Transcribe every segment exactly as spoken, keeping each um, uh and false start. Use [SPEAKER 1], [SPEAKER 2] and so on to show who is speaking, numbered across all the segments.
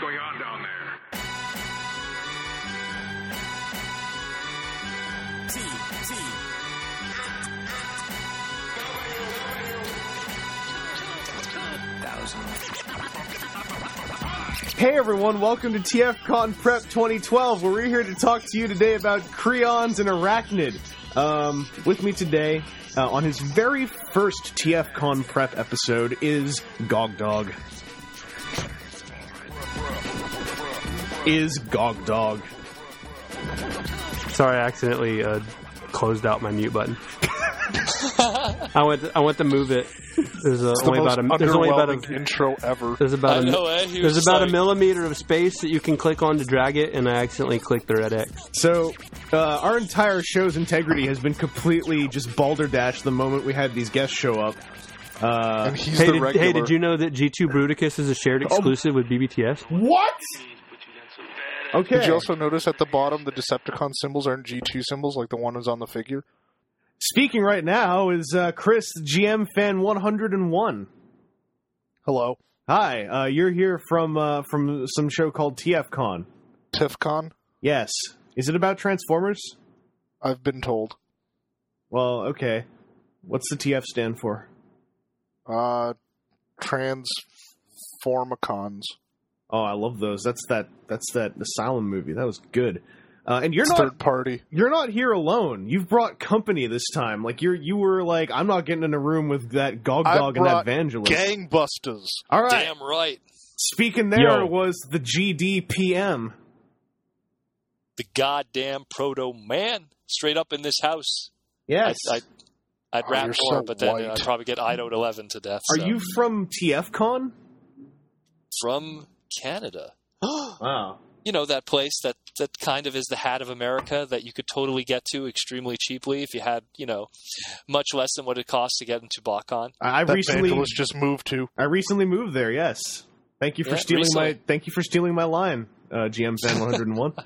[SPEAKER 1] going on down there?
[SPEAKER 2] T, T.
[SPEAKER 3] Hey everyone, welcome to T F Con Prep twenty twelve, where we're here to talk to you today about Creons and Arachnid. Um, with me today, uh, on his very first T F Con Prep episode, is Gogdog. Is Gogdog.
[SPEAKER 4] Sorry, I accidentally uh, closed out my mute button. I went. To, I went to move it. There's, uh,
[SPEAKER 5] it's
[SPEAKER 4] only
[SPEAKER 5] the
[SPEAKER 4] about
[SPEAKER 5] most
[SPEAKER 4] a. There's only about a
[SPEAKER 5] intro ever.
[SPEAKER 4] There's about a.
[SPEAKER 6] know, eh?
[SPEAKER 4] There's about like, a millimeter of space that you can click on to drag it, and I accidentally clicked the red X.
[SPEAKER 3] So, uh, our entire show's integrity has been completely just balderdashed the moment we had these guests show up. Uh,
[SPEAKER 5] and he's
[SPEAKER 4] hey,
[SPEAKER 5] the
[SPEAKER 4] did,
[SPEAKER 5] regular.
[SPEAKER 4] hey, did you know that G two Bruticus is a shared exclusive oh. with B B T S?
[SPEAKER 3] What? Okay.
[SPEAKER 5] Did you also notice at the bottom the Decepticon symbols aren't G two symbols like the one is on the figure?
[SPEAKER 3] Speaking right now is uh, Chris, G M Fan one hundred one.
[SPEAKER 5] Hello.
[SPEAKER 3] Hi, uh, you're here from uh, from some show called T F Con.
[SPEAKER 5] TIFCon?
[SPEAKER 3] Yes. Is it about Transformers?
[SPEAKER 5] I've been told.
[SPEAKER 3] Well, okay. What's the T F stand for?
[SPEAKER 5] Uh, Transformicons.
[SPEAKER 3] Oh, I love those. That's that. That's that Asylum movie. That was good. Uh, and you're
[SPEAKER 5] it's
[SPEAKER 3] not
[SPEAKER 5] third party.
[SPEAKER 3] You're not here alone. You've brought company this time. Like you're, you were like, I'm not getting in a room with that Gogdog and that Vangelus.
[SPEAKER 5] Gangbusters.
[SPEAKER 3] All right.
[SPEAKER 6] Damn right.
[SPEAKER 3] Speaking there
[SPEAKER 4] Yo.
[SPEAKER 3] was the G D P M.
[SPEAKER 6] The goddamn proto man, straight up in this house.
[SPEAKER 3] Yes.
[SPEAKER 6] I, I, I'd
[SPEAKER 5] Oh,
[SPEAKER 6] rap
[SPEAKER 5] you're
[SPEAKER 6] more,
[SPEAKER 5] so
[SPEAKER 6] but then
[SPEAKER 5] white.
[SPEAKER 6] I'd probably get Idoed eleven to death.
[SPEAKER 3] Are
[SPEAKER 6] so.
[SPEAKER 3] you from T F Con?
[SPEAKER 6] From Canada?
[SPEAKER 3] Wow.
[SPEAKER 6] You know, that place that, that kind of is the Hat of America that you could totally get to extremely cheaply if you had, you know, much less than what it costs to get into BotCon.
[SPEAKER 3] I
[SPEAKER 5] That
[SPEAKER 3] recently
[SPEAKER 5] Vangelus just moved to.
[SPEAKER 3] I recently moved there. Yes. Thank you for
[SPEAKER 6] Yeah,
[SPEAKER 3] stealing
[SPEAKER 6] recently.
[SPEAKER 3] my. Thank you for stealing my line, uh, G M Fan one hundred one.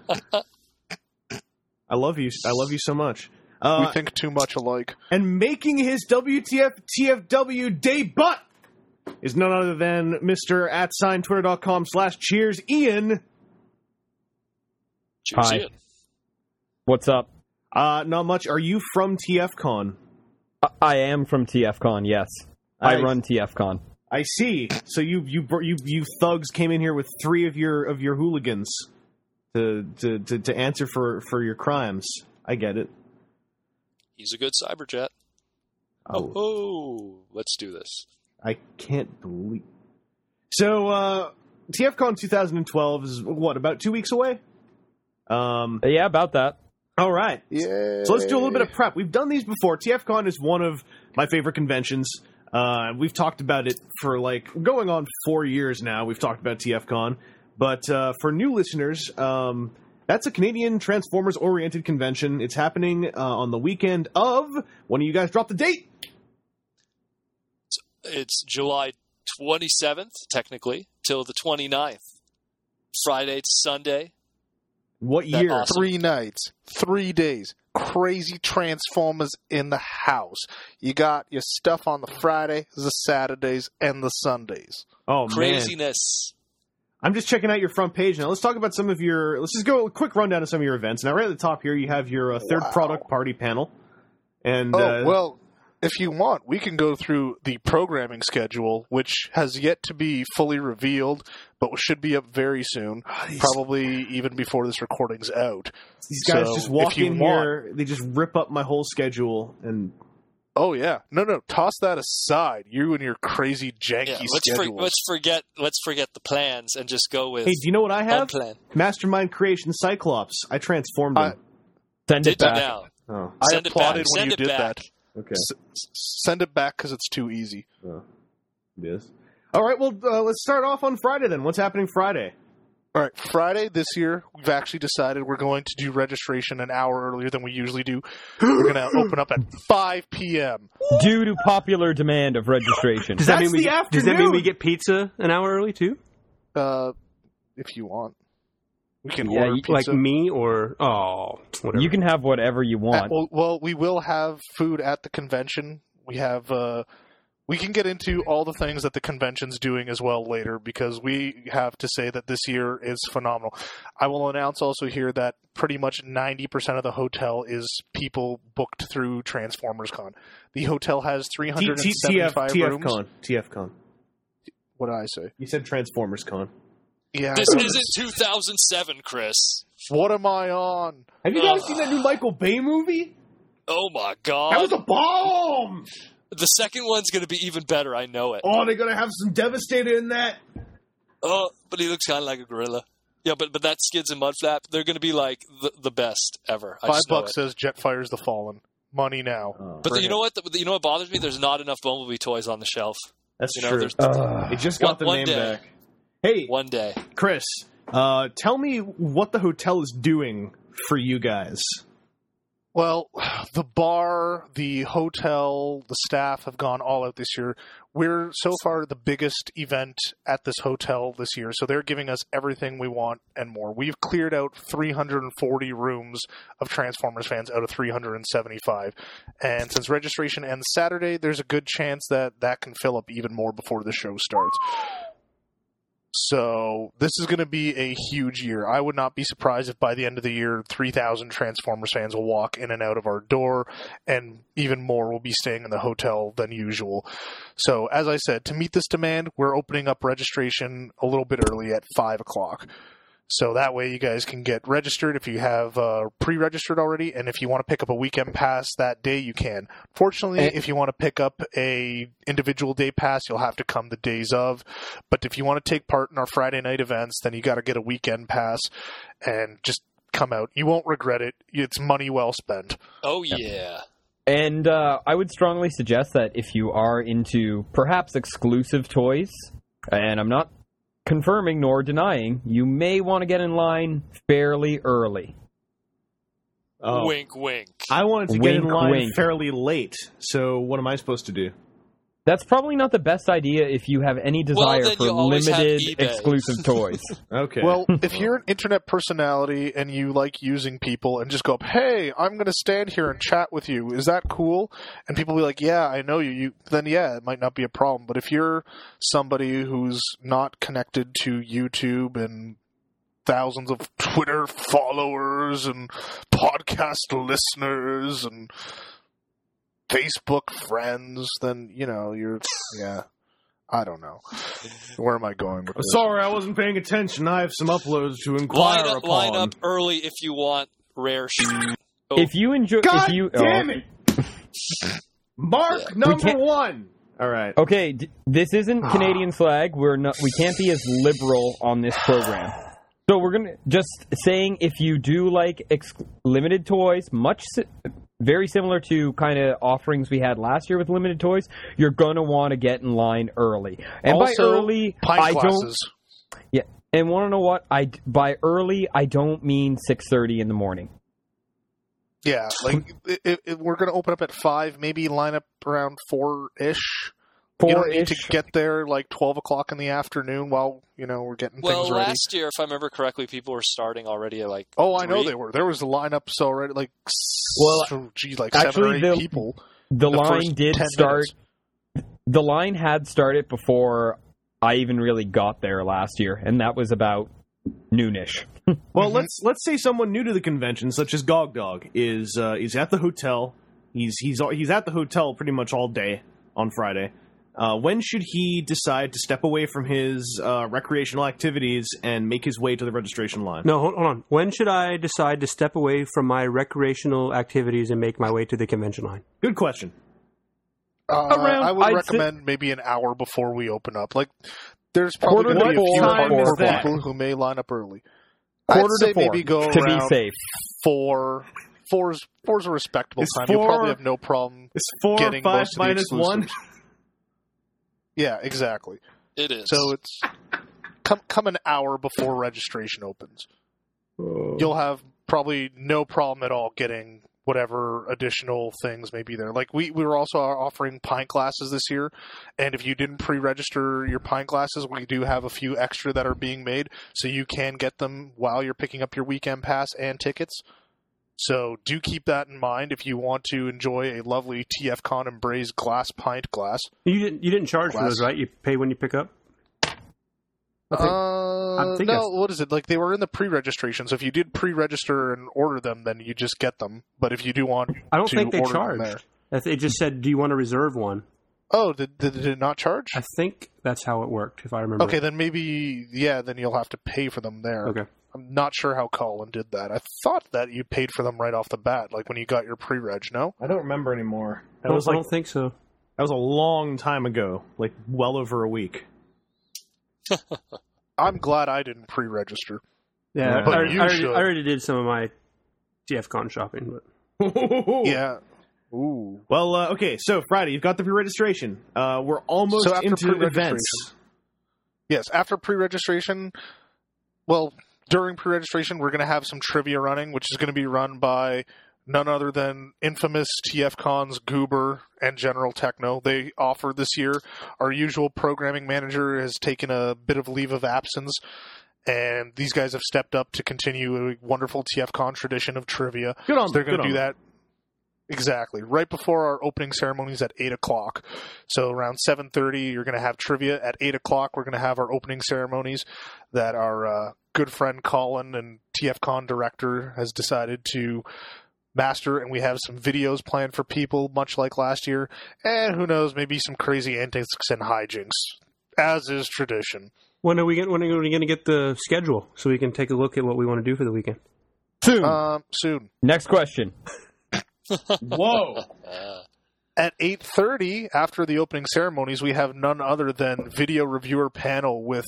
[SPEAKER 3] I love you. I love you so much. Uh,
[SPEAKER 5] we think too much alike.
[SPEAKER 3] And making his W T F T F W debut is none other than Mister at sign twitter.com slash cheers Ian.
[SPEAKER 6] Cheers,
[SPEAKER 7] Hi.
[SPEAKER 6] Ian.
[SPEAKER 7] What's up?
[SPEAKER 3] Uh, not much. Are you from T F Con?
[SPEAKER 7] I, I am from T F Con, yes. I,
[SPEAKER 3] I
[SPEAKER 7] run T F Con.
[SPEAKER 3] I see. So you you br- you you thugs came in here with three of your of your hooligans to to to, to answer for, for your crimes. I get it.
[SPEAKER 6] He's a good cyberjet.
[SPEAKER 3] Oh,
[SPEAKER 6] Oh, let's do this.
[SPEAKER 3] I can't believe. So uh, T F Con twenty twelve is what, about two weeks away? Um.
[SPEAKER 7] Yeah, about that.
[SPEAKER 3] All right.
[SPEAKER 5] Yeah.
[SPEAKER 3] So let's do a little bit of prep. We've done these before. T F Con is one of my favorite conventions. Uh, we've talked about it for like going on four years now. We've talked about T F Con. But uh, for new listeners, um, that's a Canadian Transformers-oriented convention. It's happening uh, on the weekend of... When do you guys drop the date?
[SPEAKER 6] It's July twenty-seventh, technically, till the twenty-ninth. Friday to Sunday.
[SPEAKER 3] What
[SPEAKER 6] That
[SPEAKER 3] year?
[SPEAKER 6] awesome.
[SPEAKER 5] Three nights, three days. Crazy Transformers in the house. You got your stuff on the Friday, the Saturdays, and the Sundays.
[SPEAKER 3] Oh, man.
[SPEAKER 6] Craziness.
[SPEAKER 3] I'm just checking out your front page now. Let's talk about some of your... Let's just go a quick rundown of some of your events. Now, right at the top here, you have your uh, third
[SPEAKER 5] Wow.
[SPEAKER 3] product party panel. And
[SPEAKER 5] Oh,
[SPEAKER 3] uh,
[SPEAKER 5] well, if you want, we can go through the programming schedule, which has yet to be fully revealed, but should be up very soon, probably even before this recording's out.
[SPEAKER 3] these guys
[SPEAKER 5] So,
[SPEAKER 3] just
[SPEAKER 5] if
[SPEAKER 3] walk
[SPEAKER 5] you
[SPEAKER 3] in
[SPEAKER 5] want-
[SPEAKER 3] here, they just rip up my whole schedule, and...
[SPEAKER 5] Oh, yeah. No, no, toss that aside. You and your crazy, janky
[SPEAKER 6] Yeah, let's, for,
[SPEAKER 5] schedules.
[SPEAKER 6] let's forget let's forget the plans and just go with
[SPEAKER 3] Hey, do you know what I have?
[SPEAKER 6] unplanned.
[SPEAKER 3] Mastermind Creation Cyclops. I transformed
[SPEAKER 5] I-
[SPEAKER 3] him.
[SPEAKER 7] Send
[SPEAKER 6] Did
[SPEAKER 7] it
[SPEAKER 6] you
[SPEAKER 7] back.
[SPEAKER 6] now?
[SPEAKER 3] Oh,
[SPEAKER 5] I
[SPEAKER 6] Send it
[SPEAKER 5] applauded
[SPEAKER 6] back.
[SPEAKER 5] when
[SPEAKER 6] Send
[SPEAKER 5] you
[SPEAKER 6] it
[SPEAKER 5] did
[SPEAKER 6] back.
[SPEAKER 5] that.
[SPEAKER 3] okay.
[SPEAKER 5] S- s- send it back because it's too easy.
[SPEAKER 3] Oh, it is. All right, well, uh, let's start off on Friday then. What's happening Friday?
[SPEAKER 5] All right, Friday this year, we've actually decided we're going to do registration an hour earlier than we usually do. We're going to open up at five p.m.
[SPEAKER 7] Due to popular demand of registration.
[SPEAKER 4] Does that
[SPEAKER 3] That's
[SPEAKER 4] mean we
[SPEAKER 3] the
[SPEAKER 4] get, does that mean we
[SPEAKER 3] afternoon.
[SPEAKER 4] get pizza an hour early too?
[SPEAKER 5] Uh, if you want. We can
[SPEAKER 7] Yeah,
[SPEAKER 5] order
[SPEAKER 7] you-
[SPEAKER 4] Like
[SPEAKER 5] pizza.
[SPEAKER 4] me or oh whatever.
[SPEAKER 7] You can have whatever you
[SPEAKER 5] Uh,
[SPEAKER 7] want.
[SPEAKER 5] well, well, we will have food at the convention. We have uh, We can get into all the things that the convention's doing as well later, because we have to say that this year is phenomenal. I will announce also here that pretty much ninety percent of the hotel is people booked through Transformers Con. The hotel has three hundred seventy-five
[SPEAKER 3] T F,
[SPEAKER 5] rooms.
[SPEAKER 3] TFCon. TFCon.
[SPEAKER 5] What did I say?
[SPEAKER 3] You said Transformers Con.
[SPEAKER 5] Yeah.
[SPEAKER 6] This isn't two thousand seven, Chris.
[SPEAKER 5] What am I on?
[SPEAKER 3] Have you guys
[SPEAKER 6] Uh,
[SPEAKER 3] seen that new Michael Bay movie?
[SPEAKER 6] Oh my
[SPEAKER 3] That was
[SPEAKER 6] god.
[SPEAKER 3] a bomb!
[SPEAKER 6] The second one's going to be even better, I know it.
[SPEAKER 3] Oh, they're gonna have some Devastator in that.
[SPEAKER 6] Oh, but he looks kind of like a gorilla. Yeah, but but that Skids and Mudflap, they're going to be like the, the best ever. I
[SPEAKER 5] Five
[SPEAKER 6] just know
[SPEAKER 5] bucks
[SPEAKER 6] it.
[SPEAKER 5] says Jetfire's the Fallen. Money now.
[SPEAKER 3] Oh,
[SPEAKER 6] But the, you know what? The, you know what bothers me? There's not enough Bumblebee toys on the shelf.
[SPEAKER 3] that's
[SPEAKER 6] You know,
[SPEAKER 3] true.
[SPEAKER 6] there's
[SPEAKER 7] Uh,
[SPEAKER 3] They just got
[SPEAKER 6] One-
[SPEAKER 3] the
[SPEAKER 6] one
[SPEAKER 3] name
[SPEAKER 6] day.
[SPEAKER 3] back. Hey,
[SPEAKER 6] one day.
[SPEAKER 3] Chris, uh, tell me what the hotel is doing for you guys.
[SPEAKER 5] Well, the bar, the hotel, the staff have gone all out this year. We're so far the biggest event at this hotel this year, so they're giving us everything we want and more. We've cleared out three hundred forty rooms of Transformers fans out of three hundred seventy-five. And since registration ends Saturday, there's a good chance that that can fill up even more before the show starts. So this is going to be a huge year. I would not be surprised if by the end of the year, three thousand Transformers fans will walk in and out of our door, and even more will be staying in the hotel than usual. So as I said, to meet this demand, we're opening up registration a little bit early at five o'clock. So that way you guys can get registered if you have uh, pre-registered already, and if you want to pick up a weekend pass that day, you can. Fortunately,
[SPEAKER 7] And-
[SPEAKER 5] if you want to pick up a individual day pass, you'll have to come the days of. But if you want to take part in our Friday night events, then you got to get a weekend pass and just come out. You won't regret it. It's money well spent.
[SPEAKER 6] Oh, yeah.
[SPEAKER 7] And uh, I would strongly suggest that if you are into perhaps exclusive toys, and I'm not confirming nor denying, you may want to get in line fairly early.
[SPEAKER 3] Oh.
[SPEAKER 6] Wink, wink.
[SPEAKER 3] I wanted to get in
[SPEAKER 7] Wink,
[SPEAKER 3] line
[SPEAKER 7] wink.
[SPEAKER 3] fairly late, so what am I supposed to do?
[SPEAKER 7] That's probably not the best idea if you have any
[SPEAKER 6] Well,
[SPEAKER 7] desire
[SPEAKER 6] then
[SPEAKER 7] for
[SPEAKER 6] you always have
[SPEAKER 7] limited
[SPEAKER 6] eBay.
[SPEAKER 7] exclusive toys.
[SPEAKER 3] Okay.
[SPEAKER 5] Well, if you're an internet personality and you like using people and just go up, hey, I'm going to stand here and chat with you, is that cool? And people be like, yeah, I know you. you. Then, yeah, it might not be a problem. But if you're somebody who's not connected to YouTube and thousands of Twitter followers and podcast listeners and Facebook friends, then, you know, you're, yeah, I don't know. Where am I going with this?
[SPEAKER 3] Sorry, I wasn't paying attention. I have some uploads to inquire
[SPEAKER 6] Line up,
[SPEAKER 3] upon.
[SPEAKER 6] line up early if you want rare shit. Oh,
[SPEAKER 7] If you enjoy,
[SPEAKER 3] God
[SPEAKER 7] if you,
[SPEAKER 3] damn
[SPEAKER 7] oh,
[SPEAKER 3] it! Mark
[SPEAKER 6] Yeah.
[SPEAKER 3] number
[SPEAKER 7] can't-
[SPEAKER 3] one. All right.
[SPEAKER 7] Okay, d- this isn't Canadian flag. We're not. We can't be as liberal on this program. So we're gonna just saying if you do like ex- limited toys, much si- very similar to kind of offerings we had last year with limited toys, you're gonna want to get in line early. And by
[SPEAKER 5] Also,
[SPEAKER 7] early,
[SPEAKER 5] pint
[SPEAKER 7] I don't.
[SPEAKER 5] glasses.
[SPEAKER 7] Yeah, and want to know what I by early I don't mean six thirty in the morning.
[SPEAKER 5] Yeah, like if, if we're going to open up at five, maybe line up around four ish. You don't need to
[SPEAKER 7] Four-ish.
[SPEAKER 5] get there like twelve o'clock in the afternoon while you know we're getting
[SPEAKER 6] well,
[SPEAKER 5] things ready.
[SPEAKER 6] last year, if I remember correctly, people were starting already at like.
[SPEAKER 5] Oh, I know
[SPEAKER 6] three.
[SPEAKER 5] they were. There was lineups already, like
[SPEAKER 7] Well,
[SPEAKER 5] so, gee, like seven
[SPEAKER 7] actually,
[SPEAKER 5] or eight
[SPEAKER 7] the-
[SPEAKER 5] people.
[SPEAKER 7] The,
[SPEAKER 5] the
[SPEAKER 7] line
[SPEAKER 5] first
[SPEAKER 7] did
[SPEAKER 5] ten
[SPEAKER 7] start.
[SPEAKER 5] minutes.
[SPEAKER 7] The line had started before I even really got there last year, and that was about noonish.
[SPEAKER 3] Well, let's let's say someone new to the convention, such as Gog Dog, is uh, is at the hotel. He's he's he's at the hotel pretty much all day on Friday. Uh, when should he decide to step away from his uh, recreational activities and make his way to the registration line?
[SPEAKER 4] No, hold, hold on. When should I decide to step away from my recreational activities and make my way to the convention line?
[SPEAKER 3] Good question.
[SPEAKER 5] Uh,
[SPEAKER 7] Around-
[SPEAKER 5] I would
[SPEAKER 7] I'd
[SPEAKER 5] recommend maybe an hour before we open up. Like, there's probably
[SPEAKER 7] Quarter
[SPEAKER 5] going to
[SPEAKER 7] to
[SPEAKER 5] be a few
[SPEAKER 7] four,
[SPEAKER 5] hardcore
[SPEAKER 3] four o'clock.
[SPEAKER 5] people who may line up early.
[SPEAKER 7] Quarter
[SPEAKER 5] I'd say
[SPEAKER 7] to four
[SPEAKER 5] maybe go
[SPEAKER 7] to be
[SPEAKER 5] around
[SPEAKER 7] safe.
[SPEAKER 5] four. Four's four's a respectable
[SPEAKER 3] Is
[SPEAKER 5] time. You'll
[SPEAKER 3] four-
[SPEAKER 5] probably have no problem
[SPEAKER 3] It's four
[SPEAKER 5] getting
[SPEAKER 3] five
[SPEAKER 5] most of the
[SPEAKER 3] minus one.
[SPEAKER 5] exclusives. Yeah, exactly.
[SPEAKER 6] It is.
[SPEAKER 5] So it's come come an hour before registration opens. You'll have probably no problem at all getting whatever additional things may be there. Like we, we were also offering pint glasses this year, and if you didn't pre-register your pint glasses, we do have a few extra that are being made, so you can get them while you're picking up your weekend pass and tickets. So do keep that in mind if you want to enjoy a lovely TFCon Embrace glass pint glass.
[SPEAKER 4] You didn't you didn't charge
[SPEAKER 5] Glass.
[SPEAKER 4] for those, right? You pay when you pick up. I think-
[SPEAKER 5] Uh,
[SPEAKER 4] I think
[SPEAKER 5] no,
[SPEAKER 4] that's-
[SPEAKER 5] what is it? Like, they were in the pre-registration, so if you did pre-register and order them, then you just get them. But if you do want
[SPEAKER 4] I don't
[SPEAKER 5] to
[SPEAKER 4] think they
[SPEAKER 5] order them
[SPEAKER 4] charged.
[SPEAKER 5] there-
[SPEAKER 4] I th- It just said, "Do you want to reserve one?"
[SPEAKER 5] Oh, did, did, did it not charge?
[SPEAKER 4] I think that's how it worked, if I remember.
[SPEAKER 5] Okay, then maybe, yeah, then you'll have to pay for them there.
[SPEAKER 4] Okay.
[SPEAKER 5] I'm not sure how Colin did that. I thought that you paid for them right off the bat, like when you got your pre-reg, no?
[SPEAKER 3] I don't remember anymore.
[SPEAKER 4] I
[SPEAKER 3] That
[SPEAKER 4] don't,
[SPEAKER 3] was
[SPEAKER 4] I
[SPEAKER 3] like
[SPEAKER 4] don't think so.
[SPEAKER 3] that was a long time ago, like well over a week.
[SPEAKER 5] I'm glad I didn't pre-register.
[SPEAKER 4] Yeah,
[SPEAKER 5] But
[SPEAKER 4] I, I,
[SPEAKER 5] you
[SPEAKER 4] already,
[SPEAKER 5] should.
[SPEAKER 4] I already did some of my TFCon shopping, but
[SPEAKER 5] Yeah. Ooh.
[SPEAKER 3] Well, uh, okay, so Friday, you've got the pre-registration. Uh, we're almost
[SPEAKER 5] So after
[SPEAKER 3] into
[SPEAKER 5] pre-registration-
[SPEAKER 3] events.
[SPEAKER 5] Yes, after pre-registration, well, during pre-registration, we're going to have some trivia running, which is going to be run by none other than infamous TFCon's Goober and General Techno. They offer this year. Our usual programming manager has taken a bit of leave of absence, and these guys have stepped up to continue a wonderful TFCon tradition of trivia.
[SPEAKER 3] Good on
[SPEAKER 5] So they're
[SPEAKER 3] them,
[SPEAKER 5] going to
[SPEAKER 3] good
[SPEAKER 5] do
[SPEAKER 3] on
[SPEAKER 5] that exactly right before our opening ceremonies at eight o'clock. So around seven thirty, you're going to have trivia. At eight o'clock, we're going to have our opening ceremonies that our uh, good friend Colin and TFCon director has decided to master, and we have some videos planned for people, much like last year. And who knows, maybe some crazy antics and hijinks, as is tradition.
[SPEAKER 4] when are we going? When are we going to get the schedule so we can take a look at what we want to do for the weekend?
[SPEAKER 7] Soon.
[SPEAKER 5] Um, soon.
[SPEAKER 7] Next question.
[SPEAKER 3] Whoa!
[SPEAKER 6] Uh,
[SPEAKER 5] At eight thirty, after the opening ceremonies, we have none other than video reviewer panel with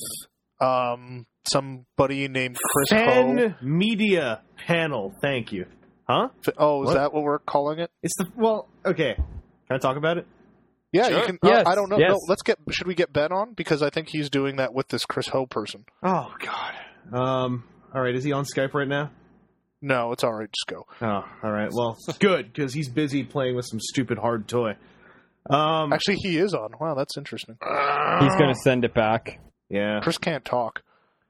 [SPEAKER 5] um, somebody named Chris Ho.
[SPEAKER 3] Fan media panel. Thank you. Huh?
[SPEAKER 5] Oh, is
[SPEAKER 3] What?
[SPEAKER 5] that what we're calling it?
[SPEAKER 3] It's the well. Okay. Can I talk about it?
[SPEAKER 5] Yeah,
[SPEAKER 6] Sure.
[SPEAKER 5] you can.
[SPEAKER 7] Yes,
[SPEAKER 5] uh, I don't know.
[SPEAKER 7] yes.
[SPEAKER 5] No, let's get. Should we get Ben on because I think he's doing that with this Chris Ho person.
[SPEAKER 3] Oh God. Um. All right. Is he on Skype right now?
[SPEAKER 5] No, it's all right. Just go.
[SPEAKER 3] Oh. All right. Well, good because he's busy playing with some stupid hard toy. Um.
[SPEAKER 5] Actually, he is on. Wow, that's interesting.
[SPEAKER 7] He's going to send it back.
[SPEAKER 3] Yeah.
[SPEAKER 5] Chris can't talk.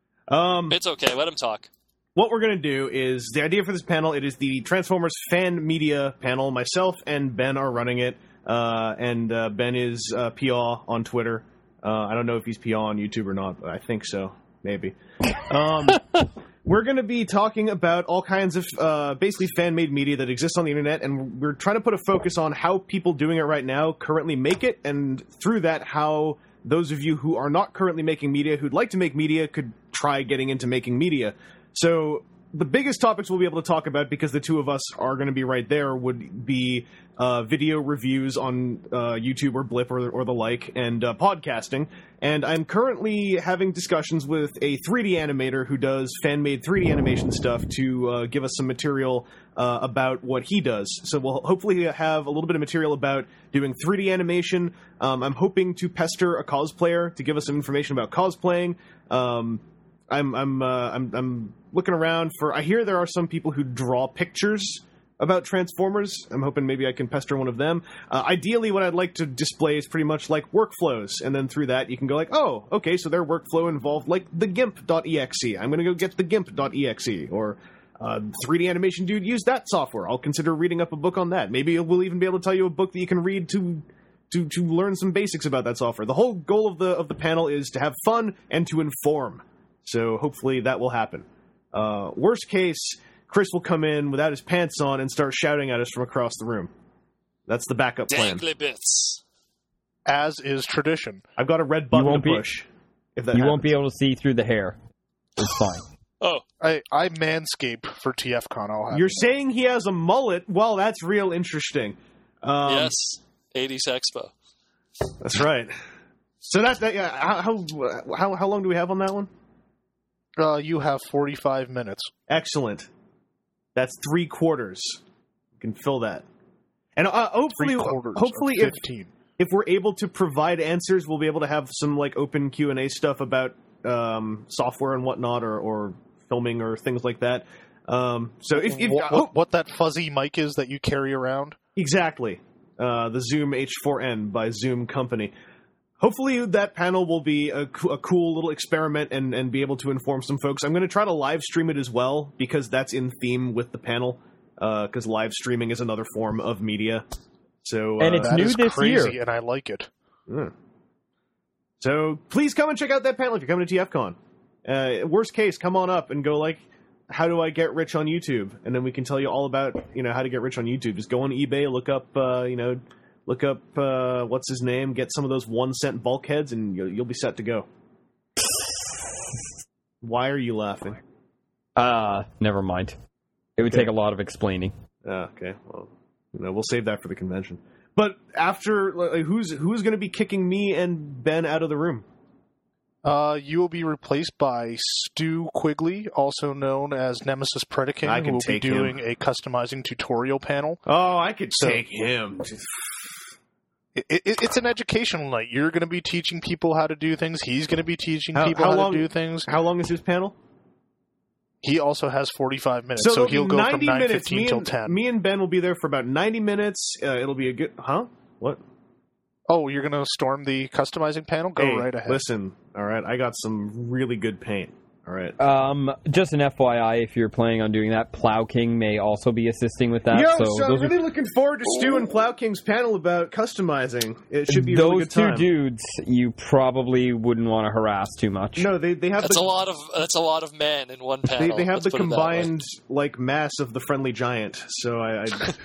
[SPEAKER 3] Um.
[SPEAKER 6] it's okay. Let him talk.
[SPEAKER 3] What we're going to do is the idea for this panel. It is the Transformers fan media panel. Myself and Ben are running it. Uh, and uh, Ben is uh, P A on Twitter. Uh, I don't know if he's P A on YouTube or not, but I think so. Maybe. Um, we're going to be talking about all kinds of uh, basically fan-made media that exists on the internet, and we're trying to put a focus on how people doing it right now currently make it, and through that, how those of you who are not currently making media, who'd like to make media, could try getting into making media. So the biggest topics we'll be able to talk about, because the two of us are going to be right there, would be uh, video reviews on uh, YouTube or Blip or, or the like, and uh, podcasting. And I'm currently having discussions with a three D animator who does fan-made three D animation stuff to uh, give us some material uh, about what he does. So we'll hopefully have a little bit of material about doing three D animation. Um, I'm hoping to pester a cosplayer to give us some information about cosplaying. Um, I'm I'm uh, I'm I'm looking around for. I hear there are some people who draw pictures about Transformers. I'm hoping maybe I can pester one of them. Uh, ideally, what I'd like to display is pretty much like workflows, and then through that you can go like, oh, okay, so their workflow involved like the gimp dot E X E. I'm going to go get the gimp dot E X E, or uh, three D animation dude used that software. I'll consider reading up a book on that. Maybe we'll even be able to tell you a book that you can read to. To, to learn some basics about that software. The whole goal of the of the panel is to have fun and to inform. So hopefully that will happen. Uh, worst case, Chris will come in without his pants on and start shouting at us from across the room. That's the backup plan.
[SPEAKER 6] Dangly bits.
[SPEAKER 5] As is tradition.
[SPEAKER 3] I've got a red button to
[SPEAKER 7] won't be-
[SPEAKER 3] push. If that
[SPEAKER 7] You
[SPEAKER 3] happens.
[SPEAKER 7] won't be able to see through the hair. It's fine.
[SPEAKER 6] Oh,
[SPEAKER 5] I, I manscape for TFCon. I'll have
[SPEAKER 3] You're
[SPEAKER 5] it.
[SPEAKER 3] saying he has a mullet? Well, that's real interesting. Um,
[SPEAKER 6] yes. eighties Expo.
[SPEAKER 3] That's right. So that, that yeah, how, how how long do we have on that one?
[SPEAKER 5] Uh, you have forty-five minutes.
[SPEAKER 3] Excellent. That's three quarters. You can fill that. And uh, hopefully,
[SPEAKER 5] Three quarters.
[SPEAKER 3] hopefully,
[SPEAKER 5] or
[SPEAKER 3] if
[SPEAKER 5] fifteen.
[SPEAKER 3] if we're able to provide answers, we'll be able to have some like open Q and A stuff about um, software and whatnot, or, or filming or things like that. Um, so if, if
[SPEAKER 5] what, what, what that fuzzy mic is that you carry around?
[SPEAKER 3] exactly uh, the Zoom H four N by Zoom Company. Hopefully that panel will be a, co- a cool little experiment and, and be able to inform some folks. I'm going to try to live stream it as well because that's in theme with the panel. because uh, live streaming is another form of media. So, uh,
[SPEAKER 7] And it's
[SPEAKER 5] That
[SPEAKER 7] new
[SPEAKER 5] is
[SPEAKER 7] this
[SPEAKER 5] crazy,
[SPEAKER 7] year.
[SPEAKER 5] and I like it.
[SPEAKER 3] mm. So please come and check out that panel if you're coming to TFCon. Uh, worst case, come on up and go like, how do I get rich on YouTube? And then we can tell you all about, you know, how to get rich on YouTube. Just go on eBay, look up, uh, you know, look up, uh, what's his name, get some of those one cent bulkheads, and you'll, you'll be set to go. Why are you laughing?
[SPEAKER 7] Uh, never mind. It would
[SPEAKER 3] Okay.
[SPEAKER 7] take a lot of explaining.
[SPEAKER 3] Uh, okay, well, you know, we'll save that for the convention. But after, like, who's who's going to be kicking me and Ben out of the room?
[SPEAKER 5] Uh, you will be replaced by Stu Quigley, also known as Nemesis Predaking,
[SPEAKER 3] I
[SPEAKER 5] who
[SPEAKER 3] can
[SPEAKER 5] will
[SPEAKER 3] take
[SPEAKER 5] be
[SPEAKER 3] him.
[SPEAKER 5] doing a customizing tutorial panel.
[SPEAKER 3] Oh, I could
[SPEAKER 5] So-
[SPEAKER 3] take him.
[SPEAKER 5] It, it, it's an educational night. You're going to be teaching people how to do things. He's going to be teaching
[SPEAKER 3] How-
[SPEAKER 5] people
[SPEAKER 3] how
[SPEAKER 5] how,
[SPEAKER 3] long-
[SPEAKER 5] to do things.
[SPEAKER 3] How long is his panel?
[SPEAKER 5] He also has forty-five minutes,
[SPEAKER 3] So,
[SPEAKER 5] so,
[SPEAKER 3] it'll
[SPEAKER 5] he'll
[SPEAKER 3] be
[SPEAKER 5] go from
[SPEAKER 3] ninety
[SPEAKER 5] nine
[SPEAKER 3] minutes.
[SPEAKER 5] fifteen
[SPEAKER 3] Me
[SPEAKER 5] till
[SPEAKER 3] and,
[SPEAKER 5] ten.
[SPEAKER 3] me and Ben will be there for about ninety minutes. Uh, it'll be a good... Huh? What?
[SPEAKER 5] Oh, you're going to storm the customizing panel? Go
[SPEAKER 3] Hey,
[SPEAKER 5] right ahead.
[SPEAKER 3] Listen, all right, I got some really good paint. All right.
[SPEAKER 7] Um, just an F Y I, if you're planning on doing that, Plow King may also be assisting with that.
[SPEAKER 3] Yo,
[SPEAKER 7] so
[SPEAKER 3] so I'm
[SPEAKER 7] those are
[SPEAKER 3] really looking forward to Stu and Plow King's panel about customizing. It should be a
[SPEAKER 7] those
[SPEAKER 3] really good
[SPEAKER 7] two
[SPEAKER 3] time.
[SPEAKER 7] dudes you probably wouldn't want to harass too much.
[SPEAKER 3] No, they they have
[SPEAKER 6] That's
[SPEAKER 3] the
[SPEAKER 6] a lot of that's a lot of men in one
[SPEAKER 3] they,
[SPEAKER 6] panel.
[SPEAKER 3] they have
[SPEAKER 6] let's
[SPEAKER 3] the
[SPEAKER 6] put it that way.
[SPEAKER 3] combined like mass of the friendly giant. So I, I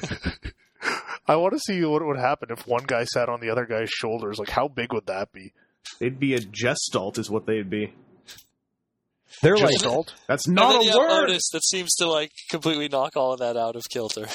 [SPEAKER 5] I want to see what would happen if one guy sat on the other guy's shoulders. Like, how big would that be?
[SPEAKER 3] they'd be a gestalt is what they'd be.
[SPEAKER 7] They're like,
[SPEAKER 5] Gestalt?
[SPEAKER 3] That's
[SPEAKER 6] And
[SPEAKER 3] not
[SPEAKER 6] then
[SPEAKER 3] a
[SPEAKER 6] you have
[SPEAKER 3] word.
[SPEAKER 6] Otis that seems to like completely knock all of that out of kilter.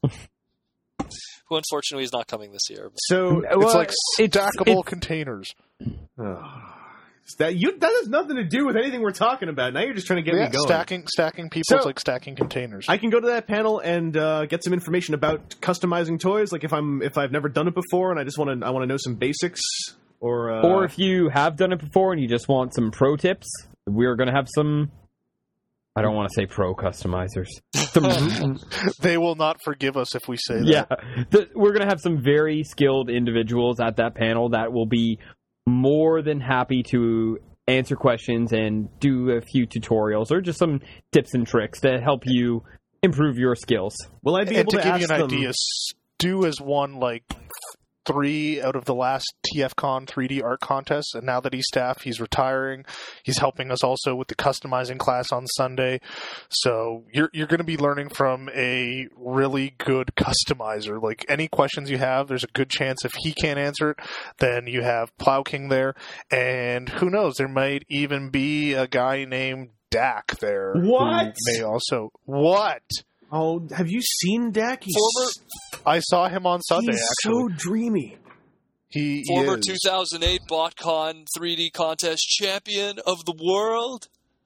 [SPEAKER 6] Who unfortunately is not coming this year. But
[SPEAKER 3] So
[SPEAKER 5] It's
[SPEAKER 7] well,
[SPEAKER 5] like
[SPEAKER 7] it's-
[SPEAKER 5] stackable
[SPEAKER 7] it's-
[SPEAKER 5] containers.
[SPEAKER 3] oh, that you that has nothing to do with anything we're talking about. Now you're just trying to get
[SPEAKER 5] Yeah,
[SPEAKER 3] me going.
[SPEAKER 5] stacking stacking people
[SPEAKER 3] So-
[SPEAKER 5] is like stacking containers.
[SPEAKER 3] I can go to that panel and uh, get some information about customizing toys. Like if I'm if I've never done it before and I just want to I want to know some basics. Or uh,
[SPEAKER 7] or if you have done it before and you just want some pro tips, we're going to have some. I don't want to say pro customizers. Some,
[SPEAKER 5] They will not forgive us if we say that.
[SPEAKER 7] yeah, the, we're going to have some very skilled individuals at that panel that will be more than happy to answer questions and do a few tutorials or just some tips and tricks to help you improve your skills.
[SPEAKER 3] will I be
[SPEAKER 5] And
[SPEAKER 3] able
[SPEAKER 5] to,
[SPEAKER 3] to,
[SPEAKER 5] give
[SPEAKER 3] ask
[SPEAKER 5] you an
[SPEAKER 3] them?
[SPEAKER 5] idea, Stu has won like three out of the last TFCon three D art contests, and now that he's staff, he's retiring. He's helping us also with the customizing class on Sunday. So you're you're going to be learning from a really good customizer. Like, any questions you have, there's a good chance if he can't answer it, then you have Plow King there, and who knows, there might even be a guy named Dak there. who
[SPEAKER 3] What?
[SPEAKER 5] May also what?
[SPEAKER 3] Oh, have you seen Dak? He's,
[SPEAKER 6] Former-
[SPEAKER 5] I saw him on Sunday.
[SPEAKER 3] he's
[SPEAKER 5] Actually,
[SPEAKER 3] so dreamy.
[SPEAKER 5] he
[SPEAKER 6] former
[SPEAKER 5] is.
[SPEAKER 6] two thousand eight BotCon three D contest champion of the world,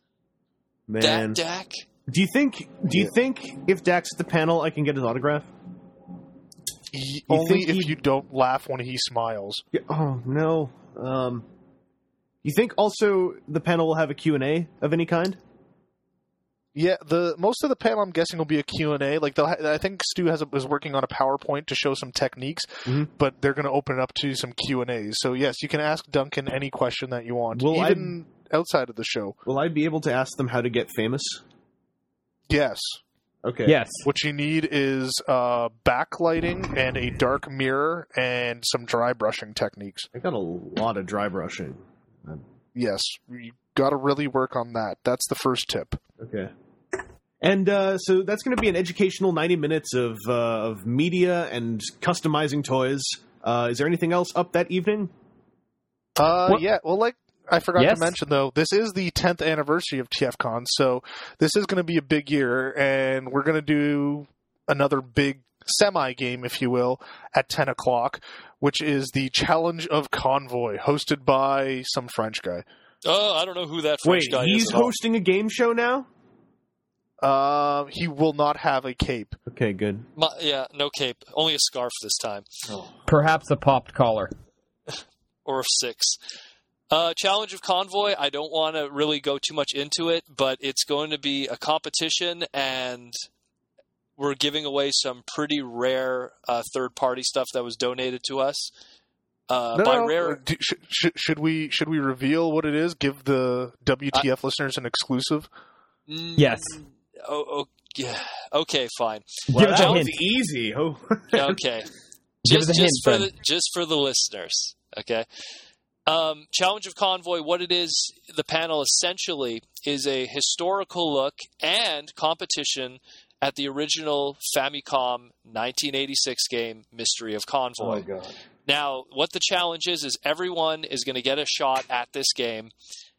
[SPEAKER 3] Man,
[SPEAKER 6] Dak Dak.
[SPEAKER 3] do you think? Do you
[SPEAKER 5] Yeah.
[SPEAKER 3] think if Dak's at the panel, I can get his autograph?
[SPEAKER 5] He-
[SPEAKER 3] You
[SPEAKER 5] only
[SPEAKER 3] think
[SPEAKER 5] if
[SPEAKER 3] he'd-
[SPEAKER 5] you don't laugh when he smiles.
[SPEAKER 3] Yeah, oh no. Um, you think also the panel will have a Q and A of any kind?
[SPEAKER 5] Yeah, the most of the panel I'm guessing will be a Q and A. Like, they'll ha- I think Stu has a, is working on a PowerPoint to show some techniques,
[SPEAKER 3] Mhm.
[SPEAKER 5] but they're going to open it up to some Q and A's. So yes, you can ask Duncan any question that you want,
[SPEAKER 3] Will I-
[SPEAKER 5] even outside of the show.
[SPEAKER 3] Will I be able to ask them how to get famous?
[SPEAKER 5] Yes.
[SPEAKER 3] Okay.
[SPEAKER 7] Yes.
[SPEAKER 5] What you need is uh, backlighting and a dark mirror and some dry brushing techniques.
[SPEAKER 3] I got a lot of dry brushing.
[SPEAKER 5] Yes, you got to really work on that. That's the first tip.
[SPEAKER 3] Okay. And uh, so that's going to be an educational ninety minutes of uh, of media and customizing toys. Uh, is there anything else up that evening?
[SPEAKER 5] Uh,
[SPEAKER 7] What-
[SPEAKER 5] yeah. Well, like I forgot
[SPEAKER 7] Yes.
[SPEAKER 5] to mention though, this is the tenth anniversary of TFCon, so this is going to be a big year, and we're going to do another big semi game, if you will, at ten o'clock, which is the Challenge of Convoy, hosted by some French guy.
[SPEAKER 6] Oh, I don't know who that French
[SPEAKER 3] Wait,
[SPEAKER 6] guy
[SPEAKER 3] he's
[SPEAKER 6] is. at all.
[SPEAKER 3] hosting a game show now?
[SPEAKER 5] Uh, he will not have a cape.
[SPEAKER 3] Okay, good.
[SPEAKER 6] My, yeah, no cape, only a scarf this time,
[SPEAKER 7] Perhaps a popped collar.
[SPEAKER 6] or six. Uh, Challenge of Convoy. I don't want to really go too much into it, but it's going to be a competition, and we're giving away some pretty rare uh, third-party stuff that was donated to us. Uh,
[SPEAKER 5] No,
[SPEAKER 6] by
[SPEAKER 5] no,
[SPEAKER 6] rare,
[SPEAKER 5] uh, do- sh- sh- should we should we reveal what it is? Give the W T F listeners an exclusive.
[SPEAKER 6] Mm,
[SPEAKER 7] Yes.
[SPEAKER 6] Oh, oh, yeah. Okay, fine.
[SPEAKER 3] Well,
[SPEAKER 7] Give us
[SPEAKER 3] that
[SPEAKER 7] a
[SPEAKER 3] was
[SPEAKER 7] hint.
[SPEAKER 3] easy. Oh.
[SPEAKER 6] Okay.
[SPEAKER 7] Give
[SPEAKER 6] just
[SPEAKER 7] us a
[SPEAKER 6] just
[SPEAKER 7] hint,
[SPEAKER 6] for
[SPEAKER 7] then.
[SPEAKER 6] the just for the listeners. Okay. Um, Challenge of Convoy, what it is, the panel essentially is a historical look and competition at the original Famicom nineteen eighty-six game, Mystery of Convoy.
[SPEAKER 3] Oh, God.
[SPEAKER 6] Now, what the challenge is, is everyone is going to get a shot at this game,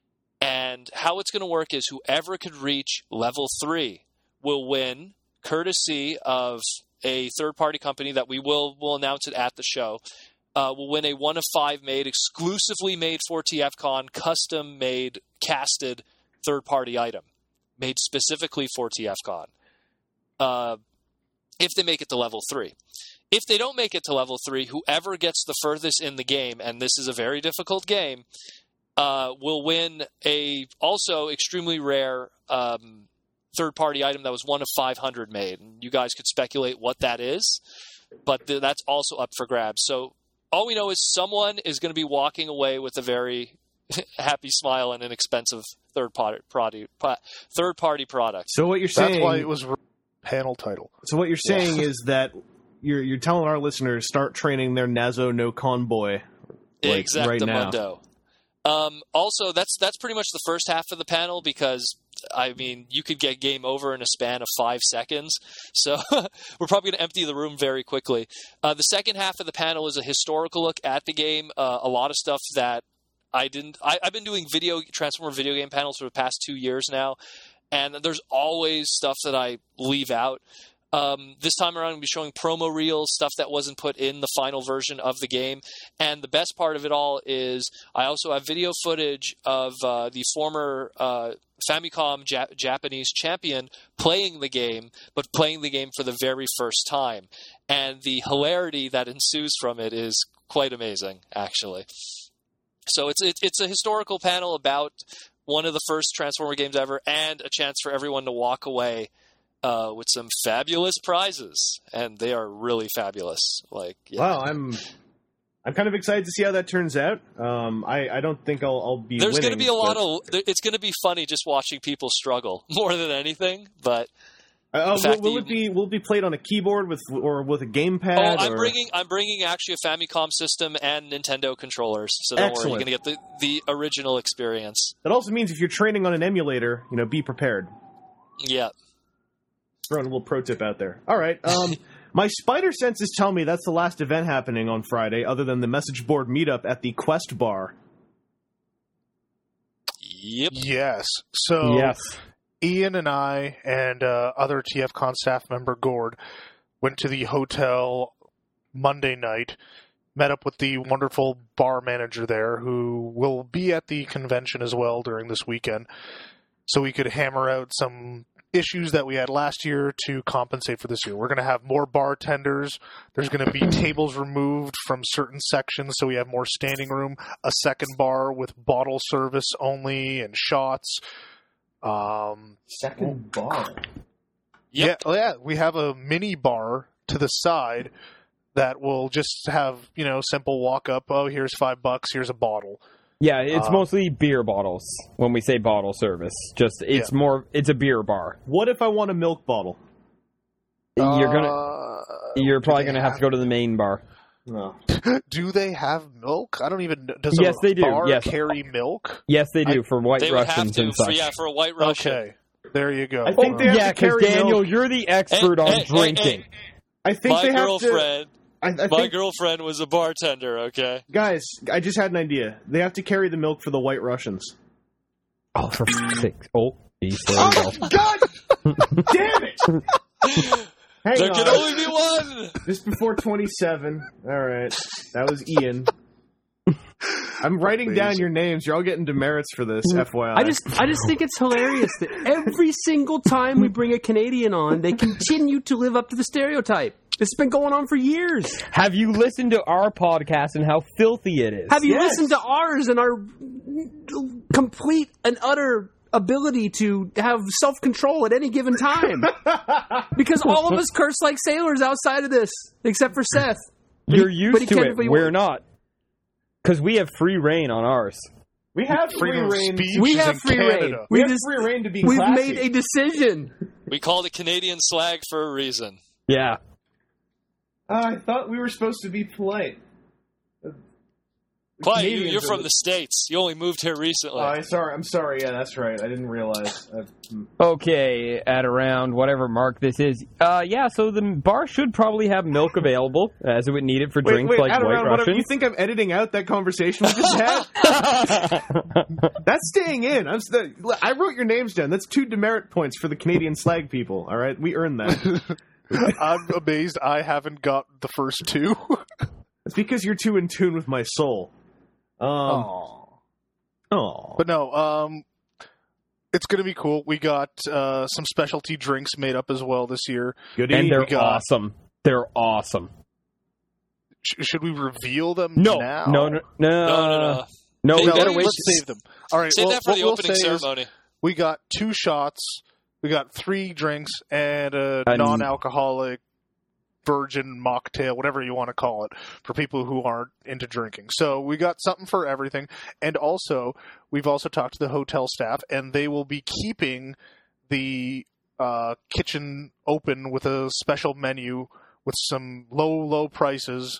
[SPEAKER 6] and how it's going to work is whoever could reach level three will win, courtesy of a third-party company that we will will announce it at the show. Uh, will win a one of five made, exclusively made for TFCon, custom-made, casted third-party item, made specifically for TFCon. Uh, if they make it to level three. If they don't make it to level three, whoever gets the furthest in the game, and this is a very difficult game, uh, will win a also extremely rare um, third-party item that was one of five hundred made. And you guys could speculate what that is, but th- that's also up for grabs. So all we know is someone is going to be walking away with a very happy smile and an expensive third-party product. Third-party product.
[SPEAKER 3] So what you're saying?
[SPEAKER 5] That's why it was panel title.
[SPEAKER 3] So what you're saying is that you're you're telling our listeners start training their Nazo no Convoy like right now.
[SPEAKER 6] Exactamundo. Um, also, that's that's pretty much the first half of the panel because. I mean, you could get game over in a span of five seconds. So we're probably going to empty the room very quickly. Uh, the second half of the panel is a historical look at the game. Uh, a lot of stuff that I didn't... I, I've been doing video Transformer video game panels for the past two years now, and there's always stuff that I leave out. Um, this time around, we'll be showing promo reels, stuff that wasn't put in the final version of the game. And the best part of it all is I also have video footage of uh, the former uh, Famicom Jap- Japanese champion playing the game, but playing the game for the very first time. And the hilarity that ensues from it is quite amazing, actually. So it's it, it's a historical panel about one of the first Transformer games ever, and a chance for everyone to walk away Uh, with some fabulous prizes, and they are really fabulous. Like, yeah.
[SPEAKER 3] Wow, I'm I'm kind of excited to see how that turns out. Um, I, I don't think I'll, I'll be.
[SPEAKER 6] There's going to be a lot
[SPEAKER 3] but...
[SPEAKER 6] of. It's going to be funny just watching people struggle more than anything. But
[SPEAKER 3] uh, will,
[SPEAKER 6] will
[SPEAKER 3] will it
[SPEAKER 6] you...
[SPEAKER 3] be will it be played on a keyboard with or with a gamepad?
[SPEAKER 6] Oh, I'm
[SPEAKER 3] or...
[SPEAKER 6] bringing I'm bringing actually a Famicom system and Nintendo controllers. So don't
[SPEAKER 3] Excellent.
[SPEAKER 6] worry, you're going to get the the original experience.
[SPEAKER 3] That also means if you're training on an emulator, you know, be prepared.
[SPEAKER 6] Yeah.
[SPEAKER 3] Throwing a little pro tip out there. All right. Um, my spider senses tell me that's the last event happening on Friday, other than the message board meetup at the Quest Bar.
[SPEAKER 6] Yep.
[SPEAKER 5] Yes. So
[SPEAKER 7] Yes.
[SPEAKER 5] Ian and I and uh, other TFCon staff member Gord went to the hotel Monday night, met up with the wonderful bar manager there who will be at the convention as well during this weekend, so we could hammer out some issues that we had last year to compensate for this year. We're going to have more bartenders. There's going to be tables removed from certain sections so we have more standing room, a second bar with bottle service only and shots. Um,
[SPEAKER 3] Second bar.
[SPEAKER 6] Yep.
[SPEAKER 5] Yeah, yeah, we have a mini bar to the side that will just have, you know, simple walk up. Oh, here's five bucks. Here's a bottle.
[SPEAKER 7] Yeah, it's
[SPEAKER 5] Uh,
[SPEAKER 7] mostly beer bottles when we say bottle service. Just it's
[SPEAKER 5] Yeah.
[SPEAKER 7] more it's a beer bar.
[SPEAKER 3] What if I want a milk bottle?
[SPEAKER 7] You're gonna
[SPEAKER 5] Uh,
[SPEAKER 7] you're probably
[SPEAKER 5] they
[SPEAKER 7] gonna have to go to the main bar.
[SPEAKER 3] No.
[SPEAKER 5] do they have milk? I don't even know. Does
[SPEAKER 7] Yes,
[SPEAKER 5] a
[SPEAKER 7] they do,
[SPEAKER 5] bar
[SPEAKER 7] yes.
[SPEAKER 5] carry milk?
[SPEAKER 7] Yes, they do for White
[SPEAKER 6] They would have
[SPEAKER 7] Russians
[SPEAKER 6] to.
[SPEAKER 7] and
[SPEAKER 6] For,
[SPEAKER 7] such.
[SPEAKER 6] yeah, for a White Russian.
[SPEAKER 5] Okay, there you go.
[SPEAKER 3] I think they have
[SPEAKER 7] yeah,
[SPEAKER 3] to carry
[SPEAKER 7] Daniel,
[SPEAKER 3] milk.
[SPEAKER 7] you're the expert
[SPEAKER 6] Hey,
[SPEAKER 7] on
[SPEAKER 6] hey, hey,
[SPEAKER 7] drinking.
[SPEAKER 6] hey.
[SPEAKER 3] I think
[SPEAKER 6] My
[SPEAKER 3] they have
[SPEAKER 6] girlfriend.
[SPEAKER 3] to. I, I
[SPEAKER 6] My
[SPEAKER 3] think,
[SPEAKER 6] girlfriend was a bartender. Okay.
[SPEAKER 3] guys, I just had an idea. They have to carry the milk for the White Russians.
[SPEAKER 7] Oh, for fuck's sake! Oh, geez, there
[SPEAKER 3] Oh,
[SPEAKER 7] we go.
[SPEAKER 3] God damn it! Hang
[SPEAKER 6] There
[SPEAKER 3] on.
[SPEAKER 6] can only be one.
[SPEAKER 3] Just before twenty-seven. All right. That was Ian. I'm writing down
[SPEAKER 5] Amazing.
[SPEAKER 3] your names. You're all getting demerits for this, F Y I.
[SPEAKER 1] I just, I just think it's hilarious that every single time we bring a Canadian on, they continue to live up to the stereotype. This has been going on for years.
[SPEAKER 7] Have you listened to our podcast and how filthy it is?
[SPEAKER 1] Have you
[SPEAKER 3] Yes.
[SPEAKER 1] listened to ours and our complete and utter ability to have self-control at any given time? Because all of us curse like sailors outside of this, except for Seth. But
[SPEAKER 7] You're
[SPEAKER 1] he-
[SPEAKER 7] used
[SPEAKER 1] but he
[SPEAKER 7] to
[SPEAKER 1] can't
[SPEAKER 7] it.
[SPEAKER 1] if he
[SPEAKER 7] We're
[SPEAKER 1] wants.
[SPEAKER 7] not. Because we have free reign on ours.
[SPEAKER 3] we have free
[SPEAKER 5] Freedom of
[SPEAKER 3] reign.
[SPEAKER 5] speech
[SPEAKER 1] We
[SPEAKER 5] is
[SPEAKER 1] have
[SPEAKER 5] in
[SPEAKER 1] free
[SPEAKER 5] Canada.
[SPEAKER 1] reign.
[SPEAKER 3] We
[SPEAKER 1] We
[SPEAKER 3] have
[SPEAKER 1] just,
[SPEAKER 3] free reign to be
[SPEAKER 1] we've
[SPEAKER 3] classy.
[SPEAKER 1] made a decision.
[SPEAKER 6] We called it Canadian slag for a reason.
[SPEAKER 7] Yeah.
[SPEAKER 3] Uh, I thought we were supposed to be polite.
[SPEAKER 6] Clyde, you,
[SPEAKER 3] Canadians
[SPEAKER 6] you're
[SPEAKER 3] are
[SPEAKER 6] from
[SPEAKER 3] the-
[SPEAKER 6] the States. You only moved here recently.
[SPEAKER 3] Oh, I'm sorry. I'm sorry. Yeah, that's right. I didn't realize. I, hmm.
[SPEAKER 7] Okay, at around whatever mark this is. Uh, yeah, so the bar should probably have milk available, as it would need it for
[SPEAKER 3] Wait,
[SPEAKER 7] drinks
[SPEAKER 3] wait,
[SPEAKER 7] like
[SPEAKER 3] Adam,
[SPEAKER 7] White
[SPEAKER 3] Adam, whatever.
[SPEAKER 7] Russians.
[SPEAKER 3] You think I'm editing out that conversation we just had? That's staying in. I'm. St- I wrote your names down. That's two demerit points for the Canadian slag people. All right, we earned that.
[SPEAKER 5] I'm amazed I haven't got the first two.
[SPEAKER 3] It's because you're too in tune with my soul. Um.
[SPEAKER 5] Aww.
[SPEAKER 3] Oh.
[SPEAKER 5] But no, um, it's going to be cool. We got uh, some specialty drinks made up as well this year.
[SPEAKER 3] Goody.
[SPEAKER 7] and they're
[SPEAKER 5] we got-
[SPEAKER 7] awesome. They're awesome.
[SPEAKER 5] Sh- should we reveal them
[SPEAKER 7] No,
[SPEAKER 5] now?
[SPEAKER 7] no, no, no,
[SPEAKER 6] no, no, no.
[SPEAKER 7] no.
[SPEAKER 6] Hey,
[SPEAKER 7] we
[SPEAKER 5] No,
[SPEAKER 7] gotta
[SPEAKER 5] let's,
[SPEAKER 7] wait.
[SPEAKER 5] let's save them. All right,
[SPEAKER 6] Save
[SPEAKER 5] well,
[SPEAKER 6] that for
[SPEAKER 5] what
[SPEAKER 6] the
[SPEAKER 5] we'll
[SPEAKER 6] opening
[SPEAKER 5] say is
[SPEAKER 6] ceremony.
[SPEAKER 5] we got two shots, we got three drinks, and a
[SPEAKER 7] And-
[SPEAKER 5] non-alcoholic virgin mocktail, whatever you want to call it, for people who aren't into drinking. So we got something for everything. And also, we've also talked to the hotel staff, and they will be keeping the uh, kitchen open with a special menu with some low, low prices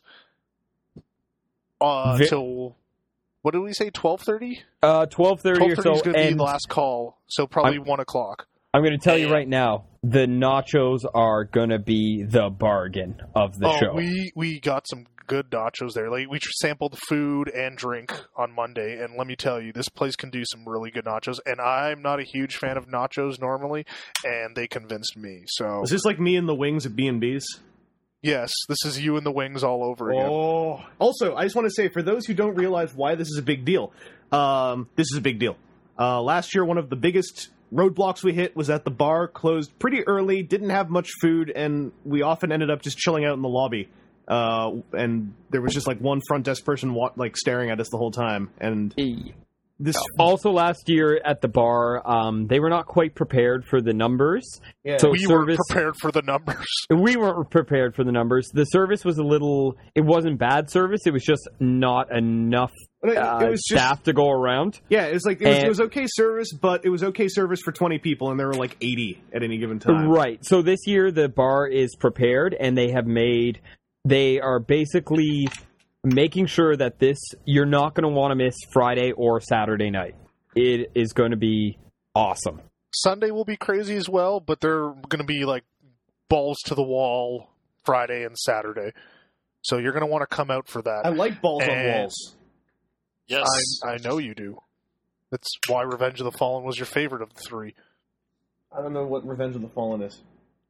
[SPEAKER 5] uh,
[SPEAKER 7] Ve-
[SPEAKER 5] till, what did we say, twelve thirty?
[SPEAKER 7] Uh, twelve thirty or
[SPEAKER 5] twelve thirty
[SPEAKER 7] so,
[SPEAKER 5] is going to be
[SPEAKER 7] and
[SPEAKER 5] the last call, so probably one o'clock.
[SPEAKER 7] I'm going to tell you
[SPEAKER 6] Yeah.
[SPEAKER 7] right now, the nachos are going to be the bargain of the
[SPEAKER 5] oh,
[SPEAKER 7] show.
[SPEAKER 5] we we got some good nachos there. Like we sampled food and drink on Monday, and let me tell you, this place can do some really good nachos. And I'm not a huge fan of nachos normally, and they convinced me. So
[SPEAKER 3] Is this like me and the wings at B and B's?
[SPEAKER 5] yes, this is you and the wings all over again.
[SPEAKER 3] Oh. Also, I just want to say, for those who don't realize why this is a big deal, um, this is a big deal. Uh, last year, one of the biggest roadblocks we hit was that the bar closed pretty early, didn't have much food, and we often ended up just chilling out in the lobby. Uh, and there was just like one front desk person wa- like staring at us the whole time. And
[SPEAKER 7] Hey.
[SPEAKER 3] this,
[SPEAKER 7] Also, last year at the bar, um, they were not quite prepared for the numbers.
[SPEAKER 3] yeah.
[SPEAKER 7] So
[SPEAKER 5] we
[SPEAKER 7] service,
[SPEAKER 5] were prepared for the numbers.
[SPEAKER 7] we weren't prepared for the numbers. The service was a little. It wasn't bad service. It was just not enough
[SPEAKER 3] But it,
[SPEAKER 7] uh,
[SPEAKER 3] it was just
[SPEAKER 7] staff to go around.
[SPEAKER 3] yeah, it was like it was,
[SPEAKER 7] And-
[SPEAKER 3] it was okay service, but it was okay service for twenty people, and there were like eighty at any given time.
[SPEAKER 7] Right. So this year the bar is prepared, and they have made. They are basically making sure that this you're not going to want to miss Friday or Saturday night. It is going to be awesome.
[SPEAKER 5] Sunday will be crazy as well, but they're going to be like balls to the wall Friday and Saturday. So you're going to want to come out for that.
[SPEAKER 3] I like balls on
[SPEAKER 5] And-
[SPEAKER 3] walls.
[SPEAKER 6] Yes.
[SPEAKER 5] I, I know you do. That's why Revenge of the Fallen was your favorite of the three.
[SPEAKER 3] I don't know what Revenge of the Fallen is.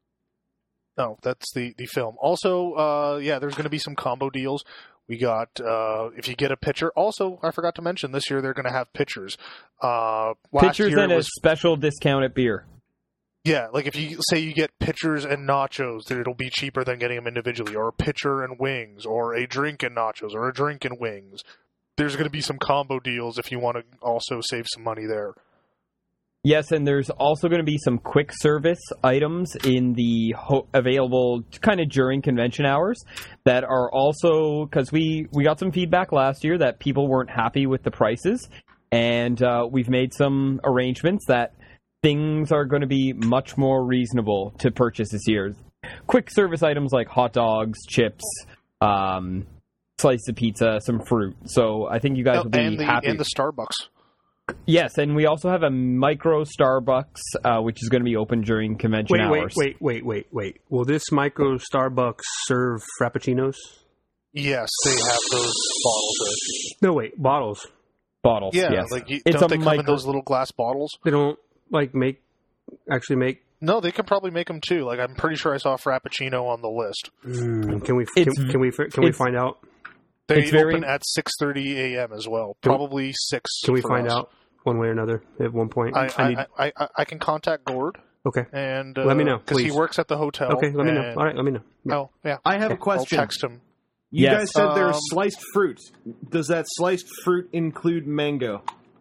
[SPEAKER 5] No, that's the, the film. Also, uh, yeah, there's going to be some combo deals. We got, uh, if you get a pitcher. Also, I forgot to mention, this year they're going to have pitchers. Uh, last
[SPEAKER 7] Pitchers
[SPEAKER 5] year
[SPEAKER 7] and
[SPEAKER 5] it was,
[SPEAKER 7] a special discounted beer.
[SPEAKER 5] yeah, like if you say you get pitchers and nachos, then it'll be cheaper than getting them individually, or a pitcher and wings, or a drink and nachos, or a drink and wings. There's going to be some combo deals if you want to also save some money there.
[SPEAKER 7] Yes, and there's also going to be some quick service items in the ho- available kind of during convention hours that are also because we we got some feedback last year that people weren't happy with the prices, and uh, we've made some arrangements that things are going to be much more reasonable to purchase this year. Quick service items like hot dogs, chips, um, slice of pizza, some fruit. So I think you guys
[SPEAKER 5] Oh,
[SPEAKER 7] will be
[SPEAKER 5] and the
[SPEAKER 7] happy.
[SPEAKER 5] and the Starbucks.
[SPEAKER 7] Yes, and we also have a micro Starbucks, uh, which is going to be open during convention
[SPEAKER 4] Wait, wait,
[SPEAKER 7] hours.
[SPEAKER 4] wait, wait, wait, wait. Will this micro Starbucks serve frappuccinos?
[SPEAKER 5] Yes, they have those bottles there.
[SPEAKER 4] No, wait, bottles.
[SPEAKER 7] Bottles,
[SPEAKER 5] Yeah,
[SPEAKER 7] yes.
[SPEAKER 5] like you,
[SPEAKER 7] It's
[SPEAKER 5] don't
[SPEAKER 7] a
[SPEAKER 5] they come in
[SPEAKER 7] micro-
[SPEAKER 5] those little glass bottles?
[SPEAKER 4] They don't like make actually make.
[SPEAKER 5] No, they can probably make them too. Like I'm pretty sure I saw Frappuccino on the list.
[SPEAKER 4] Mm, can we? Can,
[SPEAKER 7] It's-
[SPEAKER 4] can we? Can we
[SPEAKER 7] it's-
[SPEAKER 4] find out?
[SPEAKER 5] They
[SPEAKER 7] It's very-
[SPEAKER 5] open at six thirty a.m. as well.
[SPEAKER 4] Can-
[SPEAKER 5] Probably six.
[SPEAKER 4] Can we
[SPEAKER 5] for
[SPEAKER 4] find
[SPEAKER 5] us.
[SPEAKER 4] out one way or another at one point?
[SPEAKER 5] I I,
[SPEAKER 4] need.
[SPEAKER 5] I, I, I, I can contact Gord
[SPEAKER 4] okay.
[SPEAKER 5] and uh,
[SPEAKER 4] Let me know,
[SPEAKER 5] because he
[SPEAKER 4] please.
[SPEAKER 5] works at the hotel.
[SPEAKER 4] Okay. Let me know.
[SPEAKER 5] and-
[SPEAKER 4] All right. Let me know. Yeah.
[SPEAKER 5] Oh yeah,
[SPEAKER 3] I have a
[SPEAKER 5] I'll
[SPEAKER 3] question.
[SPEAKER 5] text him.
[SPEAKER 3] You
[SPEAKER 7] Yes.
[SPEAKER 3] guys said there's
[SPEAKER 5] Um,
[SPEAKER 3] sliced fruit. Does that sliced fruit include mango?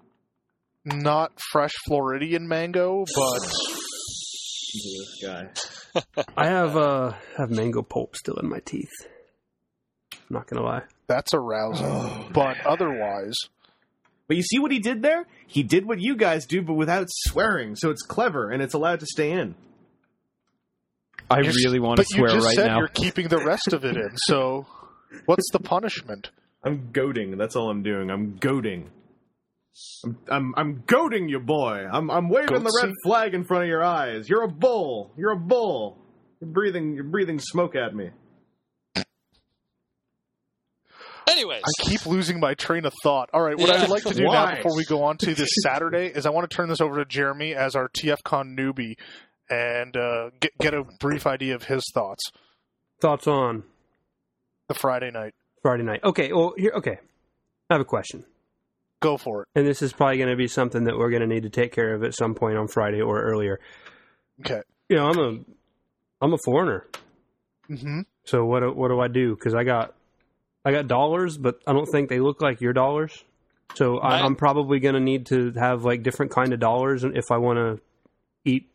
[SPEAKER 5] Not fresh Floridian mango, but
[SPEAKER 3] This guy.
[SPEAKER 4] I have uh have mango pulp still in my teeth. I'm not gonna lie.
[SPEAKER 5] that's arousing. But otherwise,
[SPEAKER 3] But you see what he did there? He did what you guys do, but without swearing. So it's clever, and it's allowed to stay in.
[SPEAKER 4] I
[SPEAKER 5] You're-
[SPEAKER 4] really want to
[SPEAKER 5] but you
[SPEAKER 4] swear
[SPEAKER 5] just
[SPEAKER 4] right
[SPEAKER 5] said
[SPEAKER 4] now.
[SPEAKER 5] you're keeping the rest of it in, so what's the punishment?
[SPEAKER 3] I'm goading. That's all I'm doing. I'm goading. I'm I'm, I'm goading you, boy. I'm I'm waving the red
[SPEAKER 5] Goatsy?
[SPEAKER 3] flag in front of your eyes. You're a bull. You're a bull. You're breathing. You're breathing smoke at me.
[SPEAKER 6] Anyways,
[SPEAKER 5] I keep losing my train of thought. All right, what
[SPEAKER 6] Yeah.
[SPEAKER 5] I'd like to do
[SPEAKER 3] Why?
[SPEAKER 5] now before we go on to this Saturday is I want to turn this over to Jeremy as our TFCon newbie and uh, get get a brief idea of his thoughts.
[SPEAKER 4] Thoughts on
[SPEAKER 5] The Friday night.
[SPEAKER 4] Friday night? Okay, well, here. Okay, I have a question,
[SPEAKER 5] Go for it.
[SPEAKER 4] and this is probably going to be something that we're going to need to take care of at some point on Friday or earlier.
[SPEAKER 5] Okay.
[SPEAKER 4] You know, I'm a, I'm a foreigner,
[SPEAKER 5] Mm-hmm.
[SPEAKER 4] so what? do- What do I do? Because I got, I got dollars, but I don't think they look like your dollars. So I,
[SPEAKER 6] I-
[SPEAKER 4] I'm probably going to need to have like different kind of dollars, and if I want to eat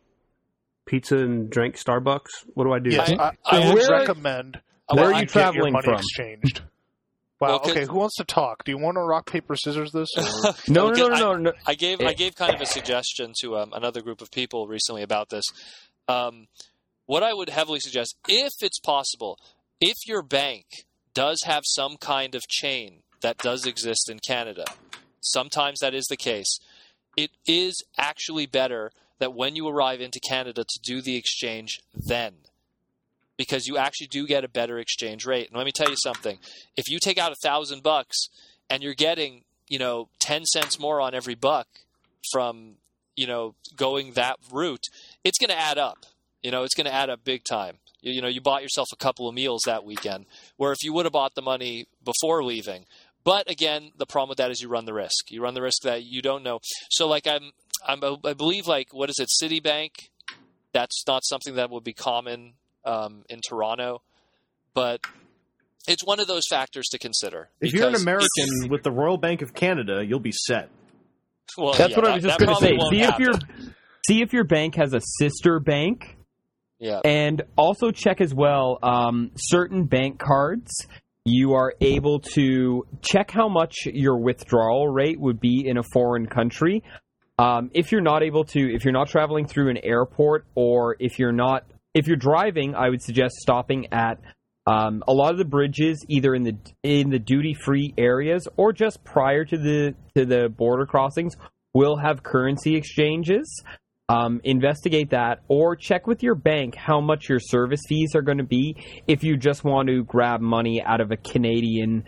[SPEAKER 4] pizza and drink Starbucks, what do I do?
[SPEAKER 5] Yes,
[SPEAKER 6] I-
[SPEAKER 5] I,
[SPEAKER 6] I
[SPEAKER 5] I would
[SPEAKER 7] would-
[SPEAKER 5] recommend
[SPEAKER 7] Where
[SPEAKER 5] that
[SPEAKER 7] are you
[SPEAKER 5] get your
[SPEAKER 7] traveling
[SPEAKER 5] money
[SPEAKER 7] from?
[SPEAKER 5] exchanged. Wow.
[SPEAKER 6] Well, 'cause-
[SPEAKER 5] okay, who wants to talk? Do you want to rock paper scissors this? Or?
[SPEAKER 7] No, no,
[SPEAKER 6] Okay,
[SPEAKER 7] no, no,
[SPEAKER 6] I-
[SPEAKER 7] no, no.
[SPEAKER 6] I gave I gave kind of a suggestion to um, another group of people recently about this. Um, what I would heavily suggest, if it's possible, if your bank does have some kind of chain that does exist in Canada, sometimes that is the case, it is actually better that when you arrive into Canada to do the exchange then. Because you actually do get a better exchange rate. And let me tell you something. If you take out a thousand bucks and you're getting, you know, ten cents more on every buck from, you know, going that route, it's going to add up. You know, it's going to add up big time. You, you know, you bought yourself a couple of meals that weekend, where if you would have bought the money before leaving. But again, the problem with that is you run the risk. You run the risk that you don't know. So like I'm, I'm I believe like, what is it, Citibank? That's not something that would be common um, in Toronto, but it's one of those factors to consider.
[SPEAKER 3] If you're an
[SPEAKER 6] because
[SPEAKER 3] American
[SPEAKER 6] it's-
[SPEAKER 3] with the Royal Bank of Canada, you'll be set.
[SPEAKER 6] well,
[SPEAKER 7] That's
[SPEAKER 6] yeah,
[SPEAKER 7] what I
[SPEAKER 6] that-
[SPEAKER 7] was just
[SPEAKER 6] that
[SPEAKER 7] going to
[SPEAKER 6] probably
[SPEAKER 7] say.
[SPEAKER 6] won't
[SPEAKER 7] See if
[SPEAKER 6] happen.
[SPEAKER 7] your see if your bank has a sister bank,
[SPEAKER 6] Yeah.
[SPEAKER 7] and also check as well. Um, certain bank cards, you are able to check how much your withdrawal rate would be in a foreign country. Um, if you're not able to, if you're not traveling through an airport, or if you're not, if you're driving, I would suggest stopping at um, a lot of the bridges, either in the in the duty free areas or just prior to the to the border crossings, will have currency exchanges. Um, investigate that, or check with your bank how much your service fees are going to be if you just want to grab money out of a Canadian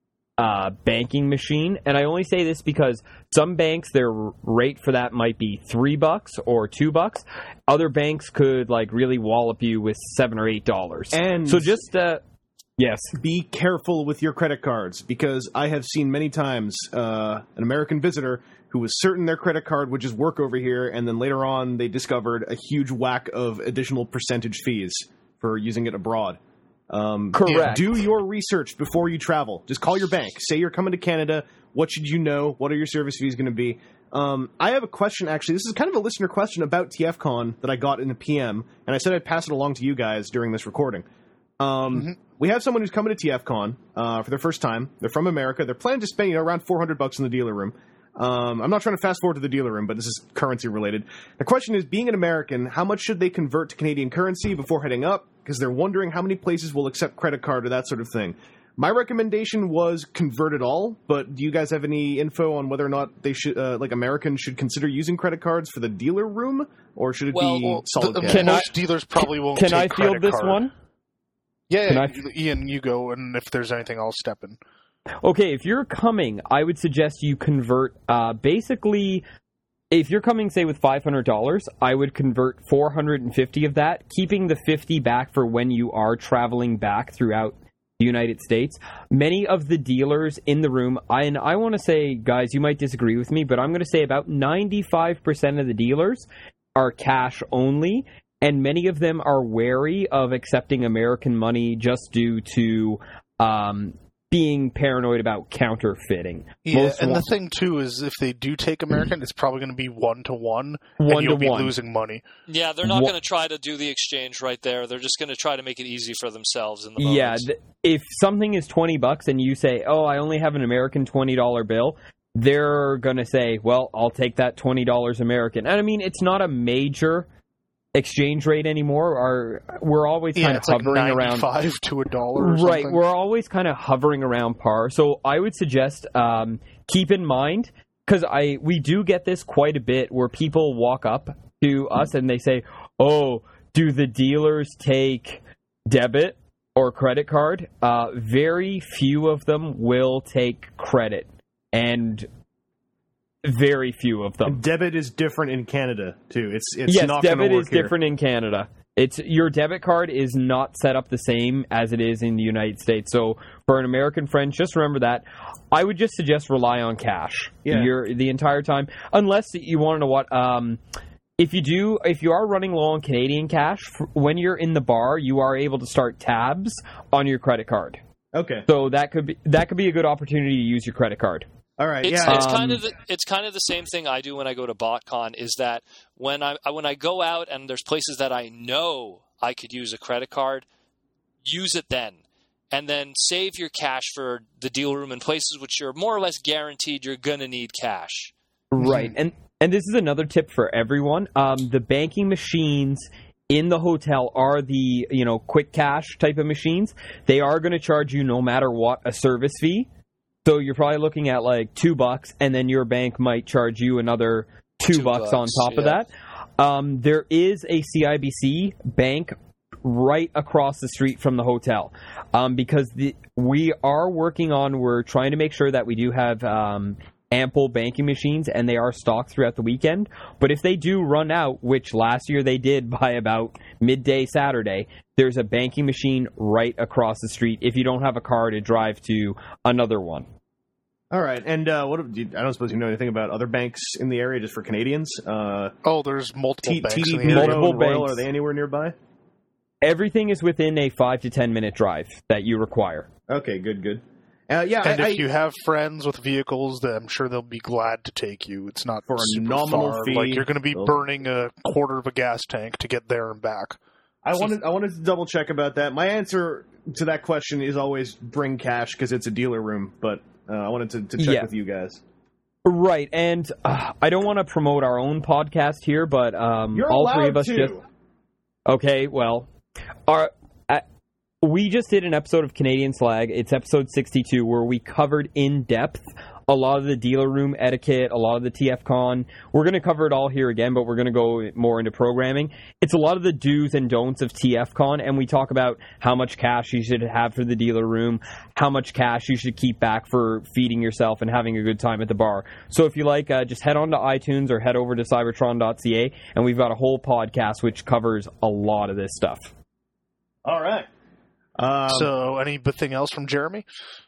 [SPEAKER 7] uh, banking machine. And I only say this because some banks, their rate for that might be three bucks or two bucks. Other banks could like really wallop you with seven or eight dollars.
[SPEAKER 3] And
[SPEAKER 7] So just uh, yes,
[SPEAKER 3] be careful with your credit cards, because I have seen many times uh, an American visitor who was certain their credit card would just work over here, and then later on they discovered a huge whack of additional percentage fees for using it abroad. Um,
[SPEAKER 7] Correct.
[SPEAKER 3] Do your research before you travel. Just call your bank. Say you're coming to Canada. What should you know? What are your service fees going to be? Um, I have a question, actually. This is kind of a listener question about TFCon that I got in the P M, and I said I'd pass it along to you guys during this recording. Um,
[SPEAKER 5] Mm-hmm.
[SPEAKER 3] We have someone who's coming to TFCon uh, for their first time. They're from America. They're planning to spend, you know, around four hundred bucks in the dealer room. Um, I'm not trying to fast forward to the dealer room, but this is currency related. The question is, being an American, how much should they convert to Canadian currency before heading up? Because they're wondering how many places will accept credit card or that sort of thing. My recommendation was convert it all, but do you guys have any info on whether or not they should, uh, like Americans should consider using credit cards for the dealer room, or should it
[SPEAKER 6] Well,
[SPEAKER 3] be
[SPEAKER 6] well,
[SPEAKER 3] solid
[SPEAKER 5] The-
[SPEAKER 3] cash?
[SPEAKER 7] Can
[SPEAKER 5] most
[SPEAKER 7] I-
[SPEAKER 5] dealers probably won't
[SPEAKER 7] can
[SPEAKER 5] take
[SPEAKER 7] I field
[SPEAKER 5] credit
[SPEAKER 7] this
[SPEAKER 5] card.
[SPEAKER 7] one?
[SPEAKER 5] Yeah,
[SPEAKER 7] Can
[SPEAKER 5] yeah,
[SPEAKER 7] I-
[SPEAKER 5] Ian, you go, and if there's anything, I'll step in.
[SPEAKER 7] Okay, if you're coming, I would suggest you convert uh, basically, if you're coming, say, with five hundred dollars, I would convert four hundred fifty of that, keeping the fifty back for when you are traveling back throughout the United States. Many of the dealers in the room, I, and I want to say, guys, you might disagree with me, but I'm going to say about ninety-five percent of the dealers are cash only, and many of them are wary of accepting American money just due to um, being paranoid about counterfeiting.
[SPEAKER 5] Yeah,
[SPEAKER 7] Most
[SPEAKER 5] and
[SPEAKER 7] wa-
[SPEAKER 5] the thing too is if they do take American, it's probably going to be one to one,
[SPEAKER 7] One
[SPEAKER 5] and you'll
[SPEAKER 7] to
[SPEAKER 5] be
[SPEAKER 7] one.
[SPEAKER 5] losing money.
[SPEAKER 6] Yeah, they're not
[SPEAKER 7] Wha-
[SPEAKER 6] going to try to do the exchange right there. They're just going to try to make it easy for themselves in the
[SPEAKER 7] Yeah,
[SPEAKER 6] moment.
[SPEAKER 7] th- if something is twenty bucks and you say, "Oh, I only have an American twenty dollar bill," they're going to say, "Well, I'll take that twenty dollars American." And I mean, it's not a major exchange rate anymore. Our we're always
[SPEAKER 5] Yeah,
[SPEAKER 7] kind of
[SPEAKER 5] it's like
[SPEAKER 7] hovering around
[SPEAKER 5] ninety-five to a dollar or
[SPEAKER 7] right.
[SPEAKER 5] something.
[SPEAKER 7] We're always kind of hovering around par. So I would suggest um, keep in mind, because I we do get this quite a bit, where people walk up to us and they say, "Oh, do the dealers take debit or credit card?" Uh, very few of them will take credit, and very few of them.
[SPEAKER 3] And debit is different in Canada too. It's it's
[SPEAKER 7] yes,
[SPEAKER 3] not going to
[SPEAKER 7] debit
[SPEAKER 3] work
[SPEAKER 7] is
[SPEAKER 3] here.
[SPEAKER 7] different in Canada. It's your debit card is not set up the same as it is in the United States. So for an American friend, just remember that. I would just suggest rely on cash
[SPEAKER 3] Yeah.
[SPEAKER 7] your, the entire time, unless you want to know what. Um, if you do, if you are running low on Canadian cash, f- when you're in the bar, you are able to start tabs on your credit card.
[SPEAKER 3] Okay.
[SPEAKER 7] So that could be that could be a good opportunity to use your credit card.
[SPEAKER 3] All right.
[SPEAKER 6] It's,
[SPEAKER 3] yeah.
[SPEAKER 6] it's
[SPEAKER 7] Um,
[SPEAKER 6] kind of the, it's kind of the same thing I do when I go to BotCon. Is that when I when I go out and there's places that I know I could use a credit card, use it then, and then save your cash for the deal room in places which you're more or less guaranteed you're gonna need cash.
[SPEAKER 7] Right, and and this is another tip for everyone. Um, the banking machines in the hotel are the you know quick cash type of machines. They are going to charge you no matter what a service fee. So you're probably looking at like two bucks, and then your bank might charge you another two,
[SPEAKER 6] Two
[SPEAKER 7] bucks, on
[SPEAKER 6] bucks,
[SPEAKER 7] top of
[SPEAKER 6] yeah.
[SPEAKER 7] that. Um, there is a C I B C bank right across the street from the hotel, um, because the, we are working on. We're trying to make sure that we do have um, ample banking machines, and they are stocked throughout the weekend. But if they do run out, which last year they did by about midday Saturday, there's a banking machine right across the street if you don't have a car to drive to another one.
[SPEAKER 3] All right. And uh, what? do you- I don't suppose you know anything about other banks in the area, just for Canadians. Uh,
[SPEAKER 5] Oh, there's multiple
[SPEAKER 3] T-
[SPEAKER 5] banks
[SPEAKER 3] TD
[SPEAKER 5] in the
[SPEAKER 3] Bank
[SPEAKER 5] area.
[SPEAKER 7] Multiple
[SPEAKER 3] and Royal,
[SPEAKER 7] banks.
[SPEAKER 3] are they anywhere nearby?
[SPEAKER 7] Everything is within a five to ten minute drive that you require.
[SPEAKER 3] Okay. Good. Good. Uh, yeah.
[SPEAKER 5] And
[SPEAKER 3] I,
[SPEAKER 5] if
[SPEAKER 3] I,
[SPEAKER 5] you have friends with vehicles, then I'm sure they'll be glad to take you. It's not
[SPEAKER 3] For a
[SPEAKER 5] super
[SPEAKER 3] nominal
[SPEAKER 5] far.
[SPEAKER 3] fee.
[SPEAKER 5] Like you're going to be
[SPEAKER 3] They'll-
[SPEAKER 5] burning a quarter of a gas tank to get there and back.
[SPEAKER 3] I wanted I wanted to double check about that. My answer to that question is always bring cash because it's a dealer room. But uh, I wanted to, to check
[SPEAKER 7] Yeah.
[SPEAKER 3] with you guys.
[SPEAKER 7] Right, and uh, I don't want to promote our own podcast here, but um,
[SPEAKER 3] You're
[SPEAKER 7] all
[SPEAKER 3] allowed
[SPEAKER 7] three of us
[SPEAKER 3] to.
[SPEAKER 7] just okay. Well, our uh, we just did an episode of Canadian Slag. It's episode sixty-two, where we covered in depth a lot of the dealer room etiquette, a lot of the T F Con. We're going to cover it all here again, but we're going to go more into programming. It's a lot of the do's and don'ts of T F Con, and we talk about how much cash you should have for the dealer room, how much cash you should keep back for feeding yourself and having a good time at the bar. So if you like, uh, just head on to iTunes or head over to cybertron dot c a, and we've got a whole podcast which covers a lot of this stuff.
[SPEAKER 3] All right. Um,
[SPEAKER 5] So, anything else from Jeremy?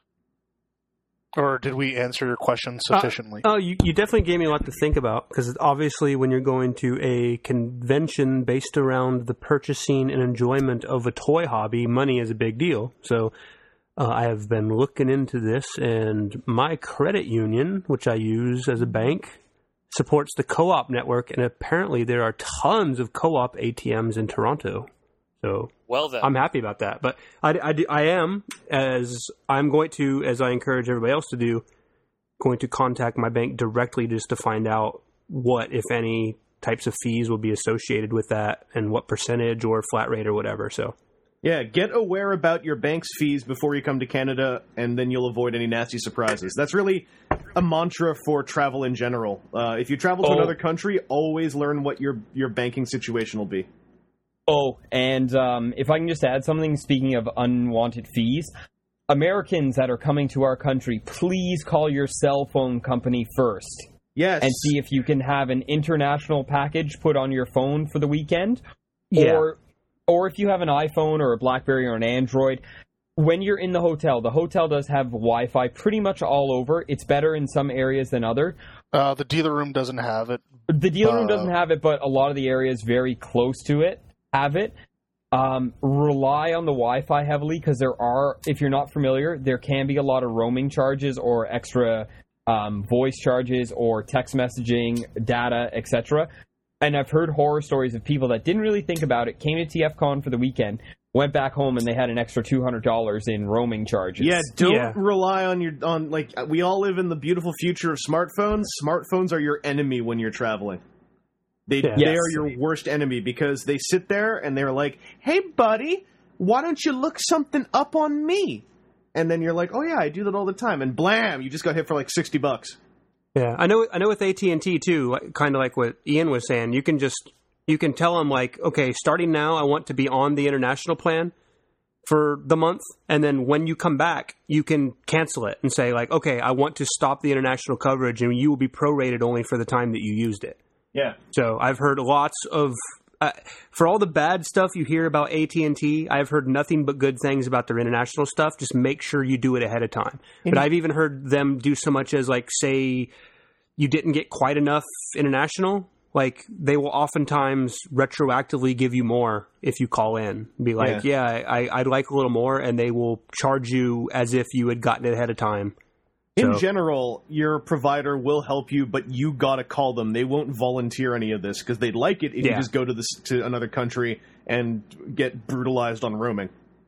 [SPEAKER 5] Or did we answer your question sufficiently?
[SPEAKER 4] Oh, you, you definitely gave me a lot to think about, because obviously when you're going to a convention based around the purchasing and enjoyment of a toy hobby, money is a big deal. So uh, I have been looking into this, and my credit union, which I use as a bank, supports the co-op network, and apparently there are tons of co-op A T Ms in Toronto. So
[SPEAKER 6] Well then,
[SPEAKER 4] I'm happy about that. But I, I, do- I am, as I'm going to, as I encourage everybody else to do, going to contact my bank directly just to find out what, if any, types of fees will be associated with that and what percentage or flat rate or whatever. So
[SPEAKER 3] yeah, get aware about your bank's fees before you come to Canada, and then you'll avoid any nasty surprises. That's really a mantra for travel in general. Uh, if you travel to
[SPEAKER 7] Oh.
[SPEAKER 3] another country, always learn what your your banking situation will be.
[SPEAKER 7] Oh, and um, if I can just add something, speaking of unwanted fees, Americans that are coming to our country, please call your cell phone company first
[SPEAKER 3] Yes.
[SPEAKER 7] and see if you can have an international package put on your phone for the weekend.
[SPEAKER 4] Yeah.
[SPEAKER 7] Or, or if you have an iPhone or a BlackBerry or an Android, when you're in the hotel, the hotel does have Wi-Fi pretty much all over. It's better in some areas than other.
[SPEAKER 5] Uh, the dealer room doesn't have it.
[SPEAKER 7] The dealer room
[SPEAKER 5] Uh,
[SPEAKER 7] doesn't have it, but a lot of the areas very close to it have it. Um, rely on the Wi-Fi heavily, because there are, if you're not familiar, there can be a lot of roaming charges or extra um, voice charges or text messaging, data, et cetera. And I've heard horror stories of people that didn't really think about it, came to T F Con for the weekend, went back home, and they had an extra two hundred dollars in roaming charges.
[SPEAKER 3] Yeah, don't
[SPEAKER 4] Yeah.
[SPEAKER 3] rely on your on like we all live in the beautiful future of smartphones. Smartphones are your enemy when you're traveling. They
[SPEAKER 4] Yeah.
[SPEAKER 3] they
[SPEAKER 7] Yes.
[SPEAKER 3] are your worst enemy because they sit there and they're like, "Hey, buddy, why don't you look something up on me?" And then you're like, "Oh yeah, I do that all the time." And blam, you just got hit for like sixty bucks.
[SPEAKER 4] Yeah, I know. I know with A T and T too. Kind of like what Ian was saying. You can just you can tell them like, okay, starting now, I want to be on the international plan for the month, and then when you come back, you can cancel it and say like, okay, I want to stop the international coverage, and you will be prorated only for the time that you used it.
[SPEAKER 3] Yeah.
[SPEAKER 4] So I've heard lots of. Uh, for all the bad stuff you hear about A T and T, I've heard nothing but good things about their international stuff. Just make sure you do it ahead of time. But I've even heard them do so much as, like, say you didn't get quite enough international. Like, they will oftentimes retroactively give you more if you call in. Be like, yeah, yeah I, I'd like a little more, and they will charge you as if you had gotten it ahead of time.
[SPEAKER 3] In
[SPEAKER 4] So-
[SPEAKER 3] general, your provider will help you, but you gotta call them. They won't volunteer any of this because they'd like it if
[SPEAKER 4] Yeah.
[SPEAKER 3] you just go to this to another country and get brutalized on roaming.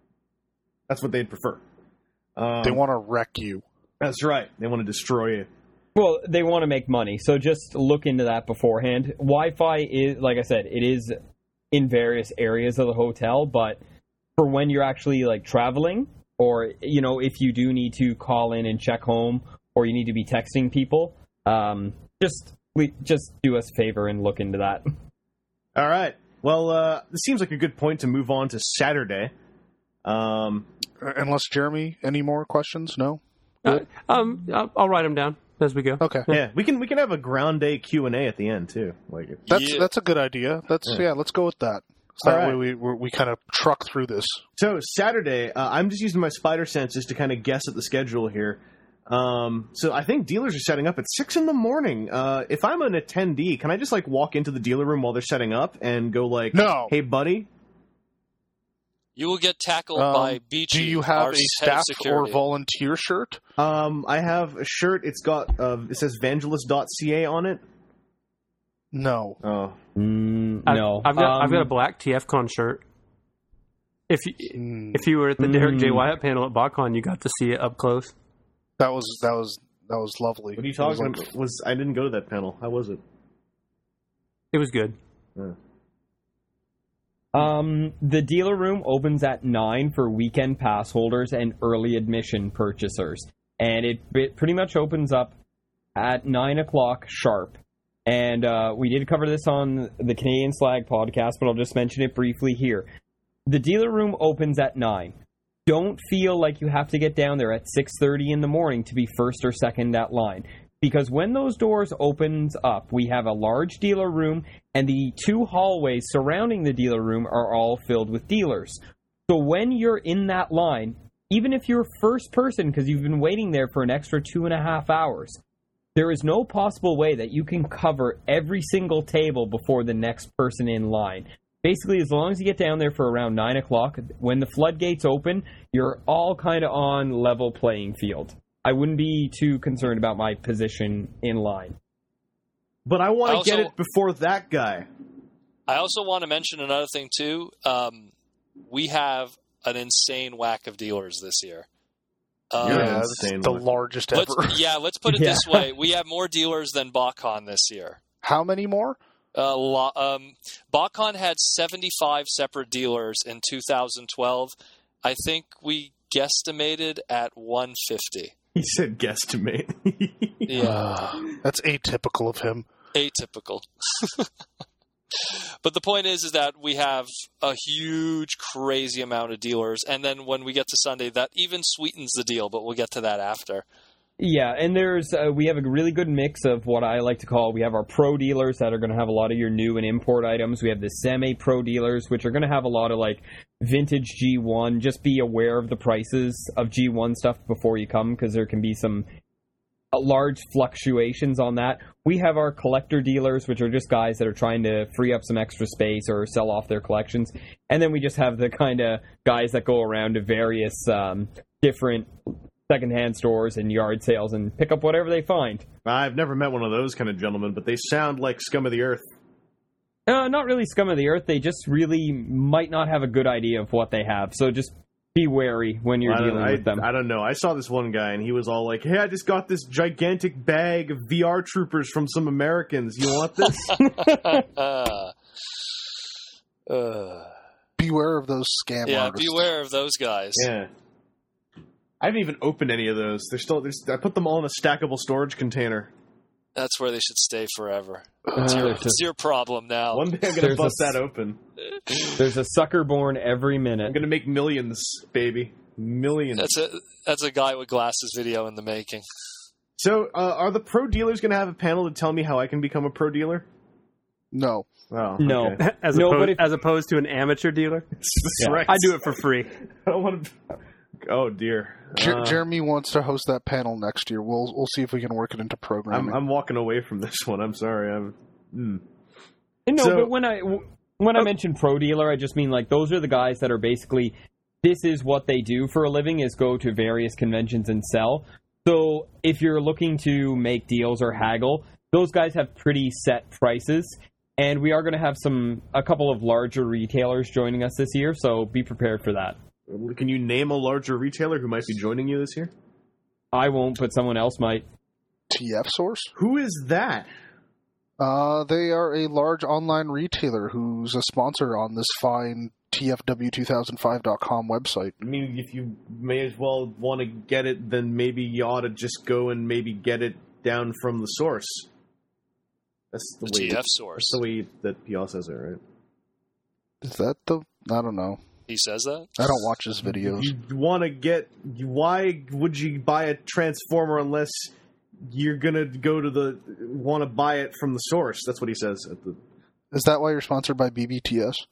[SPEAKER 3] That's what they'd prefer. Um,
[SPEAKER 5] They want to wreck you.
[SPEAKER 3] That's right. They want to destroy you.
[SPEAKER 7] Well, they want to make money, so just look into that beforehand. Wi-Fi is, like I said, it is in various areas of the hotel, but for when you're actually like traveling, or you know, if you do need to call in and check home, or you need to be texting people, um, just we just do us a favor and look into that.
[SPEAKER 3] All right. Well, uh, this seems like a good point to move on to Saturday. Um,
[SPEAKER 5] Uh, Unless Jeremy, any more questions? No.
[SPEAKER 4] Uh, um, I'll, I'll write them down as we go.
[SPEAKER 5] Okay.
[SPEAKER 3] yeah, we can we can have a ground day Q and A at the end too. Like,
[SPEAKER 5] That's
[SPEAKER 6] Yeah.
[SPEAKER 5] that's a good idea. That's
[SPEAKER 3] Yeah.
[SPEAKER 5] yeah. Let's go with that. So
[SPEAKER 3] All
[SPEAKER 5] that
[SPEAKER 3] right.
[SPEAKER 5] way we we, we kind of truck through this.
[SPEAKER 3] so Saturday, uh, I'm just using my spider senses to kind of guess at the schedule here. Um, so I think dealers are setting up at six in the morning. Uh, if I'm an attendee, can I just like walk into the dealer room while they're setting up and go like,
[SPEAKER 5] No.
[SPEAKER 3] hey buddy?
[SPEAKER 6] You will get tackled
[SPEAKER 5] Um,
[SPEAKER 6] by Beachy.
[SPEAKER 5] Do you have
[SPEAKER 6] our
[SPEAKER 5] a
[SPEAKER 6] head of
[SPEAKER 5] staff or
[SPEAKER 6] security.
[SPEAKER 5] volunteer shirt?
[SPEAKER 3] Um, I have a shirt. It's got uh, it says vangelist dot c a on it.
[SPEAKER 5] No.
[SPEAKER 3] Oh,
[SPEAKER 7] Mm,
[SPEAKER 4] I've,
[SPEAKER 7] no,
[SPEAKER 4] I've got I've got a
[SPEAKER 7] Um,
[SPEAKER 4] black T F Con shirt. If you,
[SPEAKER 5] Mm,
[SPEAKER 4] if you were at the Derek J.
[SPEAKER 7] Mm.
[SPEAKER 4] Wyatt panel at BotCon, you got to see it up close.
[SPEAKER 5] that was that was that was lovely.
[SPEAKER 3] what are you
[SPEAKER 5] It was
[SPEAKER 3] talking
[SPEAKER 5] like-
[SPEAKER 3] about? Was I didn't go to that panel? How was it?
[SPEAKER 4] It was good.
[SPEAKER 7] Um, the dealer room opens at nine for weekend pass holders and early admission purchasers, and it, it pretty much opens up at nine o'clock sharp. And uh, we did cover this on the Canadian Slag podcast, but I'll just mention it briefly here. The dealer room opens at nine. Don't feel like you have to get down there at six thirty in the morning to be first or second at line. Because when those doors opens up, we have a large dealer room, and the two hallways surrounding the dealer room are all filled with dealers. So when you're in that line, even if you're first person, because you've been waiting there for an extra two and a half hours, there is no possible way that you can cover every single table before the next person in line. Basically, as long as you get down there for around nine o'clock, when the floodgates open, you're all kind of on level playing field. I wouldn't be too concerned about my position in line.
[SPEAKER 3] But I want
[SPEAKER 6] I
[SPEAKER 3] to
[SPEAKER 6] also-
[SPEAKER 3] get it before that guy.
[SPEAKER 6] I also want to mention another thing too. Um, we have an insane whack of dealers this year. Um,
[SPEAKER 3] You're
[SPEAKER 5] yeah, that's
[SPEAKER 3] insane,
[SPEAKER 5] the
[SPEAKER 3] Mike.
[SPEAKER 5] largest
[SPEAKER 6] let's,
[SPEAKER 5] ever.
[SPEAKER 6] yeah, let's put it
[SPEAKER 7] Yeah.
[SPEAKER 6] this way: we have more dealers than BotCon this year.
[SPEAKER 5] How many more?
[SPEAKER 6] Uh, lo- um, BotCon had seventy-five separate dealers in two thousand twelve. I think we guesstimated at one hundred fifty.
[SPEAKER 3] He said guesstimate.
[SPEAKER 6] Yeah,
[SPEAKER 5] That's atypical of him.
[SPEAKER 6] atypical. But the point is, is that we have a huge, crazy amount of dealers, and then when we get to Sunday, that even sweetens the deal. But we'll get to that after.
[SPEAKER 7] Yeah, and there's uh, we have a really good mix of what I like to call, we have our pro dealers that are going to have a lot of your new and import items. We have the semi-pro dealers, which are going to have a lot of like vintage G one. Just be aware of the prices of G one stuff before you come, because there can be some uh, large fluctuations on that. We have our collector dealers, which are just guys that are trying to free up some extra space or sell off their collections. And then we just have the kind of guys that go around to various um, different secondhand stores and yard sales and pick up whatever they find.
[SPEAKER 3] I've never met one of those kind of gentlemen, but they sound like scum of the earth.
[SPEAKER 7] Uh, not really scum of the earth. They just really might not have a good idea of what they have. So just be wary when you're
[SPEAKER 3] I don't,
[SPEAKER 7] dealing
[SPEAKER 3] I,
[SPEAKER 7] with them.
[SPEAKER 3] I don't know. I saw this one guy, and he was all like, "Hey, I just got this gigantic bag of V R troopers from some Americans. You want this?"
[SPEAKER 6] uh, uh,
[SPEAKER 5] Beware of those scam
[SPEAKER 6] yeah,
[SPEAKER 5] artists.
[SPEAKER 6] beware of those guys.
[SPEAKER 3] Yeah. I haven't even opened any of those. They're still. They're, I put them all in a stackable storage container.
[SPEAKER 6] That's where they should stay forever.
[SPEAKER 7] Uh,
[SPEAKER 6] It's your,
[SPEAKER 7] there's,
[SPEAKER 6] it's
[SPEAKER 7] a,
[SPEAKER 6] your problem now.
[SPEAKER 3] One day I'm gonna
[SPEAKER 7] There's
[SPEAKER 3] bust
[SPEAKER 7] a-
[SPEAKER 3] that open.
[SPEAKER 7] there's a sucker born every
[SPEAKER 3] I'm
[SPEAKER 7] minute.
[SPEAKER 3] gonna make millions, baby, millions.
[SPEAKER 6] That's a that's a guy with glasses video in the making.
[SPEAKER 3] So, uh, are the pro dealers gonna have a panel to tell me how I can become a pro dealer?
[SPEAKER 5] No.
[SPEAKER 3] Oh,
[SPEAKER 7] No.
[SPEAKER 3] okay.
[SPEAKER 1] As,
[SPEAKER 7] No,
[SPEAKER 1] opposed,
[SPEAKER 7] but if-
[SPEAKER 1] as opposed to an amateur dealer,
[SPEAKER 3] That's
[SPEAKER 7] Yeah.
[SPEAKER 3] right.
[SPEAKER 1] I do it for free.
[SPEAKER 3] I don't want to. Oh dear.
[SPEAKER 5] Jer-
[SPEAKER 3] Uh,
[SPEAKER 5] Jeremy wants to host that panel next year. We'll we'll see if we can work it into
[SPEAKER 3] I'm,
[SPEAKER 5] programming.
[SPEAKER 3] I'm walking away from this one. I'm sorry. I'm. Mm.
[SPEAKER 7] No,
[SPEAKER 3] So-
[SPEAKER 7] but when I when I
[SPEAKER 3] Oh.
[SPEAKER 7] mention pro dealer, I just mean like those are the guys that are basically this is what they do for a living is go to various conventions and sell. So if you're looking to make deals or haggle, those guys have pretty set prices. And we are going to have some a couple of larger retailers joining us this year, so be prepared for that.
[SPEAKER 3] Can you name a larger retailer who might be joining you this year?
[SPEAKER 7] I won't, but someone else might.
[SPEAKER 5] T F Source?
[SPEAKER 3] Who is that?
[SPEAKER 5] Uh, they are a large online retailer who's a sponsor on this fine T F W two thousand five dot com website.
[SPEAKER 3] I mean, if you may as well want to get it, then maybe you ought to just go and maybe get it down from the source. That's the,
[SPEAKER 6] The
[SPEAKER 3] way.
[SPEAKER 6] T F source.
[SPEAKER 3] That's the way that P L says it, right?
[SPEAKER 5] Is that the... I don't know.
[SPEAKER 6] He says that?
[SPEAKER 5] I don't watch his videos.
[SPEAKER 3] You want to get? Why would you buy a transformer unless you're gonna go to the want to buy it from the source? That's what he says. At the,
[SPEAKER 5] Is that why you're sponsored by B B T S?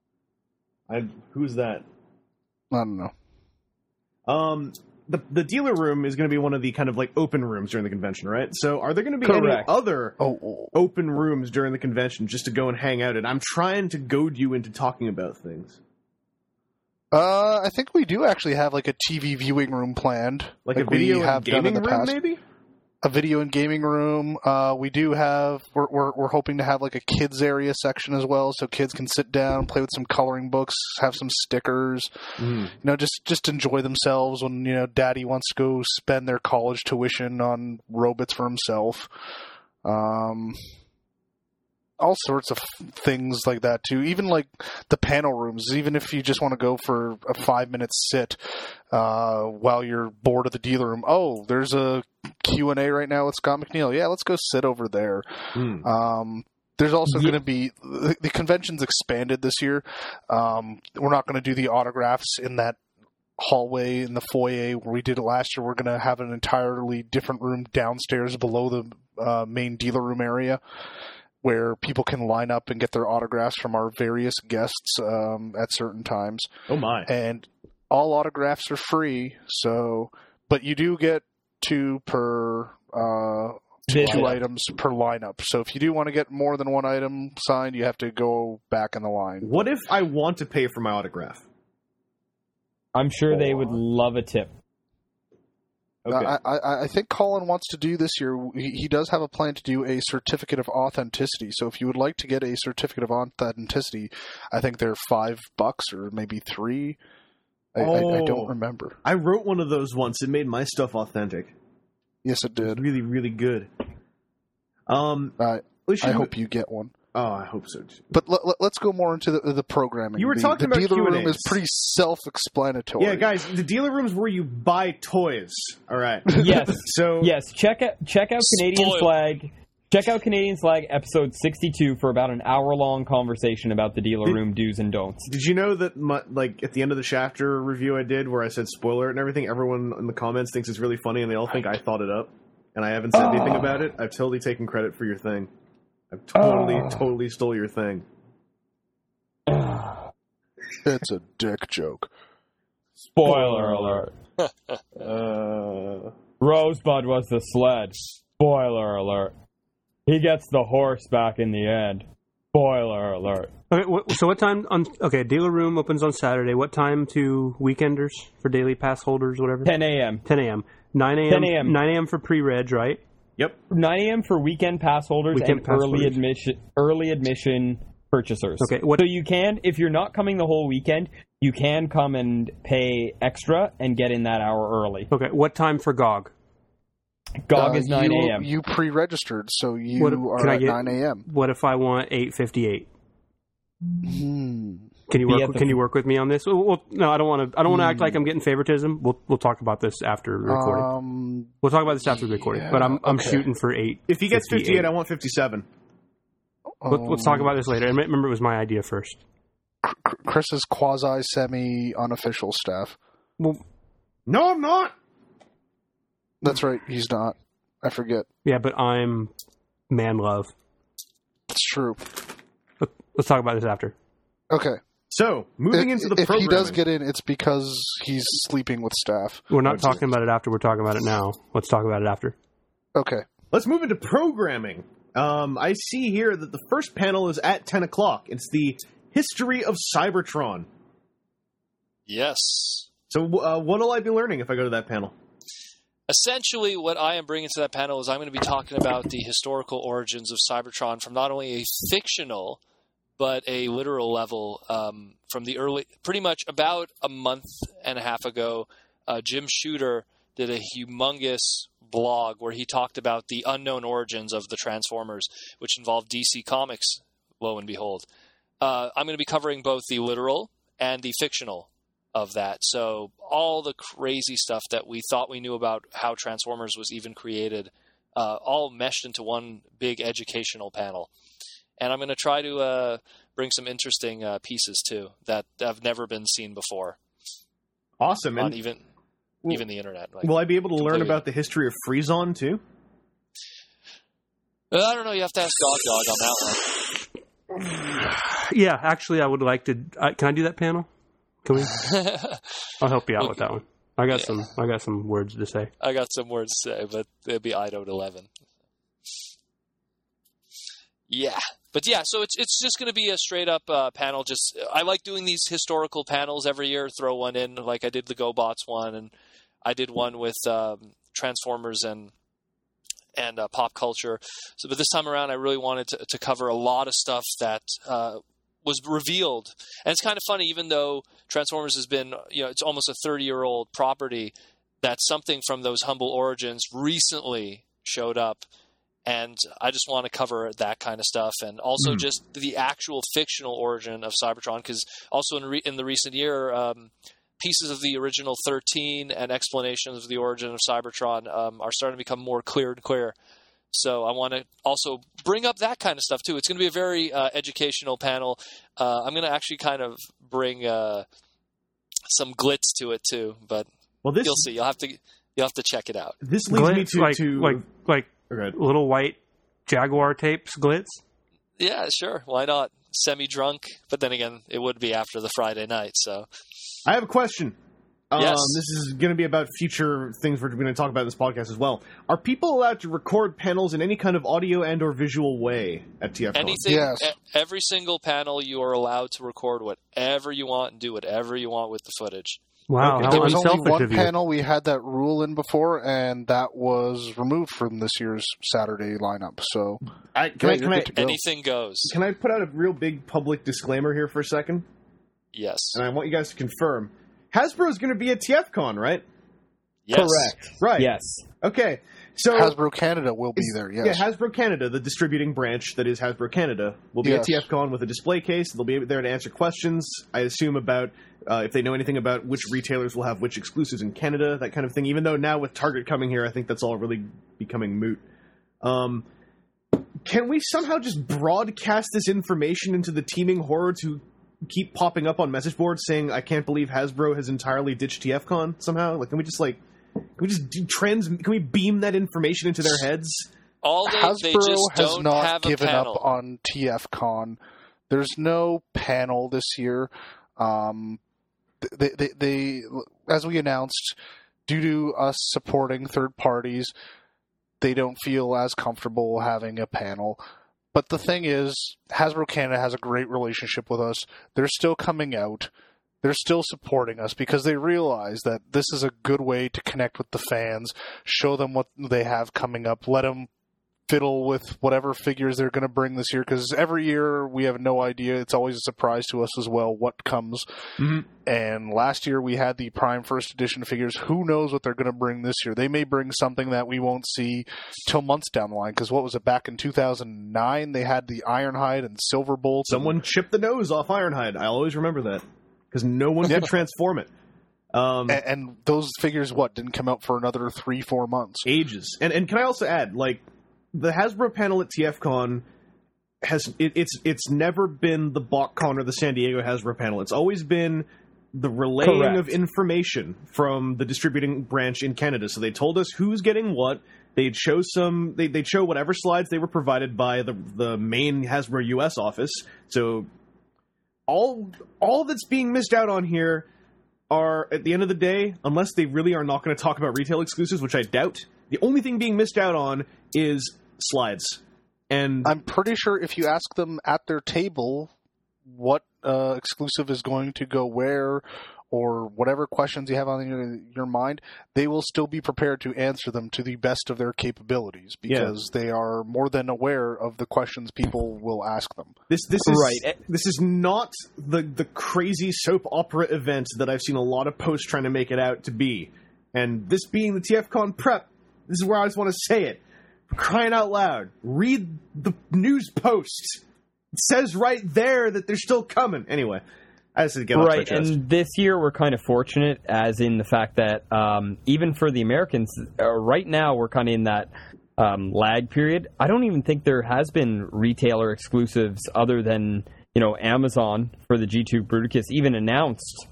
[SPEAKER 3] I who's that?
[SPEAKER 5] I don't know.
[SPEAKER 3] Um, the the dealer room is going to be one of the kind of like open rooms during the convention, right? So, are there going to be
[SPEAKER 7] Correct.
[SPEAKER 3] any other
[SPEAKER 5] Oh, oh,
[SPEAKER 3] open rooms during the convention just to go and hang out in? I'm trying to goad you into talking about things,
[SPEAKER 5] Uh, I think we do actually have like a T V viewing room planned,
[SPEAKER 3] like,
[SPEAKER 5] like
[SPEAKER 3] a video
[SPEAKER 5] we
[SPEAKER 3] and
[SPEAKER 5] have done
[SPEAKER 3] gaming
[SPEAKER 5] in the
[SPEAKER 3] room,
[SPEAKER 5] past.
[SPEAKER 3] maybe.
[SPEAKER 5] A video and gaming room. Uh, we do have. We're, we're we're hoping to have like a kids area section as well, so kids can sit down, play with some coloring books, have some stickers.
[SPEAKER 3] Mm.
[SPEAKER 5] You know, just just enjoy themselves when you know Daddy wants to go spend their college tuition on robots for himself. Um, all sorts of things like that too. Even like the panel rooms. Even if you just want to go for a five minute sit uh, while you're bored of the dealer room. Oh, there's a Q and A right now with Scott McNeil. Yeah, let's go sit over there.
[SPEAKER 3] Mm.
[SPEAKER 5] Um, there's also
[SPEAKER 7] Yeah.
[SPEAKER 5] going to be the, the convention's expanded this year. Um, we're not going to do the autographs in that hallway in the foyer where we did it last year. We're going to have an entirely different room downstairs below the uh, main dealer room area, where people can line up and get their autographs from our various guests um, at certain times.
[SPEAKER 3] Oh my!
[SPEAKER 5] And all autographs are free. So, but you do get two per uh,
[SPEAKER 7] Two
[SPEAKER 5] two
[SPEAKER 7] items.
[SPEAKER 5] items per lineup. So if you do want to get more than one item signed, you have to go back in the line.
[SPEAKER 3] What if I want to pay for my autograph?
[SPEAKER 7] I'm sure they would love a tip.
[SPEAKER 3] Okay.
[SPEAKER 5] Uh, I, I, I think Colin wants to do this year. He, he does have a plan to do a certificate of authenticity. So if you would like to get a certificate of authenticity, I think they're five bucks or maybe three. I, I, I
[SPEAKER 3] Oh.
[SPEAKER 5] don't remember.
[SPEAKER 3] I wrote one of those once. It made my stuff authentic.
[SPEAKER 5] Yes, it
[SPEAKER 3] It was
[SPEAKER 5] did.
[SPEAKER 3] really, really good. Um,
[SPEAKER 5] Uh,
[SPEAKER 3] we should
[SPEAKER 5] I
[SPEAKER 3] mo-
[SPEAKER 5] hope you get one.
[SPEAKER 3] Oh, I hope so too.
[SPEAKER 5] But let, let, let's go more into the, the programming.
[SPEAKER 3] You were
[SPEAKER 5] the,
[SPEAKER 3] talking
[SPEAKER 5] the
[SPEAKER 3] about
[SPEAKER 5] dealer
[SPEAKER 3] Q and
[SPEAKER 5] room is
[SPEAKER 3] A's.
[SPEAKER 5] pretty self-explanatory.
[SPEAKER 3] Yeah, guys, the dealer room's where you buy toys. All right.
[SPEAKER 7] Yes.
[SPEAKER 3] So
[SPEAKER 7] Yes, check out check out Canadian
[SPEAKER 6] Spoil.
[SPEAKER 7] Flag. Check out Canadian Flag episode sixty-two for about an hour-long conversation about the dealer room do's and don'ts.
[SPEAKER 3] did you know that, my, like, at the end of the Shafter review I did, where I said spoiler and everything, everyone in the comments thinks it's really funny, and they all think I thought it up, and I haven't said anything about it. I've totally taken credit for your thing. I've totally, totally stole your thing.
[SPEAKER 5] It's a dick joke.
[SPEAKER 7] Spoiler alert.
[SPEAKER 3] Uh,
[SPEAKER 7] Rosebud was the sled. Spoiler alert. He gets the horse back in the end. Spoiler alert.
[SPEAKER 1] Okay, wh- so what time on? Okay, dealer room opens on Saturday. What time to weekenders for daily pass holders, whatever?
[SPEAKER 7] ten a.m.
[SPEAKER 1] ten a.m. nine a.m.
[SPEAKER 7] ten a.m.
[SPEAKER 1] nine a.m. for pre-reg, right?
[SPEAKER 3] yep.
[SPEAKER 7] nine a.m. for weekend pass holders
[SPEAKER 1] Weekend
[SPEAKER 7] and
[SPEAKER 1] pass
[SPEAKER 7] early
[SPEAKER 1] holders.
[SPEAKER 7] admission early admission purchasers.
[SPEAKER 1] Okay, what-
[SPEAKER 7] So you can, if you're not coming the whole weekend, you can come and pay extra and get in that hour early.
[SPEAKER 4] Okay, what time for G O G?
[SPEAKER 7] G O G
[SPEAKER 5] Uh,
[SPEAKER 7] is nine
[SPEAKER 5] you-
[SPEAKER 7] a.m.
[SPEAKER 5] You pre-registered, so you
[SPEAKER 4] What if-
[SPEAKER 5] are
[SPEAKER 4] can I
[SPEAKER 5] at
[SPEAKER 4] get-
[SPEAKER 5] nine a.m.
[SPEAKER 4] What if I want eight fifty-eight?
[SPEAKER 5] Hmm.
[SPEAKER 4] Can you
[SPEAKER 7] Be
[SPEAKER 4] work?
[SPEAKER 7] at the-
[SPEAKER 4] Can you work with me on this? Well, well, no, I don't want to. I don't want to act like I'm getting favoritism. We'll we'll talk about this after recording.
[SPEAKER 5] Um,
[SPEAKER 4] we'll talk about this after recording.
[SPEAKER 5] yeah,
[SPEAKER 4] But I'm I'm
[SPEAKER 5] okay.
[SPEAKER 4] shooting for eight.
[SPEAKER 3] If he gets
[SPEAKER 4] fifty-eight.
[SPEAKER 3] fifty-eight, I want fifty-seven.
[SPEAKER 4] Let, let's talk about this later. And remember, it was my idea first.
[SPEAKER 5] Chris's quasi semi unofficial staff.
[SPEAKER 4] Well,
[SPEAKER 3] No, I'm not.
[SPEAKER 5] That's right. He's not. I forget.
[SPEAKER 4] yeah, but I'm man love.
[SPEAKER 5] It's true.
[SPEAKER 4] Let, let's talk about this after.
[SPEAKER 5] Okay.
[SPEAKER 3] So, moving
[SPEAKER 5] If-
[SPEAKER 3] into the
[SPEAKER 5] if
[SPEAKER 3] programming.
[SPEAKER 5] he does get in, it's because he's sleeping with staff.
[SPEAKER 4] We're not talking about it after. We're talking about it now. Let's talk about it after.
[SPEAKER 5] Okay.
[SPEAKER 3] Let's move into programming. Um, I see here that the first panel is at ten o'clock. It's the history of Cybertron.
[SPEAKER 6] Yes.
[SPEAKER 3] So, uh, what will I be learning if I go to that panel?
[SPEAKER 6] Essentially, what I am bringing to that panel is I'm going to be talking about the historical origins of Cybertron from not only a fictional but a literal level. Um, from the early, pretty much about a month and a half ago, uh, Jim Shooter did a humongous blog where he talked about the unknown origins of the Transformers, which involved D C Comics, lo and behold. Uh, I'm going to be covering both the literal and the fictional of that. So all the crazy stuff that we thought we knew about how Transformers was even created, uh, all meshed into one big educational panel. And I'm going to try to uh, bring some interesting uh, pieces, too, that have never been seen before
[SPEAKER 3] Awesome.
[SPEAKER 6] on
[SPEAKER 3] And
[SPEAKER 6] even even the internet. Like,
[SPEAKER 3] will I be able to learn
[SPEAKER 6] completely-
[SPEAKER 3] about the history of Frezon, too?
[SPEAKER 6] Uh, I don't know. You have to ask Dog Dog on that one.
[SPEAKER 4] Yeah, actually, I would like to. Uh, can I do that panel? Can we? I'll help you out with that one. I got
[SPEAKER 6] Yeah.
[SPEAKER 4] some. I got some words to say.
[SPEAKER 6] I got some words to say, but it'd be I D O T eleven. Yeah, but yeah, so it's it's just going to be a straight up uh, panel. Just I like doing these historical panels every year. Throw one in, like I did the GoBots one, and I did one with um, Transformers and and uh, pop culture. So, but this time around, I really wanted to, to cover a lot of stuff that uh, was revealed. And it's kind of funny, even though Transformers has been, you know, it's almost a thirty year old property, that something from those humble origins recently showed up. And I just want to cover that kind of stuff, and also
[SPEAKER 3] Mm.
[SPEAKER 6] just the actual fictional origin of Cybertron, because also in, re- in the recent year, um, pieces of the original thirteen and explanations of the origin of Cybertron um, are starting to become more clear and clear. So I want to also bring up that kind of stuff too. It's going to be a very uh, educational panel. Uh, I'm going to actually kind of bring uh, some glitz to it too, but
[SPEAKER 3] Well, this
[SPEAKER 6] you'll see. You'll have to you'll have to check it out.
[SPEAKER 3] this leads me
[SPEAKER 4] Glitz,
[SPEAKER 3] to
[SPEAKER 4] like
[SPEAKER 3] to
[SPEAKER 4] like like
[SPEAKER 3] Okay.
[SPEAKER 4] little white Jaguar tapes, glitz.
[SPEAKER 6] Yeah, sure. Why not? Semi-drunk, but then again, it would be after the Friday night. So
[SPEAKER 3] I have a question. Um,
[SPEAKER 6] Yes.
[SPEAKER 3] This is going to be about future things we're going to talk about in this podcast as well. Are people allowed to record panels in any kind of audio and or visual way at T F Con?
[SPEAKER 6] anything,
[SPEAKER 5] Yes.
[SPEAKER 6] e- every single panel, you are allowed to record whatever you want and do whatever you want with the footage.
[SPEAKER 4] Wow,
[SPEAKER 3] Okay.
[SPEAKER 4] how
[SPEAKER 5] There was
[SPEAKER 4] unselfish
[SPEAKER 5] only one
[SPEAKER 4] of you.
[SPEAKER 5] panel we had that rule in before, and that was removed from this year's Saturday lineup. So
[SPEAKER 3] I, can,
[SPEAKER 5] Yeah,
[SPEAKER 3] I, can,
[SPEAKER 5] you're
[SPEAKER 3] I,
[SPEAKER 5] good to go.
[SPEAKER 6] Anything goes.
[SPEAKER 3] can I put out a real big public disclaimer here for a second?
[SPEAKER 6] Yes.
[SPEAKER 3] And I want you guys to confirm. Hasbro's going to be at T F Con, right?
[SPEAKER 6] Yes.
[SPEAKER 7] Correct.
[SPEAKER 3] Right.
[SPEAKER 7] Yes.
[SPEAKER 3] Okay. So
[SPEAKER 5] Hasbro Canada will be there. Yes.
[SPEAKER 3] Yeah, Hasbro Canada, the distributing branch that is Hasbro Canada, will be
[SPEAKER 5] Yes.
[SPEAKER 3] at T F Con with a display case. They'll be there to answer questions, I assume, about uh, if they know anything about which retailers will have which exclusives in Canada, that kind of thing. Even though now with Target coming here, I think that's all really becoming moot. Um, can we somehow just broadcast this information into the teeming hordes who keep popping up on message boards saying, I can't believe Hasbro has entirely ditched T F Con somehow? Like, can we just, like, can we just do trans? Can we beam that information into their heads?
[SPEAKER 6] All they,
[SPEAKER 5] Hasbro
[SPEAKER 6] they just
[SPEAKER 5] has
[SPEAKER 6] don't
[SPEAKER 5] not
[SPEAKER 6] have a
[SPEAKER 5] given
[SPEAKER 6] panel.
[SPEAKER 5] up on T F Con. There's no panel this year. Um, they, they, they, as we announced, due to us supporting third parties, they don't feel as comfortable having a panel. But the thing is, Hasbro Canada has a great relationship with us. They're still coming out. They're still supporting us because they realize that this is a good way to connect with the fans, show them what they have coming up, let them fiddle with whatever figures they're going to bring this year, because every year we have no idea. It's always a surprise to us as well what comes.
[SPEAKER 3] Mm-hmm.
[SPEAKER 5] And last year we had the Prime First Edition figures. Who knows what they're going to bring this year? They may bring something that we won't see till months down the line, because what was it, back in two thousand nine they had the Ironhide and Silverbolt.
[SPEAKER 3] Someone chipped the nose off Ironhide. I'll always remember that, because no one
[SPEAKER 5] Yeah.
[SPEAKER 3] could transform it. Um,
[SPEAKER 5] and, and those figures, what, didn't come out for another three, four months.
[SPEAKER 3] ages. And and can I also add, like, the Hasbro panel at T F Con has it, it's it's never been the BotCon or the San Diego Hasbro panel. It's always been the relaying
[SPEAKER 7] Correct.
[SPEAKER 3] of information from the distributing branch in Canada. So they told us who's getting what. They'd show some. They they'd show whatever slides they were provided by the the main Hasbro U S office. So all all that's being missed out on here are, at the end of the day, unless they really are not going to talk about retail exclusives, which I doubt, the only thing being missed out on is slides. And
[SPEAKER 5] I'm pretty sure if you ask them at their table what uh, exclusive is going to go where, or whatever questions you have on your, your mind, they will still be prepared to answer them to the best of their capabilities, because they are more than aware of the questions people will ask them.
[SPEAKER 3] this this is
[SPEAKER 7] Right.
[SPEAKER 3] this is not the the crazy soap opera event that I've seen a lot of posts trying to make it out to be. And this being the T F Con prep, this is where I just want to say it. For crying out loud, read the news post. It says right there that they're still coming. Anyway, I just had to get off my
[SPEAKER 7] Right,
[SPEAKER 3] chest.
[SPEAKER 7] and this year we're kind of fortunate, as in the fact that um, even for the Americans, uh, right now we're kind of in that um, lag period. I don't even think there has been retailer exclusives other than, you know, Amazon for the G two Bruticus even announced.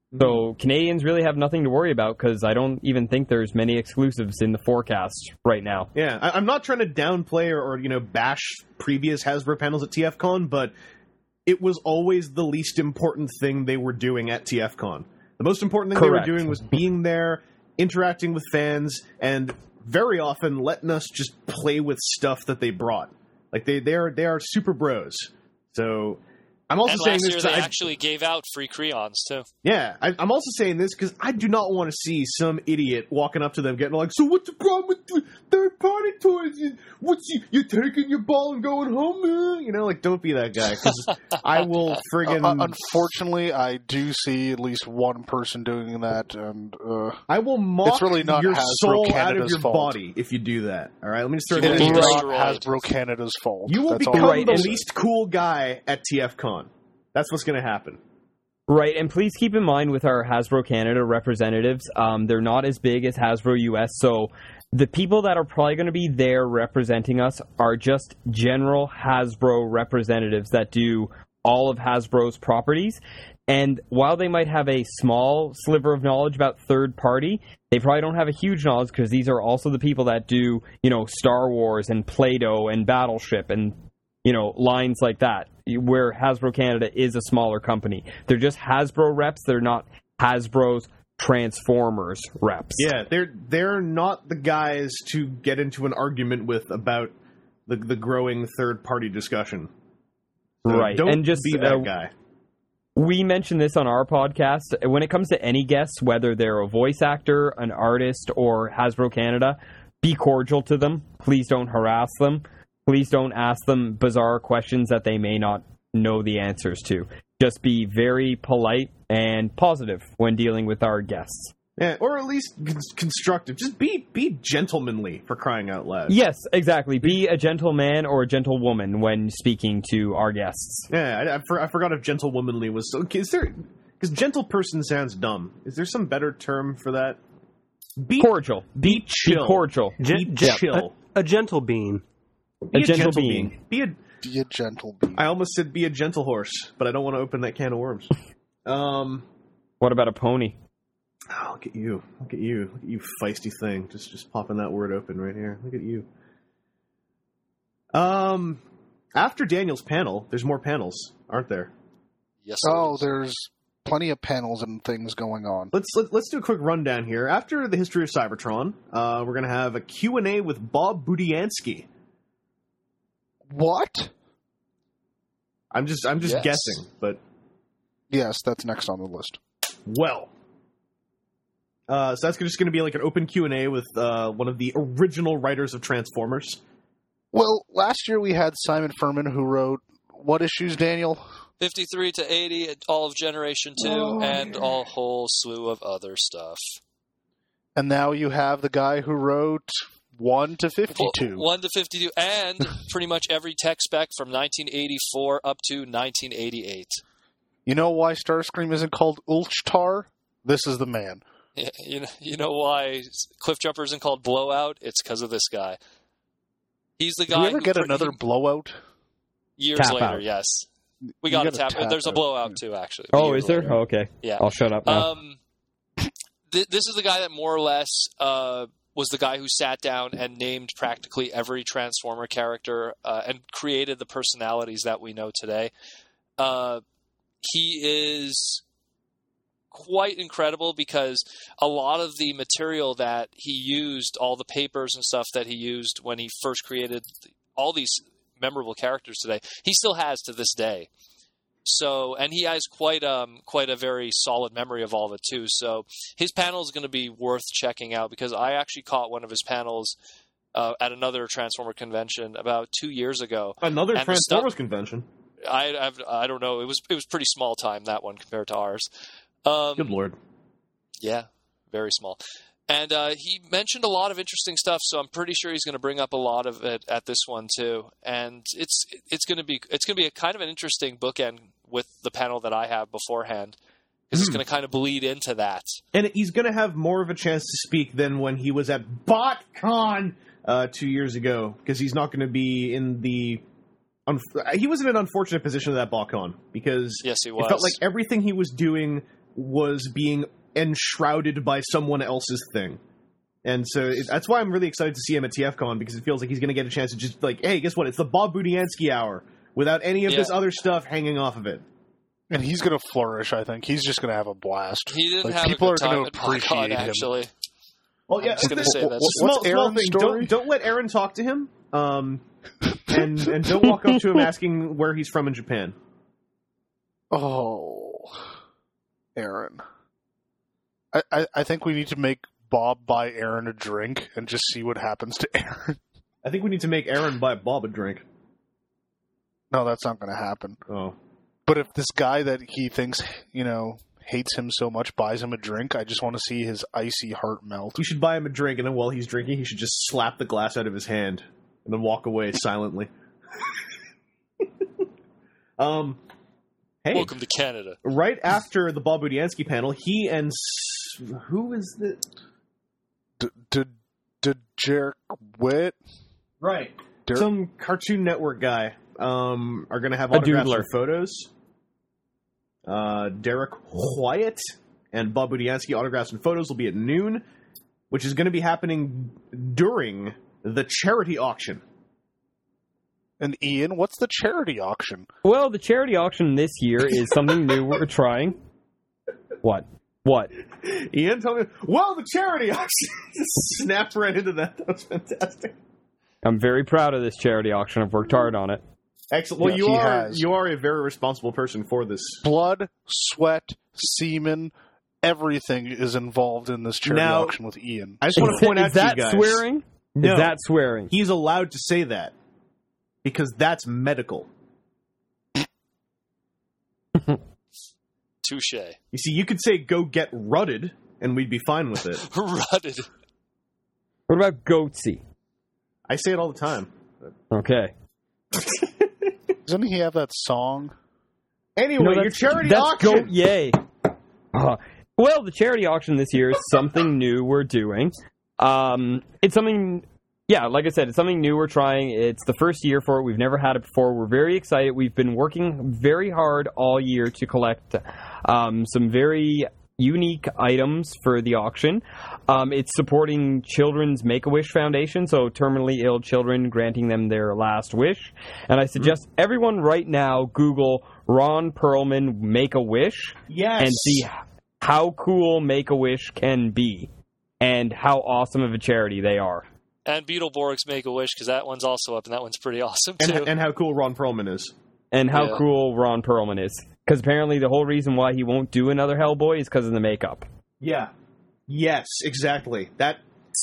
[SPEAKER 7] So Canadians really have nothing to worry about, because I don't even think there's many exclusives in the forecast right now.
[SPEAKER 3] Yeah, I, I'm not trying to downplay or, or you know bash previous Hasbro panels at T F Con, but it was always the least important thing they were doing at T F Con. The most important thing
[SPEAKER 7] Correct.
[SPEAKER 3] they were doing was being there, interacting with fans, and very often letting us just play with stuff that they brought. Like they they are they are super bros. So I'm also
[SPEAKER 6] And
[SPEAKER 3] saying
[SPEAKER 6] last
[SPEAKER 3] this
[SPEAKER 6] year
[SPEAKER 3] 'cause
[SPEAKER 6] they
[SPEAKER 3] I-
[SPEAKER 6] actually gave out free Creons too.
[SPEAKER 3] yeah, I, I'm also saying this because I do not want to see some idiot walking up to them getting like, so what's the problem with the third-party toys? What's you, you taking your ball and going home, man? You know, like, don't be that guy, because I will friggin'
[SPEAKER 5] Uh, unfortunately, I do see at least one person doing that, and uh,
[SPEAKER 3] I will mock
[SPEAKER 5] It's really not
[SPEAKER 3] your
[SPEAKER 5] Hasbro
[SPEAKER 3] soul out of
[SPEAKER 5] Canada's
[SPEAKER 3] your
[SPEAKER 5] fault.
[SPEAKER 3] body if you do that. All right, let me just throw
[SPEAKER 6] You
[SPEAKER 5] it
[SPEAKER 3] that
[SPEAKER 5] is
[SPEAKER 3] in.
[SPEAKER 6] will
[SPEAKER 5] not
[SPEAKER 6] destroyed.
[SPEAKER 5] Hasbro Canada's fault.
[SPEAKER 3] You will
[SPEAKER 5] That's all
[SPEAKER 3] become
[SPEAKER 5] I'm
[SPEAKER 7] Right,
[SPEAKER 3] the
[SPEAKER 7] and-
[SPEAKER 3] least cool guy at T F Con. That's what's going to happen.
[SPEAKER 7] Right, and please keep in mind with our Hasbro Canada representatives, um, they're not as big as Hasbro U S, so the people that are probably going to be there representing us are just general Hasbro representatives that do all of Hasbro's properties. And while they might have a small sliver of knowledge about third party, they probably don't have a huge knowledge, because these are also the people that do, you know, Star Wars and Play-Doh and Battleship and, you know, lines like that, where Hasbro Canada is a smaller company. They're just Hasbro reps. They're not Hasbro's Transformers reps.
[SPEAKER 3] Yeah, they're they're not the guys to get into an argument with about the the growing third party discussion. So
[SPEAKER 7] Right,
[SPEAKER 3] don't
[SPEAKER 7] and just,
[SPEAKER 3] be that
[SPEAKER 7] uh,
[SPEAKER 3] guy.
[SPEAKER 7] We mentioned this on our podcast. When it comes to any guests, whether they're a voice actor, an artist, or Hasbro Canada, be cordial to them. Please don't harass them. Please don't ask them bizarre questions that they may not know the answers to. Just be very polite and positive when dealing with our guests.
[SPEAKER 3] Yeah, or at least con- constructive. Just be be gentlemanly, for crying out loud.
[SPEAKER 7] Yes, exactly. Be a gentleman or a gentlewoman when speaking to our guests.
[SPEAKER 3] Yeah, I, I, for, I forgot if gentlewomanly was. Okay, is there? Because gentle person sounds dumb. Is there some better term for that? Be
[SPEAKER 7] Cordial.
[SPEAKER 3] Be chill.
[SPEAKER 7] Be cordial.
[SPEAKER 3] Be
[SPEAKER 4] Gen-
[SPEAKER 3] chill.
[SPEAKER 4] A, a gentle bean.
[SPEAKER 3] Be
[SPEAKER 7] a gentle being.
[SPEAKER 3] Be a.
[SPEAKER 5] Be a gentle being.
[SPEAKER 3] I almost said be a gentle horse, but I don't want to open that can of worms. Um.
[SPEAKER 7] What about a pony?
[SPEAKER 3] Oh, look at you. Look at you. Look at you feisty thing. Just just popping that word open right here. Look at you. Um, after Daniel's panel, there's more panels, aren't there?
[SPEAKER 6] Yes.
[SPEAKER 5] Oh,
[SPEAKER 6] there is.
[SPEAKER 5] there's plenty of panels and things going on.
[SPEAKER 3] Let's let, let's do a quick rundown here. After the history of Cybertron, uh, we're going to have a Q and A with Bob Budiansky.
[SPEAKER 5] What?
[SPEAKER 3] I'm just I'm just
[SPEAKER 6] Yes.
[SPEAKER 3] guessing, but
[SPEAKER 5] Yes, that's next on the list.
[SPEAKER 3] well. Uh, so that's just going to be like an open Q and A with uh, one of the original writers of Transformers.
[SPEAKER 5] Well, last year we had Simon Furman who wrote what issues, Daniel?
[SPEAKER 6] fifty-three to eighty, all of Generation two, oh, and yeah. a whole slew of other stuff.
[SPEAKER 5] And now you have the guy who wrote one to fifty-two.
[SPEAKER 6] Well, one to fifty-two, and pretty much every tech spec from nineteen eighty-four up to nineteen eighty-eight.
[SPEAKER 5] You know why Starscream isn't called Ulchtar? This is the man.
[SPEAKER 6] Yeah, you know, you know why Cliffjumper isn't called Blowout? It's because of this guy. He's the guy.
[SPEAKER 5] Did we ever
[SPEAKER 6] who
[SPEAKER 5] get
[SPEAKER 6] pre-
[SPEAKER 5] another Blowout?
[SPEAKER 6] Years
[SPEAKER 7] tap
[SPEAKER 6] later,
[SPEAKER 7] out.
[SPEAKER 6] yes. We got
[SPEAKER 5] You
[SPEAKER 6] a
[SPEAKER 5] got a
[SPEAKER 6] tap.
[SPEAKER 5] tap
[SPEAKER 6] There's a
[SPEAKER 5] out.
[SPEAKER 6] Blowout too, actually.
[SPEAKER 7] Oh,
[SPEAKER 6] Years
[SPEAKER 7] is there?
[SPEAKER 6] later.
[SPEAKER 7] Oh, okay.
[SPEAKER 6] Yeah.
[SPEAKER 7] I'll shut up now.
[SPEAKER 6] Um, th- this is the guy that more or less uh, was the guy who sat down and named practically every Transformer character uh, and created the personalities that we know today. Uh, he is quite incredible because a lot of the material that he used, all the papers and stuff that he used when he first created all these memorable characters today, he still has to this day. So, and he has quite um quite a very solid memory of all of it too. So his panel is going to be worth checking out because I actually caught one of his panels uh, at another Transformer convention about two years ago.
[SPEAKER 3] Another
[SPEAKER 6] And
[SPEAKER 3] Transformers
[SPEAKER 6] stuff-
[SPEAKER 3] convention.
[SPEAKER 6] I I've, I don't know. It was it was pretty small time, that one compared to ours. Um,
[SPEAKER 3] Good lord.
[SPEAKER 6] Yeah, very small. And uh, he mentioned a lot of interesting stuff, so I'm pretty sure he's going to bring up a lot of it at this one too. And it's it's going to be it's going to be a kind of an interesting bookend with the panel that I have beforehand because it's going to kind of bleed into that.
[SPEAKER 3] And he's going to have more of a chance to speak than when he was at BotCon uh, two years ago because he's not going to be in the. Un- he was in an unfortunate position at that BotCon because
[SPEAKER 6] Yes, he was.
[SPEAKER 3] it felt like everything he was doing was being enshrouded by someone else's thing. And so it, that's why I'm really excited to see him at TFCon because it feels like he's going to get a chance to just like, hey, guess what? It's the Bob Budiansky hour without any of
[SPEAKER 6] Yeah.
[SPEAKER 3] this other stuff hanging off of it.
[SPEAKER 5] And he's going to flourish, I think. He's just going to have a blast.
[SPEAKER 6] He didn't
[SPEAKER 5] Like,
[SPEAKER 6] have
[SPEAKER 5] people
[SPEAKER 6] a
[SPEAKER 5] are
[SPEAKER 6] good time
[SPEAKER 5] gonna
[SPEAKER 6] at
[SPEAKER 5] appreciate
[SPEAKER 6] BotCon,
[SPEAKER 5] him.
[SPEAKER 6] actually.
[SPEAKER 3] Well, yeah,
[SPEAKER 6] I'm just gonna
[SPEAKER 3] the-
[SPEAKER 6] say
[SPEAKER 3] the-
[SPEAKER 6] that's-
[SPEAKER 3] the small,
[SPEAKER 5] What's
[SPEAKER 3] small
[SPEAKER 5] Aaron's
[SPEAKER 3] thing.
[SPEAKER 5] story?
[SPEAKER 3] Don't, don't let Aaron talk to him, um, and and don't walk up to him asking where he's from in Japan.
[SPEAKER 5] Oh, Aaron. I, I, I think we need to make Bob buy Aaron a drink and just see what happens to Aaron.
[SPEAKER 3] I think we need to make Aaron buy Bob a drink.
[SPEAKER 5] No, that's not going to happen.
[SPEAKER 3] Oh,
[SPEAKER 5] But if this guy that he thinks, you know, hates him so much buys him a drink, I just want to see his icy heart melt.
[SPEAKER 3] you should buy him a drink, and then while he's drinking, he should just slap the glass out of his hand and then walk away silently. um, hey,
[SPEAKER 6] Welcome to Canada.
[SPEAKER 3] right after the Bob Budiansky panel, he and S- who is the
[SPEAKER 5] D- d- d- Jerk Witt?
[SPEAKER 3] right
[SPEAKER 5] Der-
[SPEAKER 3] some Cartoon Network guy um, are going to have autographs
[SPEAKER 7] doodler.
[SPEAKER 3] and photos. Uh, Derek Wyatt and Bob Budiansky autographs and photos will be at noon, which is going to be happening during the charity auction.
[SPEAKER 5] And Ian, what's the charity auction?
[SPEAKER 7] Well, the charity auction this year is something new we're trying. What? What?
[SPEAKER 3] Ian, tell me. Well, the charity auction. Just snap right into that. That was fantastic.
[SPEAKER 7] I'm very proud of this charity auction. I've worked hard on it.
[SPEAKER 3] Excellent. Well,
[SPEAKER 5] Yeah,
[SPEAKER 3] you
[SPEAKER 5] he
[SPEAKER 3] are
[SPEAKER 5] has.
[SPEAKER 3] you are a very responsible person for this.
[SPEAKER 5] Blood, sweat, semen, everything is involved in this charity
[SPEAKER 3] Now-
[SPEAKER 5] auction with Ian.
[SPEAKER 3] I just want to point
[SPEAKER 7] is
[SPEAKER 3] out
[SPEAKER 7] that
[SPEAKER 3] to you guys.
[SPEAKER 7] swearing?
[SPEAKER 3] No.
[SPEAKER 7] Is that swearing?
[SPEAKER 3] He's allowed to say that because that's medical.
[SPEAKER 6] Touche.
[SPEAKER 3] You see, you could say "go get rutted," and we'd be fine with it.
[SPEAKER 6] Rutted.
[SPEAKER 7] What about goatsy?
[SPEAKER 3] I say it all the time.
[SPEAKER 7] Okay.
[SPEAKER 5] Doesn't he have that song?
[SPEAKER 3] Anyway,
[SPEAKER 7] No,
[SPEAKER 3] your
[SPEAKER 7] that's-
[SPEAKER 3] charity
[SPEAKER 7] that's
[SPEAKER 3] auction.
[SPEAKER 7] Goat yay. Uh, well, the charity auction this year is something new we're doing. Um, it's something, yeah, like I said, it's something new we're trying. It's the first year for it. We've never had it before. We're very excited. We've been working very hard all year to collect um, some very unique items for the auction. Um, it's supporting Children's Make-A-Wish Foundation, so terminally ill children, granting them their last wish. And I suggest everyone right now Google Ron Perlman Make-A-Wish
[SPEAKER 3] Yes.
[SPEAKER 7] and see how cool Make-A-Wish can be and how awesome of a charity they are.
[SPEAKER 6] And Beetleborg's Make-A-Wish, because that one's also up, and that one's pretty awesome, too.
[SPEAKER 3] and, and how cool Ron Perlman is.
[SPEAKER 7] And how
[SPEAKER 6] Yeah.
[SPEAKER 7] cool Ron Perlman is. Because apparently the whole reason why he won't do another Hellboy is because of the makeup.
[SPEAKER 3] Yeah. Yes, exactly. That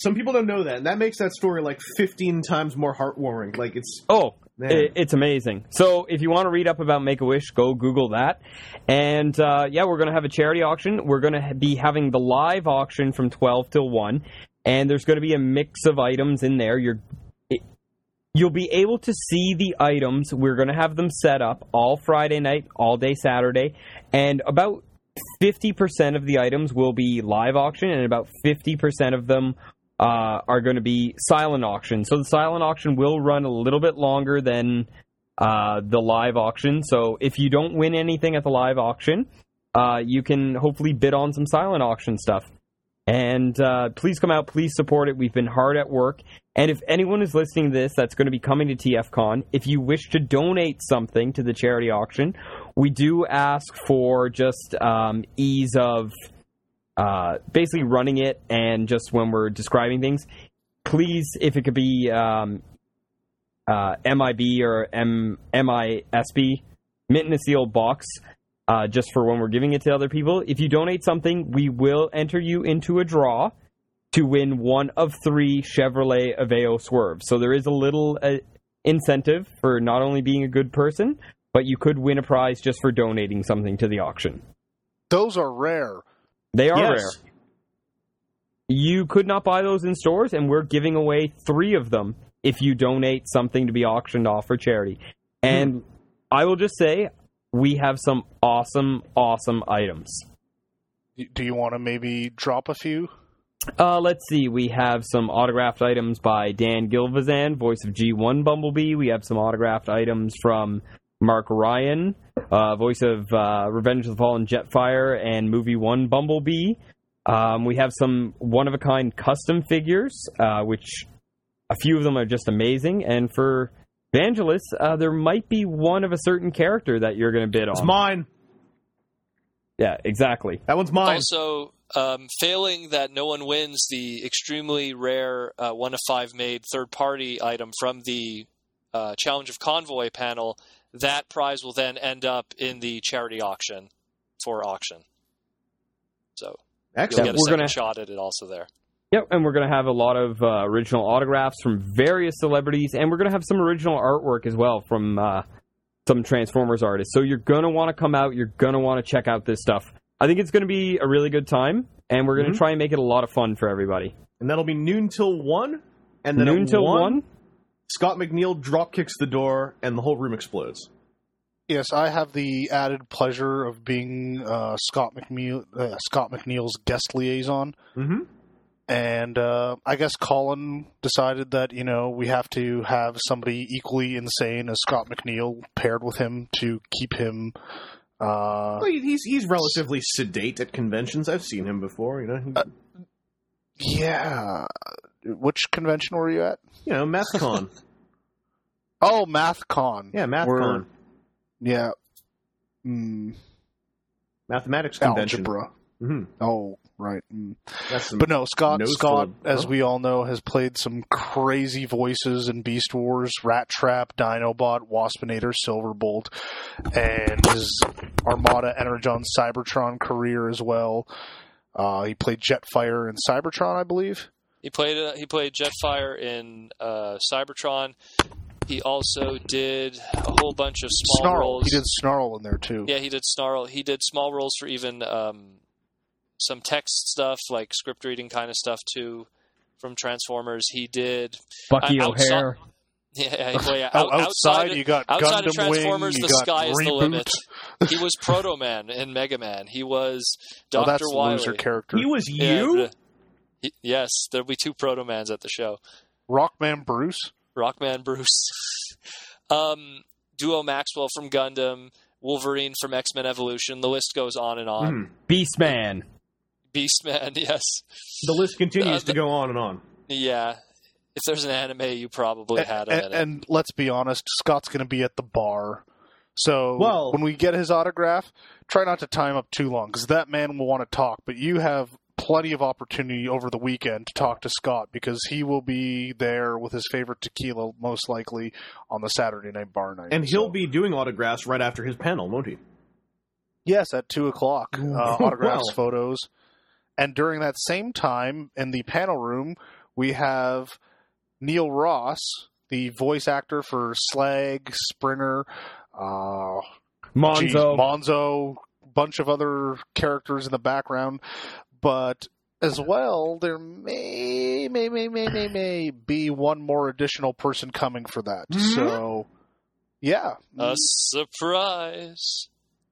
[SPEAKER 3] some people don't know that, and that makes that story like fifteen times more heartwarming. Like it's
[SPEAKER 7] Oh,
[SPEAKER 3] Man.
[SPEAKER 7] it, it's amazing. So if you want to read up about Make-A-Wish, go Google that. And uh, yeah, we're going to have a charity auction. We're going to be having the live auction from twelve till one, and there's going to be a mix of items in there. You're it, you'll be able to see the items. We're going to have them set up all Friday night, all day Saturday, and about fifty percent of the items will be live auction, and about fifty percent of them uh, are going to be silent auction. So the silent auction will run a little bit longer than uh, the live auction. So if you don't win anything at the live auction, uh, you can hopefully bid on some silent auction stuff. And uh, please come out, please support it. We've been hard at work. And if anyone is listening to this that's going to be coming to T F Con, if you wish to donate something to the charity auction, we do ask for just um, ease of uh, basically running it, and just when we're describing things, please, if it could be um, uh, M I B or M- MISB, mint in a sealed box, uh, just for when we're giving it to other people. If you donate something, we will enter you into a draw to win one of three Chevrolet Aveo Swerves. So there is a little uh, incentive for not only being a good person, but you could win a prize just for donating something to the auction.
[SPEAKER 5] Those are rare.
[SPEAKER 7] They are
[SPEAKER 3] Yes.
[SPEAKER 7] rare. You could not buy those in stores, and we're giving away three of them if you donate something to be auctioned off for charity. And hmm. I will just say, we have some awesome, awesome items.
[SPEAKER 5] Do you want to maybe drop a few?
[SPEAKER 7] Uh, let's see. We have some autographed items by Dan Gilvazan, voice of G one Bumblebee. We have some autographed items from Mark Ryan, uh, voice of uh, Revenge of the Fallen Jetfire and Movie one Bumblebee. Um, we have some one-of-a-kind custom figures, uh, which a few of them are just amazing. And for Vangelis, uh, there might be one of a certain character that you're going to bid on.
[SPEAKER 3] It's mine.
[SPEAKER 7] Yeah, exactly.
[SPEAKER 3] That one's mine.
[SPEAKER 6] Also, um, failing that no one wins the extremely rare uh, one of five made third-party item from the uh, Challenge of Convoy panel, that prize will then end up in the charity auction for auction. So
[SPEAKER 3] Excellent.
[SPEAKER 6] you'll get a
[SPEAKER 7] We're
[SPEAKER 6] second
[SPEAKER 7] gonna...
[SPEAKER 6] shot at it also there.
[SPEAKER 7] Yep, and we're going to have a lot of uh, original autographs from various celebrities, and we're going to have some original artwork as well from uh, some Transformers artists. So you're going to want to come out, you're going to want to check out this stuff. I think it's going to be a really good time, and we're going to mm-hmm. try and make it a lot of fun for everybody.
[SPEAKER 3] And that'll be noon till one, and then
[SPEAKER 7] noon
[SPEAKER 3] at
[SPEAKER 7] till
[SPEAKER 3] one,
[SPEAKER 7] one,
[SPEAKER 3] Scott McNeil drop kicks the door, and the whole room explodes.
[SPEAKER 5] Yes, I have the added pleasure of being uh, Scott McNeil, uh, Scott McNeil's guest liaison.
[SPEAKER 3] Mm-hmm.
[SPEAKER 5] And uh, I guess Colin decided that, you know, we have to have somebody equally insane as Scott McNeil paired with him to keep him... Uh,
[SPEAKER 3] well, he's he's relatively sedate at conventions. I've seen him before, you know. He,
[SPEAKER 5] uh, yeah. Which convention were you at?
[SPEAKER 3] You know, MathCon.
[SPEAKER 5] Oh, MathCon.
[SPEAKER 3] Yeah, MathCon.
[SPEAKER 5] We're, yeah. Mm.
[SPEAKER 3] Mathematics convention.
[SPEAKER 5] Algebra.
[SPEAKER 3] Mm-hmm.
[SPEAKER 5] Oh, right. Mm.
[SPEAKER 3] That's
[SPEAKER 5] but no, Scott, Scott,
[SPEAKER 3] full,
[SPEAKER 5] as
[SPEAKER 3] huh?
[SPEAKER 5] we all know, has played some crazy voices in Beast Wars, Rat Trap, Dinobot, Waspinator, Silverbolt, and his Armada Energon Cybertron career as well. Uh, he played Jetfire in Cybertron, I believe.
[SPEAKER 6] He played uh, he played Jetfire in uh, Cybertron. He also did a whole bunch of small
[SPEAKER 5] Snarl.
[SPEAKER 6] roles.
[SPEAKER 5] He did Snarl in there too.
[SPEAKER 6] Yeah, he did Snarl. He did small roles for even um, some text stuff, like script reading kind of stuff too, from Transformers. He did
[SPEAKER 7] Bucky
[SPEAKER 6] uh,
[SPEAKER 7] O'Hare.
[SPEAKER 6] Yeah, well, yeah.
[SPEAKER 5] Out,
[SPEAKER 6] outside,
[SPEAKER 5] outside
[SPEAKER 6] of,
[SPEAKER 5] you got
[SPEAKER 6] outside
[SPEAKER 5] Gundam
[SPEAKER 6] of Transformers,
[SPEAKER 5] Wing, you
[SPEAKER 6] the
[SPEAKER 5] got
[SPEAKER 6] sky is
[SPEAKER 5] Reboot.
[SPEAKER 6] the limit. He was Proto Man in Mega Man. He was Doctor
[SPEAKER 5] Oh, that's the
[SPEAKER 6] Wily.
[SPEAKER 5] loser character.
[SPEAKER 3] He was
[SPEAKER 6] Yeah,
[SPEAKER 3] you?
[SPEAKER 6] the- he- yes, there'll be two Proto Mans at the show.
[SPEAKER 5] Rockman Bruce.
[SPEAKER 6] Rockman Bruce. um, Duo Maxwell from Gundam. Wolverine from X-Men Evolution. The list goes on and on.
[SPEAKER 3] Mm.
[SPEAKER 7] Beastman.
[SPEAKER 6] Beastman, yes.
[SPEAKER 3] The list continues
[SPEAKER 6] Uh, the-
[SPEAKER 3] to go on and on.
[SPEAKER 6] Yeah. If there's an anime, you probably had him
[SPEAKER 5] and,
[SPEAKER 6] in it.
[SPEAKER 5] and let's be honest, Scott's going to be at the bar. So
[SPEAKER 3] Well-
[SPEAKER 5] when we get his autograph, try not to time up too long because that man will want to talk. But you have plenty of opportunity over the weekend to talk to Scott because he will be there with his favorite tequila, most likely, on the Saturday night bar night.
[SPEAKER 3] And he'll
[SPEAKER 5] So-
[SPEAKER 3] be doing autographs right after his panel, won't he?
[SPEAKER 5] Yes, at two o'clock. Uh, autographs,
[SPEAKER 3] Well.
[SPEAKER 5] photos. And during that same time, in the panel room, we have Neil Ross, the voice actor for Slag, Springer, uh,
[SPEAKER 7] Monzo.
[SPEAKER 5] geez, Monzo, bunch of other characters in the background, but as well, there may, may, may, may, may, may be one more additional person coming for that.
[SPEAKER 3] Mm-hmm.
[SPEAKER 5] So, yeah.
[SPEAKER 6] A surprise.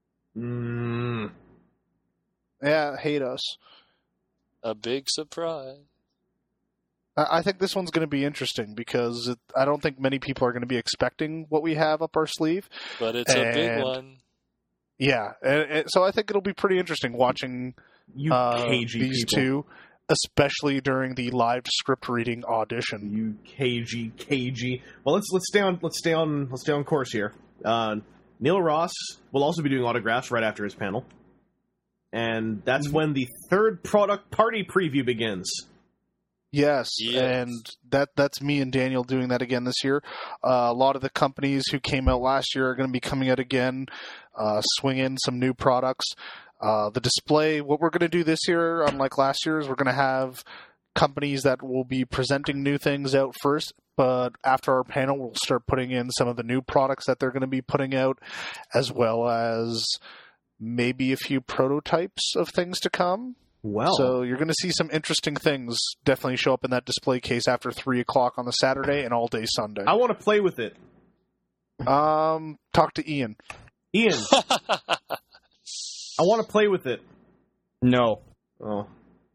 [SPEAKER 3] Mm.
[SPEAKER 5] Yeah, hate us.
[SPEAKER 6] A big surprise.
[SPEAKER 5] I I think this one's going to be interesting because it, I don't think many people are going to be expecting what we have up our sleeve.
[SPEAKER 6] But it's a big
[SPEAKER 5] And-
[SPEAKER 6] one.
[SPEAKER 5] Yeah, and, and so I think it'll be pretty interesting watching
[SPEAKER 3] You
[SPEAKER 5] uh,
[SPEAKER 3] cagey
[SPEAKER 5] these
[SPEAKER 3] people.
[SPEAKER 5] two, especially during the live script reading audition.
[SPEAKER 3] You cagey, cagey. Well, let's let's stay on let's stay on let's stay on course here. Uh, Neil Ross will also be doing autographs right after his panel, and that's
[SPEAKER 5] Mm-hmm.
[SPEAKER 3] when the third product party preview begins.
[SPEAKER 5] Yes,
[SPEAKER 6] Yes.
[SPEAKER 5] and that that's me and Daniel doing that again this year. Uh, a lot of the companies who came out last year are going to be coming out again, uh, swing in some new products. Uh, the display, what we're going to do this year, unlike last year, is we're going to have companies that will be presenting new things out first, but after our panel, we'll start putting in some of the new products that they're going to be putting out, as well as maybe a few prototypes of things to come.
[SPEAKER 3] Well,
[SPEAKER 5] So you're going to see some interesting things definitely show up in that display case after three o'clock on the Saturday and all day Sunday.
[SPEAKER 3] I want to play with it.
[SPEAKER 5] Um, talk to Ian.
[SPEAKER 3] Ian, I want to play with it.
[SPEAKER 7] No.
[SPEAKER 3] Oh,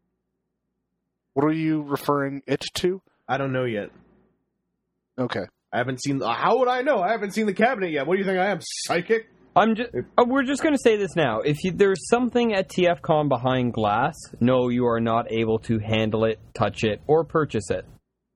[SPEAKER 5] What are you referring it to?
[SPEAKER 3] I don't know yet.
[SPEAKER 5] Okay.
[SPEAKER 3] I haven't seen. How would I know? I haven't seen the cabinet yet. What do you think I am, psychic?
[SPEAKER 7] I'm just. Uh, we're just going to say this now. If you, there's something at T F Con behind glass, no, you are not able to handle it, touch it, or purchase it.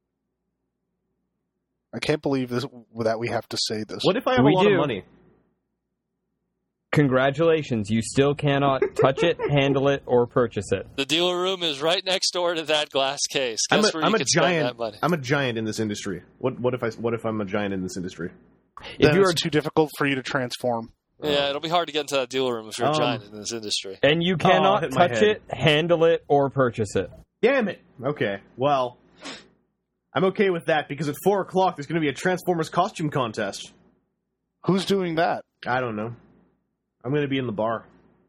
[SPEAKER 5] I can't believe this that we have to say this.
[SPEAKER 3] What if I have
[SPEAKER 7] We
[SPEAKER 3] a lot
[SPEAKER 7] do.
[SPEAKER 3] of money?
[SPEAKER 7] Congratulations, you still cannot touch it, handle it, or purchase it.
[SPEAKER 6] The dealer room is right next door to that glass case.
[SPEAKER 3] I'm
[SPEAKER 6] Guess
[SPEAKER 3] a,
[SPEAKER 6] where
[SPEAKER 3] I'm
[SPEAKER 6] you
[SPEAKER 3] a
[SPEAKER 6] can spend
[SPEAKER 3] giant.
[SPEAKER 6] that money.
[SPEAKER 3] I'm a giant in this industry. What what if I what if I'm a giant in this industry?
[SPEAKER 5] Then
[SPEAKER 7] If you are,
[SPEAKER 5] it's too difficult for you to transform.
[SPEAKER 6] Yeah, it'll be hard to get into that dealer room if you're a
[SPEAKER 3] Um,
[SPEAKER 6] giant in this industry.
[SPEAKER 7] and you
[SPEAKER 3] Oh, I'll
[SPEAKER 7] cannot
[SPEAKER 3] hit my
[SPEAKER 7] touch
[SPEAKER 3] head.
[SPEAKER 7] it, handle it, or purchase it.
[SPEAKER 3] Damn it. Okay. Well, I'm okay with that because at four o'clock there's going to be a Transformers costume contest.
[SPEAKER 5] Who's doing that?
[SPEAKER 3] I don't know. I'm going to be in the bar.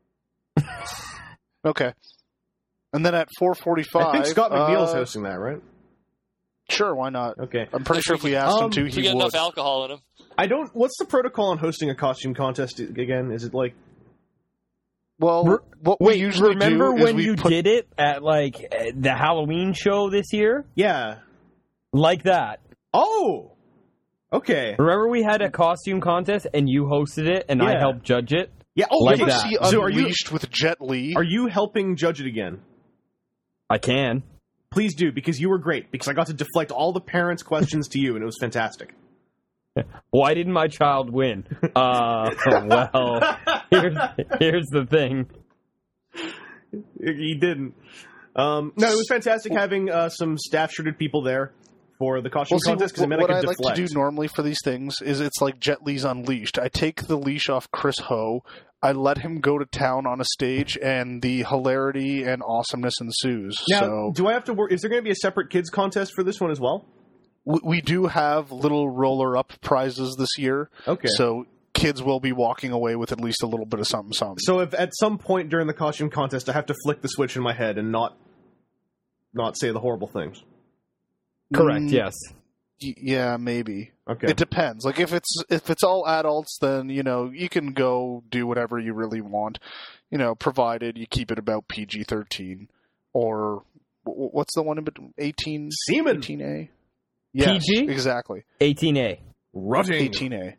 [SPEAKER 5] Okay. And then at four forty-five...
[SPEAKER 3] I think Scott McNeil's
[SPEAKER 5] uh,
[SPEAKER 3] hosting that, right?
[SPEAKER 5] Sure, why not?
[SPEAKER 3] Okay.
[SPEAKER 5] I'm pretty
[SPEAKER 6] If
[SPEAKER 5] sure
[SPEAKER 6] we
[SPEAKER 5] if we
[SPEAKER 6] get-
[SPEAKER 5] asked
[SPEAKER 3] um,
[SPEAKER 5] him to,
[SPEAKER 6] If we
[SPEAKER 5] he
[SPEAKER 6] get
[SPEAKER 5] would.
[SPEAKER 6] enough alcohol in them.
[SPEAKER 3] I don't. What's the protocol on hosting a costume contest again? Is it like?
[SPEAKER 5] Well,
[SPEAKER 7] Re-
[SPEAKER 5] what we
[SPEAKER 7] Wait,
[SPEAKER 5] usually
[SPEAKER 7] remember
[SPEAKER 5] do is
[SPEAKER 7] when
[SPEAKER 5] we
[SPEAKER 7] you
[SPEAKER 5] put
[SPEAKER 7] did it at like eh, the Halloween show this year?
[SPEAKER 3] Yeah.
[SPEAKER 7] Like that.
[SPEAKER 3] Oh. Okay.
[SPEAKER 7] Remember we had a costume contest and you hosted it and I
[SPEAKER 3] Yeah.
[SPEAKER 7] helped judge it?
[SPEAKER 3] Yeah. Oh,
[SPEAKER 7] Like
[SPEAKER 3] yeah,
[SPEAKER 7] that.
[SPEAKER 5] see
[SPEAKER 3] So are you
[SPEAKER 5] Unleashed with Jet Li.
[SPEAKER 3] are you helping judge it again?
[SPEAKER 7] I can.
[SPEAKER 3] Please do, because you were great. Because I got to deflect all the parents' questions to you, and it was fantastic.
[SPEAKER 7] Why didn't my child win? Uh, well, here's, here's the thing.
[SPEAKER 3] He didn't. Um, no, it was fantastic having uh, some staff-shirted people there for the costume
[SPEAKER 5] Well, see,
[SPEAKER 3] contest because it
[SPEAKER 5] what,
[SPEAKER 3] meant
[SPEAKER 5] what
[SPEAKER 3] I
[SPEAKER 5] I
[SPEAKER 3] could
[SPEAKER 5] like
[SPEAKER 3] deflect.
[SPEAKER 5] to do normally for these things is it's like Jet Li's Unleashed. I take the leash off Chris Ho, I let him go to town on a stage, and the hilarity and awesomeness ensues.
[SPEAKER 3] Now,
[SPEAKER 5] so
[SPEAKER 3] do I have to work? Is there going to be a separate kids contest for this one as well?
[SPEAKER 5] we, we do have little roller-up prizes this year.
[SPEAKER 3] Okay.
[SPEAKER 5] So kids will be walking away with at least a little bit of something, something.
[SPEAKER 3] So if at some point during the costume contest I have to flick the switch in my head and not not say the horrible things.
[SPEAKER 7] Correct,
[SPEAKER 5] Mm,
[SPEAKER 7] yes.
[SPEAKER 5] y- Yeah, maybe.
[SPEAKER 3] Okay.
[SPEAKER 5] It depends. Like if it's if it's all adults, then you know you can go do whatever you really want. You know, provided you keep it about P G thirteen or w- what's the one in between eighteen?
[SPEAKER 3] Semen.
[SPEAKER 5] eighteen A. Yes,
[SPEAKER 7] P G?
[SPEAKER 5] exactly.
[SPEAKER 7] eighteen A.
[SPEAKER 3] Rutting.
[SPEAKER 5] eighteen A.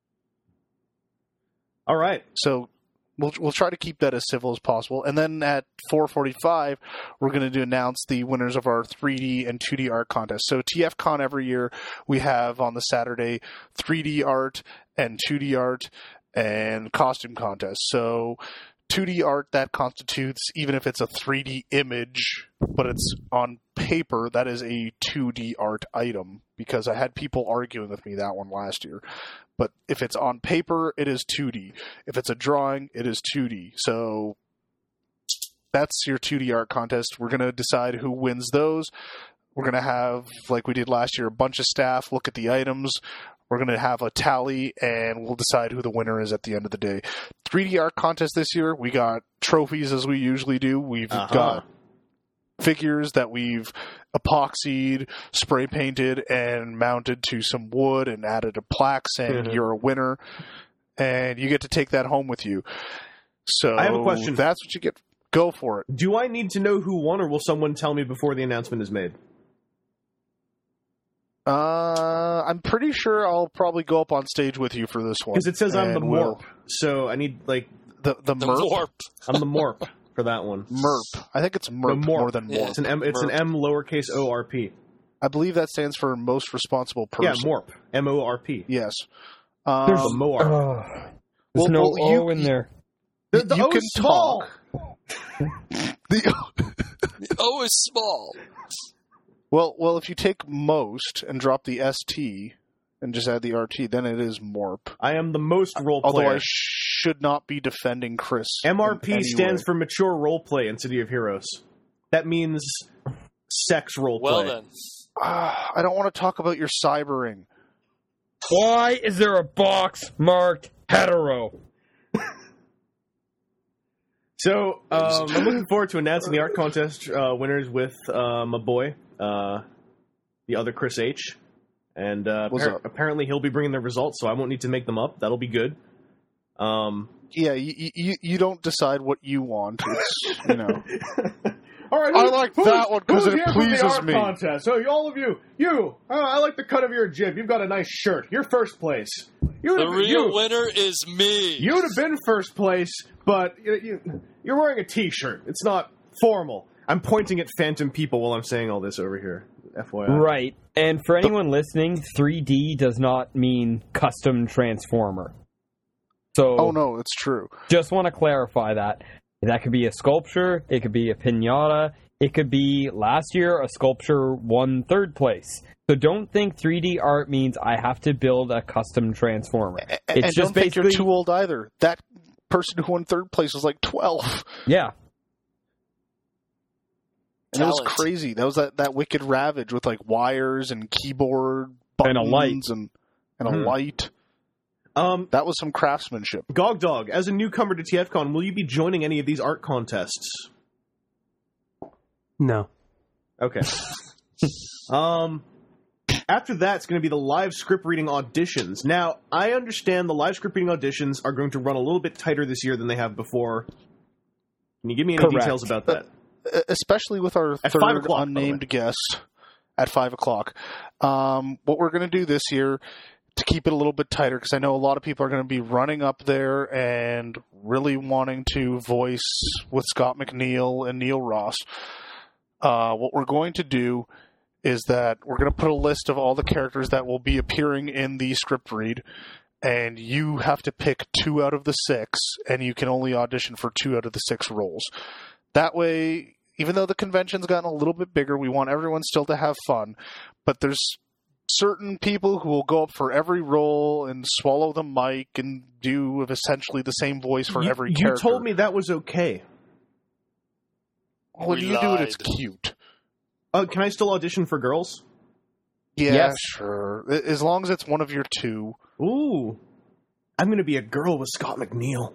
[SPEAKER 3] All right.
[SPEAKER 5] So we'll we'll try to keep that as civil as possible. And then at four forty-five, we're going to announce the winners of our three D and two D art contest. So T F Con every year we have on the Saturday three D art and two D art and costume contest. So two D art, that constitutes, even if it's a three D image, but it's on paper, that is a two D art item, because I had people arguing with me that one last year. But if it's on paper, it is two D. If it's a drawing, it is two D. So that's your two D art contest. We're going to decide who wins those. We're going to have, like we did last year, a bunch of staff look at the items. We're going to have a tally, and we'll decide who the winner is at the end of the day. three D art contest this year, we got trophies as we usually do. We've uh-huh. got figures that we've epoxied, spray painted, and mounted to some wood and added a plaque saying mm-hmm. you're a winner, and you get to take that home with you. So
[SPEAKER 3] I have a question.
[SPEAKER 5] That's what you get. Go for it.
[SPEAKER 3] Do I need to know who won, or will someone tell me before the announcement is made?
[SPEAKER 5] Uh, I'm pretty sure I'll probably go up on stage with you for this one.
[SPEAKER 3] Because it says I'm the Morp,
[SPEAKER 5] we'll...
[SPEAKER 3] so I need, like...
[SPEAKER 5] The the,
[SPEAKER 6] the
[SPEAKER 5] Merp?
[SPEAKER 6] Morp.
[SPEAKER 3] I'm the Morp for that one.
[SPEAKER 5] Merp. I think it's Merp,
[SPEAKER 3] Morp.
[SPEAKER 5] more than Morp.
[SPEAKER 6] Yeah.
[SPEAKER 3] It's an M, it's an M lowercase O R P.
[SPEAKER 5] I believe that stands for most responsible person.
[SPEAKER 3] Yeah, Morp. M O R P.
[SPEAKER 5] Yes. Um,
[SPEAKER 3] There's a Morp.
[SPEAKER 7] Uh, there's
[SPEAKER 5] well,
[SPEAKER 7] no
[SPEAKER 5] well, you,
[SPEAKER 7] O in there.
[SPEAKER 3] The, the
[SPEAKER 5] you
[SPEAKER 3] O
[SPEAKER 5] can
[SPEAKER 3] is small.
[SPEAKER 5] talk. the,
[SPEAKER 6] The O is small.
[SPEAKER 5] well, well, if you take most and drop the S T and just add the R T, then it is Morp.
[SPEAKER 3] I am the most role
[SPEAKER 5] Although
[SPEAKER 3] player.
[SPEAKER 5] I should not be defending Chris.
[SPEAKER 3] M R P
[SPEAKER 5] in any
[SPEAKER 3] stands
[SPEAKER 5] way.
[SPEAKER 3] for mature roleplay in City of Heroes. That means sex roleplay.
[SPEAKER 6] Well then.
[SPEAKER 5] Uh, I don't want to talk about your cybering.
[SPEAKER 7] Why is there a box marked hetero?
[SPEAKER 3] So, um, I'm looking forward to announcing the art contest uh, winners with uh, my boy, uh, the other Chris H. And uh,
[SPEAKER 5] What's
[SPEAKER 3] appar-
[SPEAKER 5] up?
[SPEAKER 3] apparently he'll be bringing the results, so I won't need to make them up. That'll be good. Um,
[SPEAKER 5] Yeah, you, you you don't decide what you want. It's, you know.
[SPEAKER 3] all right,
[SPEAKER 5] I like that one 'cause
[SPEAKER 3] who's
[SPEAKER 5] it
[SPEAKER 3] here for the
[SPEAKER 5] pleases
[SPEAKER 3] art
[SPEAKER 5] me.
[SPEAKER 3] Contest? So, all of you, you, uh, I like the cut of your jib. You've got a nice shirt. You're first place. You
[SPEAKER 6] The
[SPEAKER 3] would've-
[SPEAKER 6] real
[SPEAKER 3] you,
[SPEAKER 6] winner is me.
[SPEAKER 3] You would have been first place, but you, you, you're wearing a T-shirt. It's not formal. I'm pointing at phantom people while I'm saying all this over here. F Y I.
[SPEAKER 7] Right. And for anyone listening, three D does not mean custom transformer. So
[SPEAKER 5] Oh no, it's true.
[SPEAKER 7] just want to clarify that. That could be a sculpture, it could be a piñata, it could be last year a sculpture won third place. So don't think three D art means I have to build a custom transformer.
[SPEAKER 5] A-
[SPEAKER 7] It's
[SPEAKER 5] and
[SPEAKER 7] just
[SPEAKER 5] don't think you're
[SPEAKER 7] basically
[SPEAKER 5] too old either. That person who won third place was like twelve.
[SPEAKER 7] yeah.
[SPEAKER 5] And it was
[SPEAKER 6] Talent.
[SPEAKER 5] crazy. That was that, that Wicked Ravage with like wires and keyboard
[SPEAKER 7] And a
[SPEAKER 5] buttons
[SPEAKER 7] light.
[SPEAKER 5] and, and a
[SPEAKER 3] Hmm.
[SPEAKER 5] light.
[SPEAKER 3] Um,
[SPEAKER 5] That was some craftsmanship.
[SPEAKER 3] Gog Dog, as a newcomer to T F Con, will you be joining any of these art contests?
[SPEAKER 4] No.
[SPEAKER 3] Okay. um, after that, it's going to be the live script reading auditions. Now, I understand the live script reading auditions are going to run a little bit tighter this year than they have before. Can you give me any
[SPEAKER 7] Correct.
[SPEAKER 3] details about that?
[SPEAKER 5] E- Especially with our
[SPEAKER 3] At
[SPEAKER 5] third
[SPEAKER 3] five o'clock, by the
[SPEAKER 5] unnamed
[SPEAKER 3] way.
[SPEAKER 5] guest at five o'clock. Um, what we're going to do this year to keep it a little bit tighter, because I know a lot of people are going to be running up there and really wanting to voice with Scott McNeil and Neil Ross. Uh, what we're going to do is that we're going to put a list of all the characters that will be appearing in the script read, and you have to pick two out of the six, and you can only audition for two out of the six roles. That way, even though the convention's gotten a little bit bigger, we want everyone still to have fun, but there's certain people who will go up for every role and swallow the mic and do essentially the same voice for
[SPEAKER 3] you,
[SPEAKER 5] every
[SPEAKER 3] you
[SPEAKER 5] character.
[SPEAKER 3] told me that was okay.
[SPEAKER 5] when
[SPEAKER 6] We
[SPEAKER 5] you do it, it's
[SPEAKER 6] lied.
[SPEAKER 5] cute.
[SPEAKER 3] Uh, can I still audition for girls?
[SPEAKER 5] Yeah,
[SPEAKER 7] Yes.
[SPEAKER 5] sure. As long as it's one of your two.
[SPEAKER 3] Ooh. I'm going to be a girl with Scott McNeil.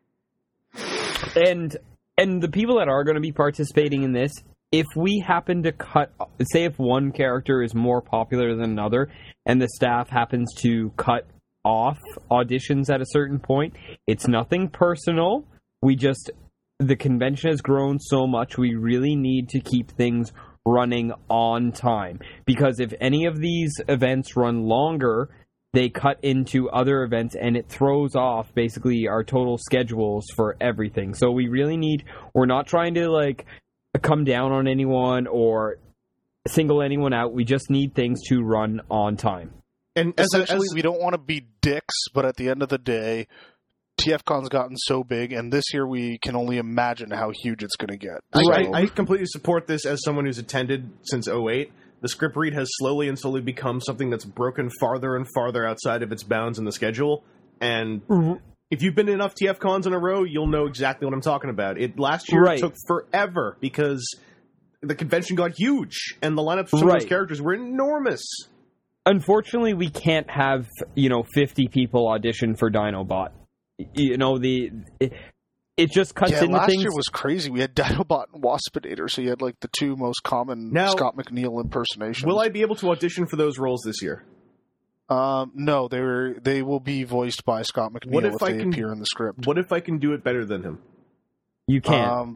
[SPEAKER 7] And and the people that are going to be participating in this, if we happen to cut, say if one character is more popular than another, and the staff happens to cut off auditions at a certain point, it's nothing personal. We just, the convention has grown so much, we really need to keep things running on time. Because if any of these events run longer, they cut into other events and it throws off basically our total schedules for everything. So we really need, we're not trying to like come down on anyone or single anyone out. We just need things to run on time.
[SPEAKER 3] And as, a,
[SPEAKER 5] Essentially,
[SPEAKER 3] as
[SPEAKER 5] we don't want to be dicks, but at the end of the day, TFCon's gotten so big, and this year we can only imagine how huge it's going to get.
[SPEAKER 3] I,
[SPEAKER 5] So-
[SPEAKER 3] I, I completely support this as someone who's attended since oh eight. The script read has slowly and slowly become something that's broken farther and farther outside of its bounds in the schedule. And if you've been to enough T F Cons in a row, you'll know exactly what I'm talking about. It last year
[SPEAKER 7] Right.
[SPEAKER 3] took forever because the convention got huge, and the lineups for some
[SPEAKER 7] Right.
[SPEAKER 3] of those characters were enormous.
[SPEAKER 7] Unfortunately, we can't have, you know, fifty people audition for Dinobot. You know, the it, it just cuts
[SPEAKER 5] Yeah,
[SPEAKER 7] into
[SPEAKER 5] last
[SPEAKER 7] things.
[SPEAKER 5] year was crazy. We had Dinobot and Waspinator, so you had like the two most common
[SPEAKER 3] Now-
[SPEAKER 5] Scott McNeil impersonations.
[SPEAKER 3] Will I be able to audition for those roles this year?
[SPEAKER 5] Um, no, they were they will be voiced by Scott McNeil
[SPEAKER 3] What if
[SPEAKER 5] if,
[SPEAKER 3] I
[SPEAKER 5] they
[SPEAKER 3] can-
[SPEAKER 5] appear in the script.
[SPEAKER 3] What if I can do it better than him?
[SPEAKER 7] you can't.
[SPEAKER 5] Um,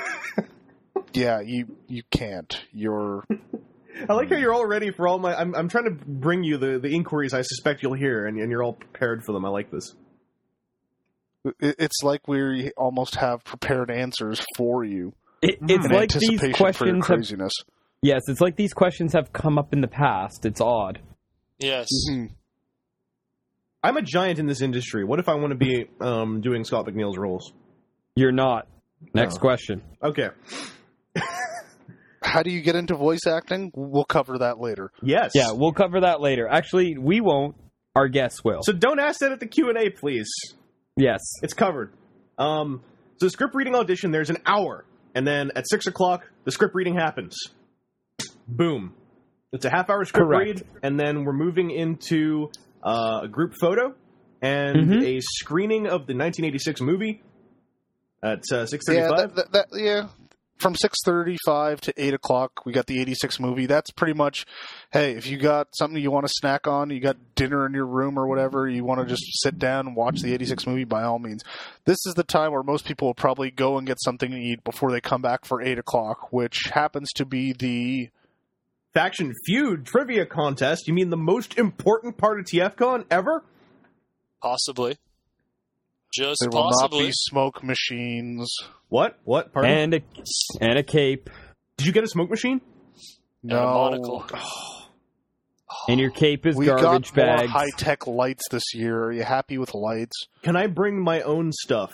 [SPEAKER 5] yeah, you you can't. You're
[SPEAKER 3] I like how you're all ready for all my. I'm, I'm trying to bring you the, the inquiries I suspect you'll hear, and, and you're all prepared for them. I like this.
[SPEAKER 5] it- it's like we almost have prepared answers for you
[SPEAKER 7] It, it's
[SPEAKER 5] in
[SPEAKER 7] like these
[SPEAKER 5] anticipation for your
[SPEAKER 7] questions have.
[SPEAKER 5] craziness.
[SPEAKER 7] Yes, it's like these questions have come up in the past. It's odd.
[SPEAKER 6] Yes.
[SPEAKER 5] Mhm.
[SPEAKER 3] I'm a giant in this industry. What if I want to be um, doing Scott McNeil's roles?
[SPEAKER 7] You're not. Next
[SPEAKER 3] No.
[SPEAKER 7] question.
[SPEAKER 3] Okay.
[SPEAKER 5] How do you get into voice acting? We'll cover that later.
[SPEAKER 3] Yes.
[SPEAKER 7] Yeah, we'll cover that later. Actually, we won't. Our guests will.
[SPEAKER 3] So don't ask that at the Q and A, please.
[SPEAKER 7] yes.
[SPEAKER 3] It's covered. Um, so the script reading audition, there's an hour, and then at six o'clock, the script reading happens. Boom. It's a half-hour script
[SPEAKER 7] Correct.
[SPEAKER 3] read, and then we're moving into uh, a group photo and
[SPEAKER 7] Mhm.
[SPEAKER 3] a screening of the nineteen eighty-six movie at uh, six
[SPEAKER 5] Yeah,
[SPEAKER 3] thirty-five.
[SPEAKER 5] that, that, that, yeah. From six thirty-five to eight o'clock, we got the eighty-six movie. That's pretty much, hey, if you got something you want to snack on, you got dinner in your room or whatever, you want to just sit down and watch the eighty-six movie, by all means. This is the time where most people will probably go and get something to eat before they come back for eight o'clock, which happens to be the...
[SPEAKER 3] Faction Feud trivia contest. You mean the most important part of TFCon ever?
[SPEAKER 6] Possibly. Just
[SPEAKER 5] There will not
[SPEAKER 6] possibly.
[SPEAKER 5] be smoke machines.
[SPEAKER 3] What? What? Pardon?
[SPEAKER 7] And a, and a cape.
[SPEAKER 3] Did you get a smoke machine?
[SPEAKER 6] And a
[SPEAKER 5] No.
[SPEAKER 6] monocle.
[SPEAKER 7] And your cape is
[SPEAKER 5] We
[SPEAKER 7] garbage
[SPEAKER 5] got more
[SPEAKER 7] bags.
[SPEAKER 5] high-tech lights this year. Are you happy with lights?
[SPEAKER 3] Can I bring my own stuff?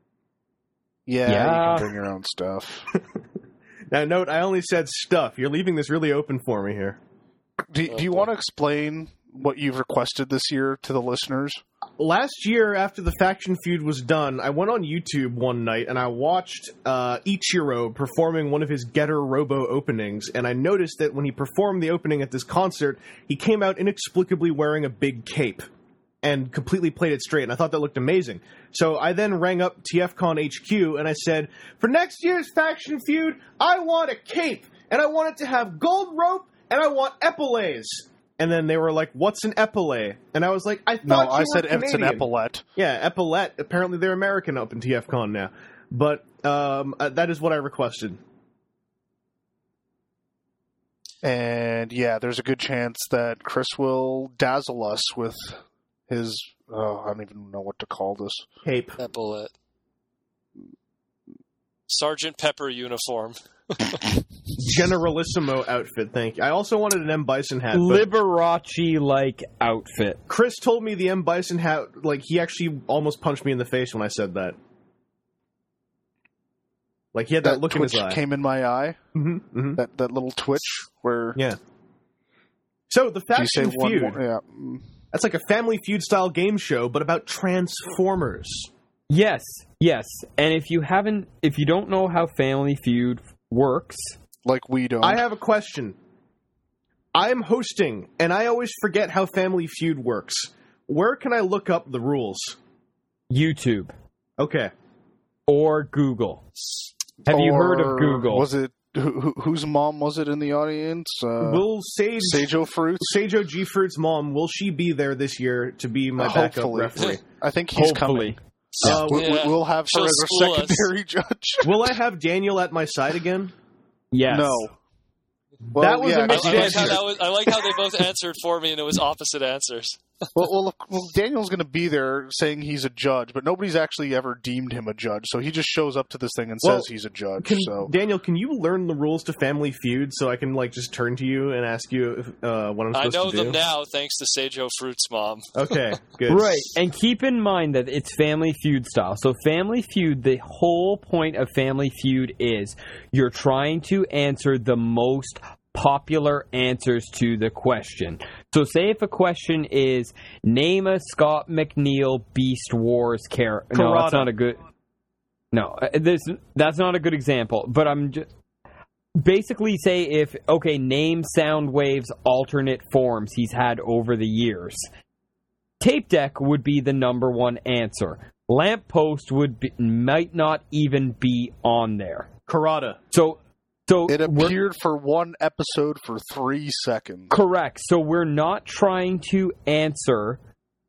[SPEAKER 5] Yeah,
[SPEAKER 7] Yeah.
[SPEAKER 5] you can bring your own stuff.
[SPEAKER 3] Now, note, I only said stuff. You're leaving this really open for me here.
[SPEAKER 5] Do,
[SPEAKER 6] Oh,
[SPEAKER 5] do you
[SPEAKER 6] boy.
[SPEAKER 5] want to explain what you've requested this year to the listeners?
[SPEAKER 3] Last year, after the Faction Feud was done, I went on YouTube one night and I watched uh, Ichiro performing one of his Getter Robo openings, and I noticed that when he performed the opening at this concert, he came out inexplicably wearing a big cape and completely played it straight, and I thought that looked amazing. So I then rang up TFCon H Q and I said, for next year's Faction Feud, I want a cape, and I want it to have gold rope, and I want epaulets. And then they were like, what's an epaulet? And I was like, I thought
[SPEAKER 5] No,
[SPEAKER 3] you
[SPEAKER 5] I
[SPEAKER 3] were
[SPEAKER 5] said it's an
[SPEAKER 3] Canadian.
[SPEAKER 5] epaulette.
[SPEAKER 3] Yeah, epaulette. Apparently they're American up in TFCon now. But um, uh, that is what I requested.
[SPEAKER 5] And yeah, there's a good chance that Chris will dazzle us with his, oh, I don't even know what to call this.
[SPEAKER 3] Cape.
[SPEAKER 6] Epaulet. Sergeant Pepper uniform.
[SPEAKER 3] Generalissimo outfit, thank you. I also wanted an M. Bison hat. But
[SPEAKER 7] Liberace-like outfit.
[SPEAKER 3] Chris told me the M. Bison hat, like, he actually almost punched me in the face when I said that. Like, he had that,
[SPEAKER 5] That
[SPEAKER 3] look
[SPEAKER 5] twitch
[SPEAKER 3] in his eye.
[SPEAKER 5] came in my eye.
[SPEAKER 3] hmm hmm
[SPEAKER 5] That that little twitch where
[SPEAKER 3] Yeah. So, the
[SPEAKER 5] do you say
[SPEAKER 3] Faction
[SPEAKER 5] one
[SPEAKER 3] Feud,
[SPEAKER 5] more? Yeah. Mm.
[SPEAKER 3] that's like a Family Feud-style game show, but about Transformers.
[SPEAKER 7] Yes, yes. And if you haven't, if you don't know how Family Feud works,
[SPEAKER 5] Like we don't.
[SPEAKER 3] I have a question. I'm hosting, and I always forget how Family Feud works. Where can I look up the rules?
[SPEAKER 7] YouTube
[SPEAKER 3] Okay.
[SPEAKER 7] or Google. Have you heard of
[SPEAKER 5] Or
[SPEAKER 7] Google?
[SPEAKER 5] Was it who, who- whose mom was it in the audience? Uh,
[SPEAKER 3] will Sage
[SPEAKER 5] Seijo Fruits.
[SPEAKER 3] Seijo G Fruit's mom, will she be there this year to be my backup
[SPEAKER 5] Hopefully.
[SPEAKER 3] referee?
[SPEAKER 5] I think he's
[SPEAKER 7] Hopefully.
[SPEAKER 5] coming.
[SPEAKER 3] Uh,
[SPEAKER 5] We, we-
[SPEAKER 6] Yeah.
[SPEAKER 5] we'll have her
[SPEAKER 6] She'll
[SPEAKER 5] as
[SPEAKER 6] school
[SPEAKER 5] our
[SPEAKER 6] us.
[SPEAKER 5] secondary judge.
[SPEAKER 3] will I have Daniel at my side again?
[SPEAKER 7] Yes.
[SPEAKER 5] No. Well,
[SPEAKER 3] That was a
[SPEAKER 5] yeah,
[SPEAKER 6] I, I,
[SPEAKER 3] mixed
[SPEAKER 6] like
[SPEAKER 3] answer.
[SPEAKER 6] how that was, I like how they both answered for me and it was opposite answers.
[SPEAKER 5] Well, well, well Daniel's going to be there saying he's a judge, but nobody's actually ever deemed him a judge. So he just shows up to this thing and
[SPEAKER 3] Well,
[SPEAKER 5] says he's a judge.
[SPEAKER 3] Can,
[SPEAKER 5] so
[SPEAKER 3] Daniel, can you learn the rules to Family Feud so I can like just turn to you and ask you if, uh, what I'm
[SPEAKER 6] I
[SPEAKER 3] supposed
[SPEAKER 6] know
[SPEAKER 3] to do?
[SPEAKER 6] them now thanks to Seijo Fruit's mom.
[SPEAKER 3] Okay, good.
[SPEAKER 7] Right, and keep in mind that it's Family Feud style. So Family Feud, the whole point of Family Feud is you're trying to answer the most popular answers to the question. So say if a question is, name a Scott McNeil Beast Wars character. No, that's
[SPEAKER 3] Karada.
[SPEAKER 7] not a good... No, uh, this, that's not a good example, but I'm just... basically say if, okay, name Soundwave's alternate forms he's had over the years. Tape deck would be the number one answer. Lamppost would be, might not even be on there.
[SPEAKER 3] Karada.
[SPEAKER 7] So, so
[SPEAKER 5] It
[SPEAKER 7] we're-
[SPEAKER 5] appeared for one episode for three seconds.
[SPEAKER 7] Correct. So we're not trying to answer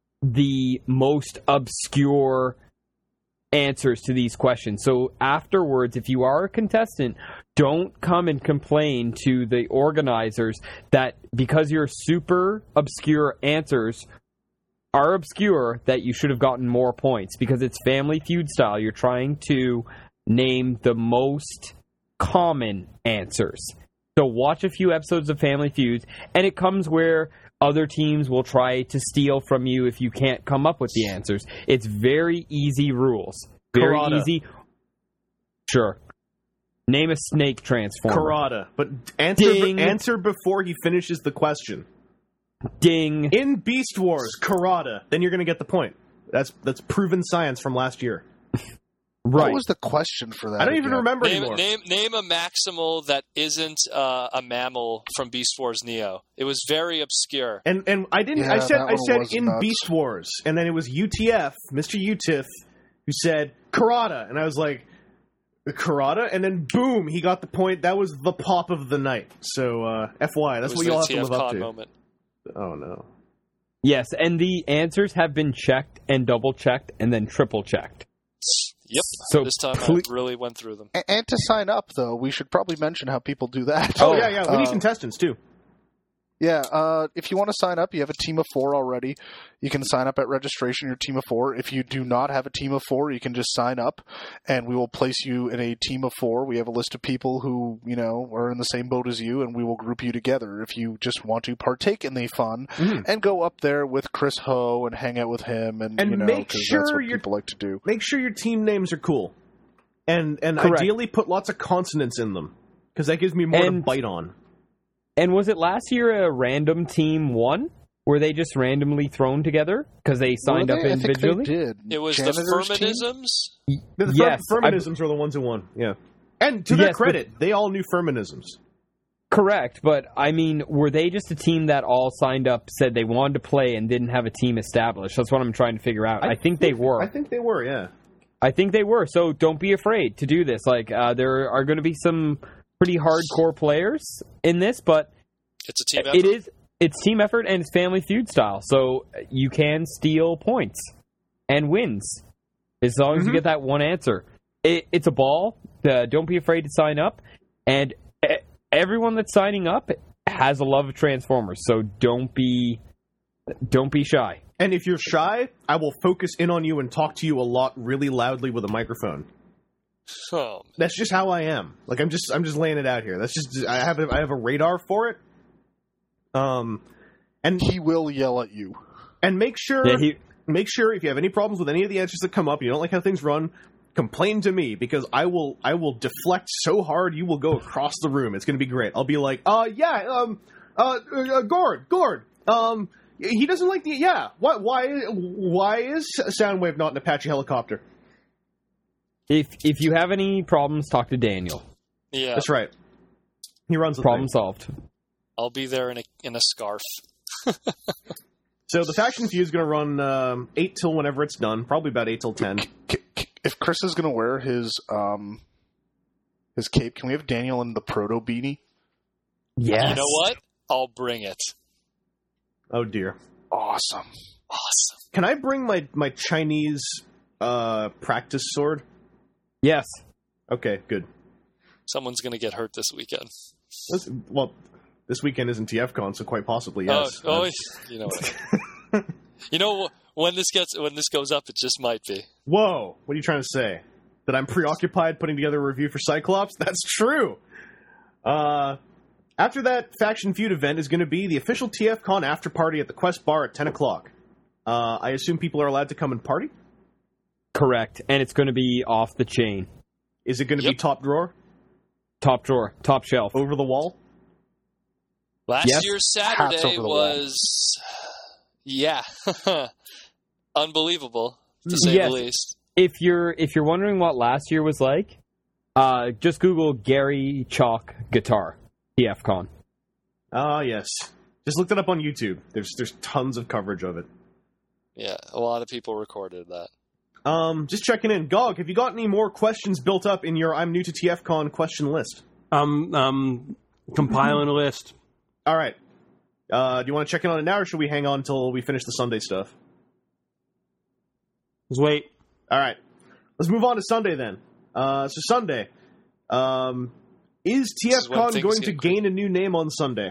[SPEAKER 7] the most obscure answers to these questions. So afterwards, if you are a contestant, don't come and complain to the organizers that because your super obscure answers are obscure, that you should have gotten more points, because it's Family Feud style. You're trying to name the most common answers. So watch a few episodes of Family Feud, and it comes where other teams will try to steal from you if you can't come up with the answers. It's very easy rules. Very
[SPEAKER 3] Karada.
[SPEAKER 7] easy. Sure. Name a snake transformer.
[SPEAKER 3] Karada. But answer,
[SPEAKER 7] Ding.
[SPEAKER 3] answer before he finishes the question.
[SPEAKER 7] Ding.
[SPEAKER 3] In Beast Wars, Karada. Then you're going to get the point. That's that's proven science from last year.
[SPEAKER 5] What
[SPEAKER 7] Right.
[SPEAKER 5] was the question for that?
[SPEAKER 3] I don't even
[SPEAKER 5] again?
[SPEAKER 3] remember
[SPEAKER 6] Name,
[SPEAKER 3] anymore.
[SPEAKER 6] name name a maximal that isn't uh, a mammal from Beast Wars Neo. It was very obscure.
[SPEAKER 3] And and I didn't.
[SPEAKER 5] Yeah,
[SPEAKER 3] I said
[SPEAKER 5] that
[SPEAKER 3] I
[SPEAKER 5] one
[SPEAKER 3] said
[SPEAKER 5] was
[SPEAKER 3] in
[SPEAKER 5] nuts.
[SPEAKER 3] Beast Wars, and then it was U T F, Mister U T F, who said Karada, and I was like, Karada, and then boom, he got the point. That was the pop of the night. So uh, F Y, that's
[SPEAKER 6] it
[SPEAKER 3] what
[SPEAKER 6] was
[SPEAKER 3] you all
[SPEAKER 6] the
[SPEAKER 3] have to live up
[SPEAKER 6] TFCon
[SPEAKER 3] to.
[SPEAKER 6] moment.
[SPEAKER 3] Oh no.
[SPEAKER 7] Yes, and the answers have been checked and double checked and then triple checked.
[SPEAKER 6] Yep.
[SPEAKER 7] So
[SPEAKER 6] this time
[SPEAKER 7] ple-
[SPEAKER 6] I really went through them.
[SPEAKER 5] A- And to sign up, though, we should probably mention how people do that.
[SPEAKER 3] Oh, yeah, yeah. We need
[SPEAKER 5] Uh,
[SPEAKER 3] contestants too.
[SPEAKER 5] Yeah, uh, if you want to sign up, you have a team of four already. You can sign up at registration, your team of four. If you do not have a team of four, you can just sign up, and we will place you in a team of four. We have a list of people who, you know, are in the same boat as you, and we will group you together if you just want to partake in the fun
[SPEAKER 3] Mhm.
[SPEAKER 5] and go up there with Chris Ho and hang out with him, and,
[SPEAKER 3] And
[SPEAKER 5] you know,
[SPEAKER 3] make
[SPEAKER 5] 'cause
[SPEAKER 3] sure
[SPEAKER 5] that's what
[SPEAKER 3] you're-
[SPEAKER 5] people like to do.
[SPEAKER 3] Make sure your team names are cool, and and
[SPEAKER 7] Correct.
[SPEAKER 3] ideally put lots of consonants in them, because that gives me more
[SPEAKER 7] And-
[SPEAKER 3] to bite on.
[SPEAKER 7] And was it last year a random team won? Were they just randomly thrown together because they signed
[SPEAKER 5] Were
[SPEAKER 7] up
[SPEAKER 5] they? I think
[SPEAKER 7] individually?
[SPEAKER 5] they did.
[SPEAKER 6] It was
[SPEAKER 5] Janitor's
[SPEAKER 6] the
[SPEAKER 5] team?
[SPEAKER 6] Furmanisms.
[SPEAKER 3] The Fur-
[SPEAKER 7] Yes, I-
[SPEAKER 3] Furmanisms are the ones who won. Yeah, and to their
[SPEAKER 7] Yes, but-
[SPEAKER 3] credit, they all knew Furmanisms.
[SPEAKER 7] Correct, but I mean, were they just a team that all signed up, said they wanted to play, and didn't have a team established? That's what I'm trying to figure out. I, think they were.
[SPEAKER 3] I think they were. Yeah.
[SPEAKER 7] I think they were. So don't be afraid to do this. Like, uh, there are going to be some pretty hardcore players in this, but
[SPEAKER 6] It's a team effort.
[SPEAKER 7] it is it's team effort and it's Family Feud style. So you can steal points and wins as long as
[SPEAKER 3] Mhm.
[SPEAKER 7] you get that one answer. It, it's a ball. Uh, don't be afraid to sign up. And e- everyone that's signing up has a love of Transformers. So don't be don't be shy.
[SPEAKER 3] And if you're shy, I will focus in on you and talk to you a lot, really loudly with a microphone.
[SPEAKER 6] Oh,
[SPEAKER 3] That's just how I am. Like I'm just I'm just laying it out here. That's just I have a, I have a radar for it. Um, and
[SPEAKER 5] He will yell at you.
[SPEAKER 3] and make sure
[SPEAKER 7] Yeah, he,
[SPEAKER 3] make sure if you have any problems with any of the answers that come up, you don't like how things run, complain to me, because I will I will deflect so hard you will go across the room. It's going to be great. I'll be like, uh, yeah, um, uh, uh Gord, Gord, um, he doesn't like the yeah. Why why why is Soundwave not an Apache helicopter?
[SPEAKER 7] if if you have any problems, talk to Daniel.
[SPEAKER 6] yeah.
[SPEAKER 3] That's right. He runs the
[SPEAKER 7] Problem
[SPEAKER 3] thing.
[SPEAKER 7] solved.
[SPEAKER 6] I'll be there in a in a scarf.
[SPEAKER 3] So the faction feud is going to run um, eight till whenever it's done. Probably about eight till ten.
[SPEAKER 5] K- k- If Chris is going to wear his um his cape, can we have Daniel in the proto beanie?
[SPEAKER 7] Yes.
[SPEAKER 6] You know what? I'll bring it.
[SPEAKER 3] Oh dear.
[SPEAKER 5] Awesome.
[SPEAKER 6] Awesome.
[SPEAKER 3] Can I bring my my Chinese uh, practice sword?
[SPEAKER 7] Yes.
[SPEAKER 3] Okay, good.
[SPEAKER 6] Someone's going to get hurt this weekend.
[SPEAKER 3] This, well, this weekend isn't TFCon, so quite possibly yes.
[SPEAKER 6] Oh, oh,
[SPEAKER 3] Uh,
[SPEAKER 6] you know what? You know when this gets when this goes up, it just might be.
[SPEAKER 3] Whoa! What are you trying to say? That I'm preoccupied putting together a review for Cyclops? That's true. Uh, after that faction feud event is going to be the official TFCon after party at the Quest Bar at ten o'clock. Uh, I assume people are allowed to come and party.
[SPEAKER 7] Correct. And it's going to be off the chain.
[SPEAKER 3] Is it going to be
[SPEAKER 6] Yep.
[SPEAKER 3] top drawer,
[SPEAKER 7] Top drawer. Top shelf.
[SPEAKER 3] over the wall?
[SPEAKER 6] Last
[SPEAKER 7] Yes.
[SPEAKER 6] year's
[SPEAKER 5] Hats
[SPEAKER 6] Saturday
[SPEAKER 5] over the wall.
[SPEAKER 6] was, yeah, unbelievable to say
[SPEAKER 7] Yes.
[SPEAKER 6] the least.
[SPEAKER 7] If you're if you're wondering what last year was like, Uh, just Google Gary Chalk Guitar, TFCon.
[SPEAKER 3] Ah, yes. Just looked it up on YouTube. There's there's tons of coverage of it.
[SPEAKER 6] Yeah, a lot of people recorded that.
[SPEAKER 3] Um, just checking in. Gog, have you got any more questions built up in your I'm new to TFCon question list?
[SPEAKER 4] Um, um, compiling a list.
[SPEAKER 3] All right. Uh, do you want to check in on it now, or should we hang on until we finish the Sunday stuff?
[SPEAKER 4] Let's wait.
[SPEAKER 3] All right. Let's move on to Sunday then. Uh, so Sunday. Um, is TFCon going to gain a new name on Sunday?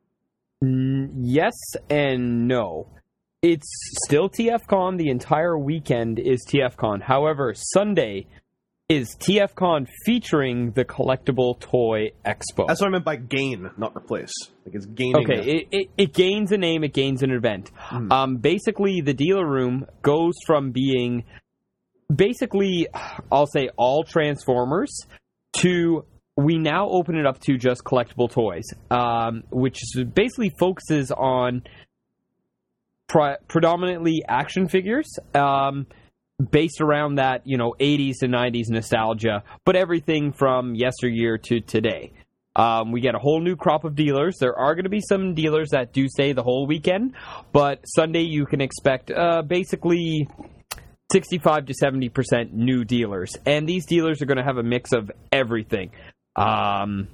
[SPEAKER 7] Mm, yes and no. It's still TFCon. The entire weekend is TFCon. However, Sunday is TFCon featuring the Collectible Toy Expo.
[SPEAKER 3] That's what I meant by gain, not replace. Like it's gaining.
[SPEAKER 7] Okay,
[SPEAKER 3] a-
[SPEAKER 7] it, it, it gains a name, it gains an event.
[SPEAKER 3] Mm.
[SPEAKER 7] Um, basically, the dealer room goes from being basically, I'll say, all Transformers to we now open it up to just collectible toys, um, which basically focuses on pre- predominantly action figures. Um, based around that, you know, eighties to nineties nostalgia, but everything from yesteryear to today. Um, we get a whole new crop of dealers. There are going to be some dealers that do stay the whole weekend, but Sunday you can expect uh, basically sixty-five to seventy percent new dealers. And these dealers are going to have a mix of everything. Um,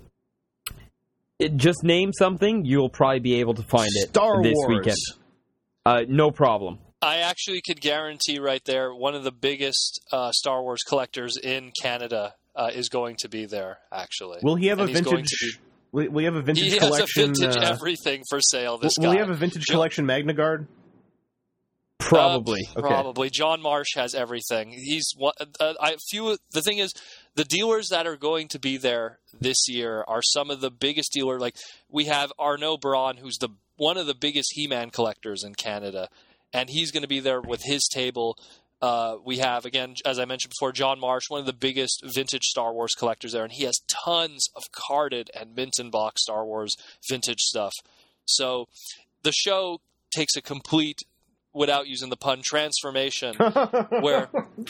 [SPEAKER 7] it, just name something, you'll probably be able to find it
[SPEAKER 3] Star
[SPEAKER 7] this
[SPEAKER 3] Wars.
[SPEAKER 7] weekend. Uh, no problem.
[SPEAKER 6] I actually could guarantee right there one of the biggest uh, Star Wars collectors in Canada uh, is going to be there, actually.
[SPEAKER 3] Will he have
[SPEAKER 6] And
[SPEAKER 3] a
[SPEAKER 6] he's going
[SPEAKER 3] vintage?
[SPEAKER 6] to
[SPEAKER 3] Will will he have a
[SPEAKER 6] be-
[SPEAKER 3] vintage
[SPEAKER 6] He
[SPEAKER 3] collection?
[SPEAKER 6] has a vintage
[SPEAKER 3] uh,
[SPEAKER 6] everything for sale, this
[SPEAKER 3] will
[SPEAKER 6] guy.
[SPEAKER 3] he have a vintage
[SPEAKER 6] John-
[SPEAKER 3] collection Magna Guard?
[SPEAKER 7] Probably.
[SPEAKER 6] Uh, probably. John Marsh has everything. He's one. Uh, I few. The thing is, the dealers that are going to be there this year are some of the biggest dealer. Like we have Arnaud Braun, who's the one of the biggest He-Man collectors in Canada, and he's going to be there with his table. Uh, we have, again, as I mentioned before, John Marsh, one of the biggest vintage Star Wars collectors there, and he has tons of carded and mint and box Star Wars vintage stuff. So the show takes a complete, without using the pun, transformation where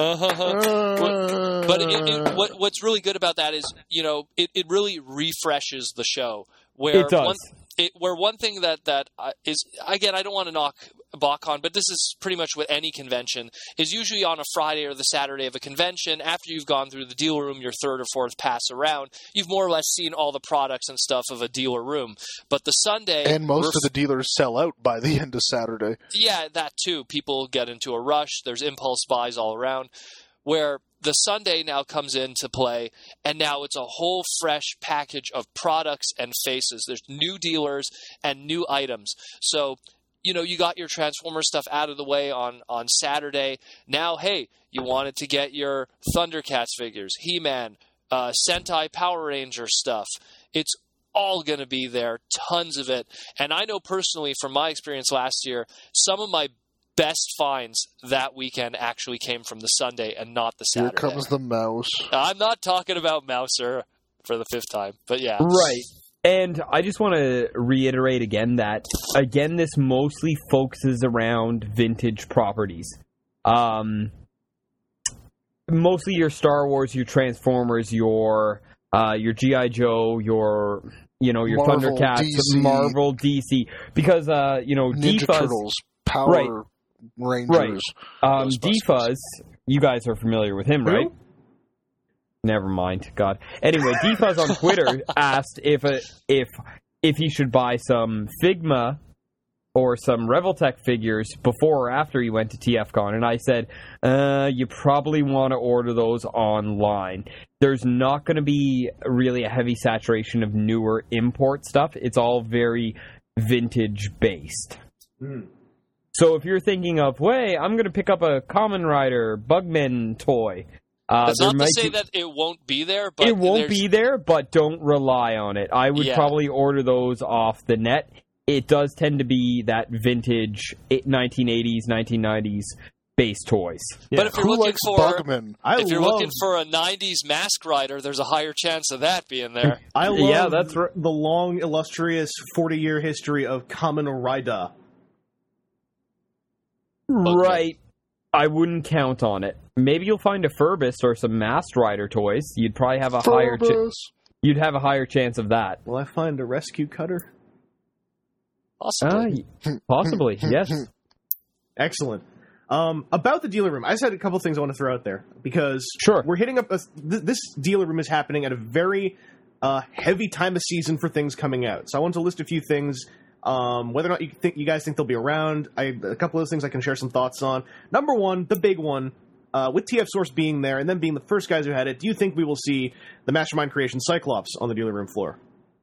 [SPEAKER 6] uh-huh, but it, it, what, what's really good about that is, you know, it, it really refreshes the show where
[SPEAKER 7] It does.
[SPEAKER 6] one it, where one thing that that uh, is, again, I don't want to knock BotCon, but this is pretty much with any convention, is usually on a Friday or the Saturday of a convention, after you've gone through the dealer room, your third or fourth pass around, you've more or less seen all the products and stuff of a dealer room. But the Sunday...
[SPEAKER 5] And most
[SPEAKER 6] ref-
[SPEAKER 5] of the dealers sell out by the end of Saturday.
[SPEAKER 6] Yeah, that too. People get into a rush. There's impulse buys all around. Where the Sunday now comes into play, and now it's a whole fresh package of products and faces. There's new dealers and new items. So, you know, you got your Transformer stuff out of the way on, on Saturday. Now, hey, you wanted to get your Thundercats figures, He-Man, uh, Sentai Power Ranger stuff. It's all going to be there, tons of it. And I know personally from my experience last year, some of my best finds that weekend actually came from the Sunday and not the Saturday.
[SPEAKER 5] Here comes the mouse.
[SPEAKER 6] I'm not talking about Mouser for the fifth time, but yeah.
[SPEAKER 7] Right. And I just want to reiterate again that, again, this mostly focuses around vintage properties. Um, mostly your Star Wars, your Transformers, your uh, your G I. Joe, your, you know, your
[SPEAKER 5] Marvel,
[SPEAKER 7] Thundercats,
[SPEAKER 5] D C.
[SPEAKER 7] Marvel, D C. Because, uh, you know,
[SPEAKER 5] Ninja
[SPEAKER 7] D F U Z...
[SPEAKER 5] Turtles, Power
[SPEAKER 7] Right.
[SPEAKER 5] Rangers.
[SPEAKER 7] Um,
[SPEAKER 6] Ghostbusters.
[SPEAKER 7] D F U Z, you guys are familiar with him, right? Never mind. God. Anyway, D F U Z on Twitter asked if a, if if he should buy some Figma or some Revoltech figures before or after he went to TFCon, and I said, uh, you probably want to order those online. There's not going to be really a heavy saturation of newer import stuff. It's all very vintage based.
[SPEAKER 3] Mm.
[SPEAKER 7] So if you're thinking of, hey, I'm going to pick up a Kamen Rider Bugman toy, uh,
[SPEAKER 6] That's
[SPEAKER 7] there
[SPEAKER 6] not to
[SPEAKER 7] might
[SPEAKER 6] say
[SPEAKER 7] be-
[SPEAKER 6] that it won't be there, but
[SPEAKER 7] it won't
[SPEAKER 6] there's-
[SPEAKER 7] be there, but don't rely on it. I would
[SPEAKER 6] Yeah.
[SPEAKER 7] probably order those off the net. It does tend to be that vintage nineteen eighties, nineteen nineties base toys.
[SPEAKER 6] But if you're
[SPEAKER 5] Who
[SPEAKER 6] looking
[SPEAKER 5] likes
[SPEAKER 6] for
[SPEAKER 5] Bugman?
[SPEAKER 3] I
[SPEAKER 6] if you're
[SPEAKER 3] love,
[SPEAKER 6] looking for a nineties Mask Rider, there's a higher chance of that being there.
[SPEAKER 3] I love
[SPEAKER 7] Yeah, that's right.
[SPEAKER 3] the long, illustrious forty-year history of Kamen Rider.
[SPEAKER 7] Right. I wouldn't count on it. maybe you'll find a Furbus or some Mast Rider toys. You'd probably have a
[SPEAKER 5] Furbus.
[SPEAKER 7] higher ch- you'd have a higher chance of that.
[SPEAKER 3] Will I find a rescue cutter?
[SPEAKER 6] Possibly.
[SPEAKER 7] Uh, possibly, yes.
[SPEAKER 3] Excellent. Um, about the dealer room, I just had a couple things I want to throw out there because
[SPEAKER 7] Sure.
[SPEAKER 3] we're hitting up. A, th- this dealer room is happening at a very uh, heavy time of season for things coming out. So I want to list a few things. Um, whether or not you think you guys think they'll be around, I, a couple of those things I can share some thoughts on. Number one, the big one, uh, with T F Source being there and them being the first guys who had it. Do you think we will see the Mastermind Creation Cyclops on the dealer room floor?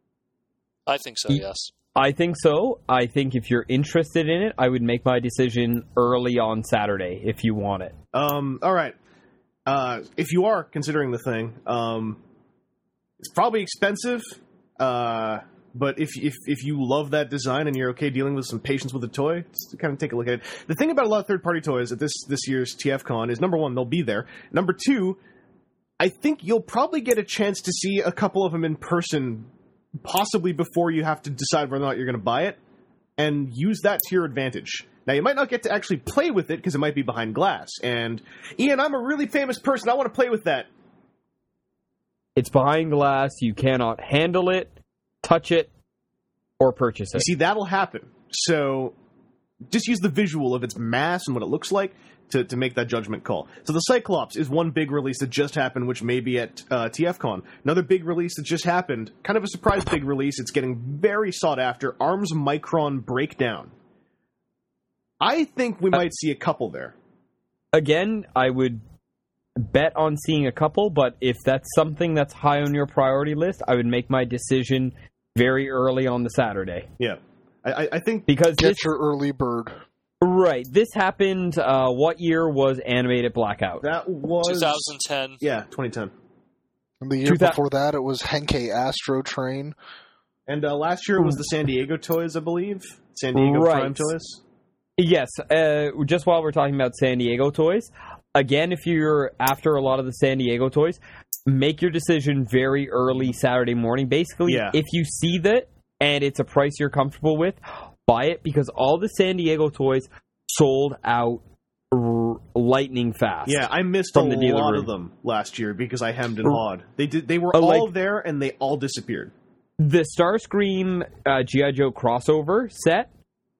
[SPEAKER 6] I think so, yes.
[SPEAKER 7] I think so. I think if you're interested in it, I would make my decision early on Saturday if you want it.
[SPEAKER 3] Um, all right. Uh, if you are considering the thing, um, it's probably expensive. Uh, but if, if if you love that design and you're okay dealing with some patience with the toy, just kind of take a look at it. The thing about a lot of third-party toys at this this year's T F Con is, number one, they'll be there. Number two, I think you'll probably get a chance to see a couple of them in person, possibly before you have to decide whether or not you're going to buy it, and use that to your advantage. Now, you might not get to actually play with it because it might be behind glass. And, Ian, I'm a really famous person. I want to play with that.
[SPEAKER 7] It's behind glass. You cannot handle it, touch it, or purchase
[SPEAKER 3] You
[SPEAKER 7] it.
[SPEAKER 3] see, that'll happen. So just use the visual of its mass and what it looks like to, to make that judgment call. So the Cyclops is one big release that just happened, which may be at uh, T F Con. Another big release that just happened, kind of a surprise big release. It's getting very sought after. Arms Micron Breakdown. I think we might see a couple there.
[SPEAKER 7] Again, I would bet on seeing a couple, but if that's something that's high on your priority list, I would make my decision very early on the Saturday.
[SPEAKER 3] Yeah. I, I think...
[SPEAKER 7] Because
[SPEAKER 5] Get
[SPEAKER 7] this,
[SPEAKER 5] your early bird.
[SPEAKER 7] right, this happened, uh, what year was Animated Blackout?
[SPEAKER 3] That was...
[SPEAKER 6] twenty ten.
[SPEAKER 3] Yeah, twenty ten.
[SPEAKER 5] And the year
[SPEAKER 7] two thou-
[SPEAKER 5] before that, it was Henkei Astro Train.
[SPEAKER 3] And uh, last year it was the San Diego toys, I believe. San Diego
[SPEAKER 7] Right.
[SPEAKER 3] Prime toys.
[SPEAKER 7] Yes, uh, just while we're talking about San Diego toys, again, if you're after a lot of the San Diego toys, make your decision very early Saturday morning. Basically,
[SPEAKER 3] Yeah.
[SPEAKER 7] if you see that and it's a price you're comfortable with, buy it, because all the San Diego toys sold out r- lightning fast.
[SPEAKER 3] Yeah, I missed
[SPEAKER 7] From
[SPEAKER 3] a
[SPEAKER 7] the dealer
[SPEAKER 3] lot
[SPEAKER 7] room.
[SPEAKER 3] of them last year because I hemmed and hawed. They did. They were
[SPEAKER 7] Uh,
[SPEAKER 3] all
[SPEAKER 7] like-
[SPEAKER 3] there and they all disappeared.
[SPEAKER 7] The Starscream uh, G I. Joe crossover set,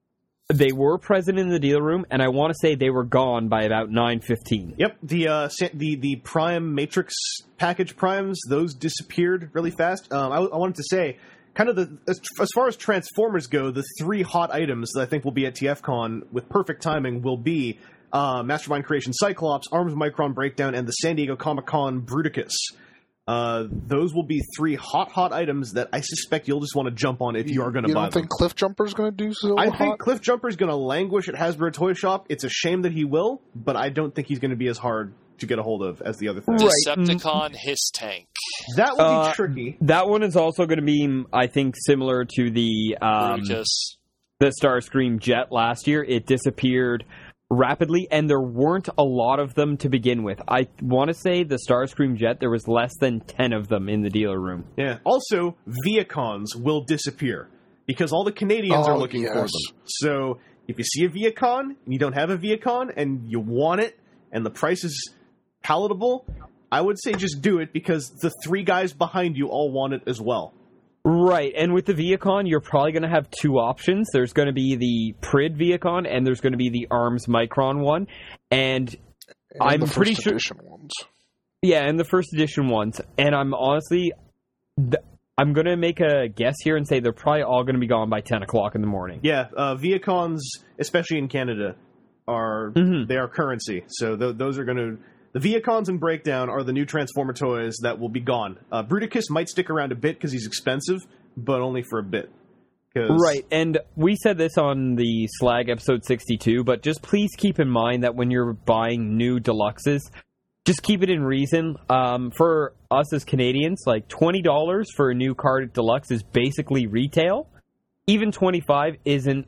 [SPEAKER 7] they were present in the dealer room, and I want to say they were gone by about nine fifteen.
[SPEAKER 3] Yep, the uh, sa- the the Prime Matrix package primes, those disappeared really fast. Um, I, I wanted to say, kind of the as, as far as Transformers go, the three hot items that I think will be at T F Con with perfect timing will be uh, Mastermind Creation Cyclops, Arms Micron Breakdown, and the San Diego Comic Con Bruticus. Uh, those will be three hot, hot items that I suspect you'll just want to jump on if you are going to
[SPEAKER 5] You
[SPEAKER 3] buy
[SPEAKER 5] don't
[SPEAKER 3] them.
[SPEAKER 5] think Cliff Jumper's going to do so
[SPEAKER 3] I
[SPEAKER 5] hot?
[SPEAKER 3] think Cliff Jumper's going to languish at Hasbro Toy Shop. It's a shame that he will, but I don't think he's going to be as hard to get a hold of as the other things.
[SPEAKER 7] Right.
[SPEAKER 6] Decepticon Hiss Tank.
[SPEAKER 3] That will
[SPEAKER 7] Uh,
[SPEAKER 3] be tricky.
[SPEAKER 7] That one is also going to be, I think, similar to the um,
[SPEAKER 6] Bruticus.
[SPEAKER 7] the Starscream Jet last year. It disappeared rapidly, and there weren't a lot of them to begin with. I want to say the Starscream Jet, there was less than ten of them in the dealer room.
[SPEAKER 3] Yeah. Also, Viacons will disappear because all the Canadians
[SPEAKER 5] Oh,
[SPEAKER 3] are looking for
[SPEAKER 5] yes.
[SPEAKER 3] them. So if you see a Viacon and you don't have a Viacon and you want it and the price is palatable, I would say just do it because the three guys behind you all want it as well.
[SPEAKER 7] Right, and with the Viacon, you're probably going to have two options. There's going to be the Prid Viacon, and there's going to be the Arms Micron one. And,
[SPEAKER 5] And
[SPEAKER 7] I'm
[SPEAKER 5] the
[SPEAKER 7] pretty
[SPEAKER 5] first
[SPEAKER 7] sure-
[SPEAKER 5] edition ones.
[SPEAKER 7] yeah, and the first edition ones. And I'm honestly, th- I'm going to make a guess here and say they're probably all going to be gone by ten o'clock in the morning.
[SPEAKER 3] Yeah, uh, Viacons, especially in Canada, are
[SPEAKER 7] Mhm.
[SPEAKER 3] they are currency. So th- those are going to the Viacons and Breakdown are the new Transformer toys that will be gone. Uh, Bruticus might stick around a bit because he's expensive, but only for a bit. 'Cause-
[SPEAKER 7] Right, and we said this on the Slag episode sixty-two, but just please keep in mind that when you're buying new deluxes, just keep it in reason. Um, for us as Canadians, like twenty dollars for a new card deluxe is basically retail. Even twenty-five isn't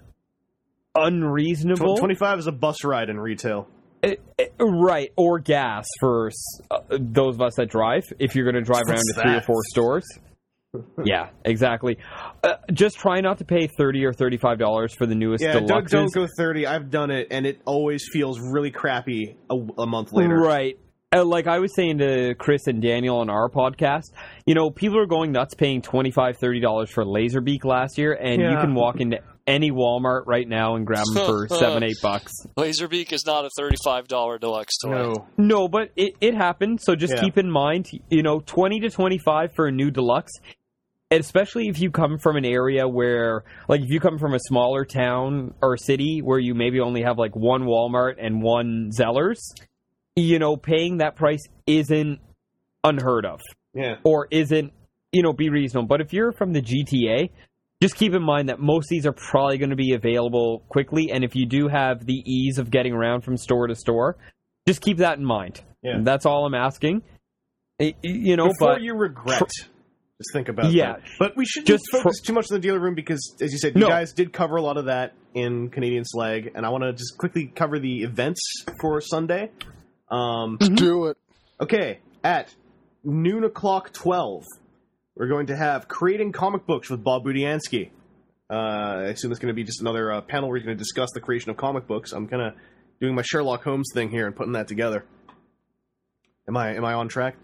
[SPEAKER 7] unreasonable.
[SPEAKER 3] Tw- twenty-five is a bus ride in retail.
[SPEAKER 7] Uh, uh, right, or gas for uh, those of us that drive, if you're going to drive around
[SPEAKER 3] What's
[SPEAKER 7] to three or
[SPEAKER 3] that?
[SPEAKER 7] four stores. Yeah, exactly. Uh, just try not to pay thirty or thirty-five dollars for the newest
[SPEAKER 3] Yeah, don't,
[SPEAKER 7] deluxes.
[SPEAKER 3] don't go thirty. I've done it, and it always feels really crappy a, a month later.
[SPEAKER 7] Right. Uh, like I was saying to Chris and Daniel on our podcast, you know, people are going nuts paying twenty-five dollars, thirty dollars for Laserbeak last year, and you
[SPEAKER 3] Yeah.
[SPEAKER 7] can walk into any Walmart right now and grab them for seven, eight bucks.
[SPEAKER 6] Laserbeak is not a thirty-five dollars deluxe toy.
[SPEAKER 3] No.
[SPEAKER 7] No, but it, it happened, so just
[SPEAKER 3] Yeah.
[SPEAKER 7] keep in mind, you know, twenty to twenty-five for a new deluxe, and especially if you come from an area where, like, if you come from a smaller town or city where you maybe only have, like, one Walmart and one Zellers, you know, paying that price isn't unheard of.
[SPEAKER 3] Yeah.
[SPEAKER 7] Or isn't, you know, be reasonable. But if you're from the G T A, just keep in mind that most of these are probably going to be available quickly, and if you do have the ease of getting around from store to store, just keep that in mind.
[SPEAKER 3] Yeah.
[SPEAKER 7] And that's all I'm asking. Y- You know,
[SPEAKER 3] Before
[SPEAKER 7] but
[SPEAKER 3] you regret, just think about
[SPEAKER 7] Yeah.
[SPEAKER 3] that. But we shouldn't
[SPEAKER 7] Just
[SPEAKER 3] focus
[SPEAKER 7] tr-
[SPEAKER 3] too much on the dealer room because, as you said, you
[SPEAKER 7] No.
[SPEAKER 3] guys did cover a lot of that in Canadian Slag, and I want to just quickly cover the events for Sunday. Um,
[SPEAKER 5] Do it.
[SPEAKER 3] okay, at noon o'clock twelve, we're going to have Creating Comic Books with Bob Budiansky. Uh, I assume it's going to be just another uh, panel where you're going to discuss the creation of comic books. I'm kind of doing my Sherlock Holmes thing here and putting that together. Am I am I on track?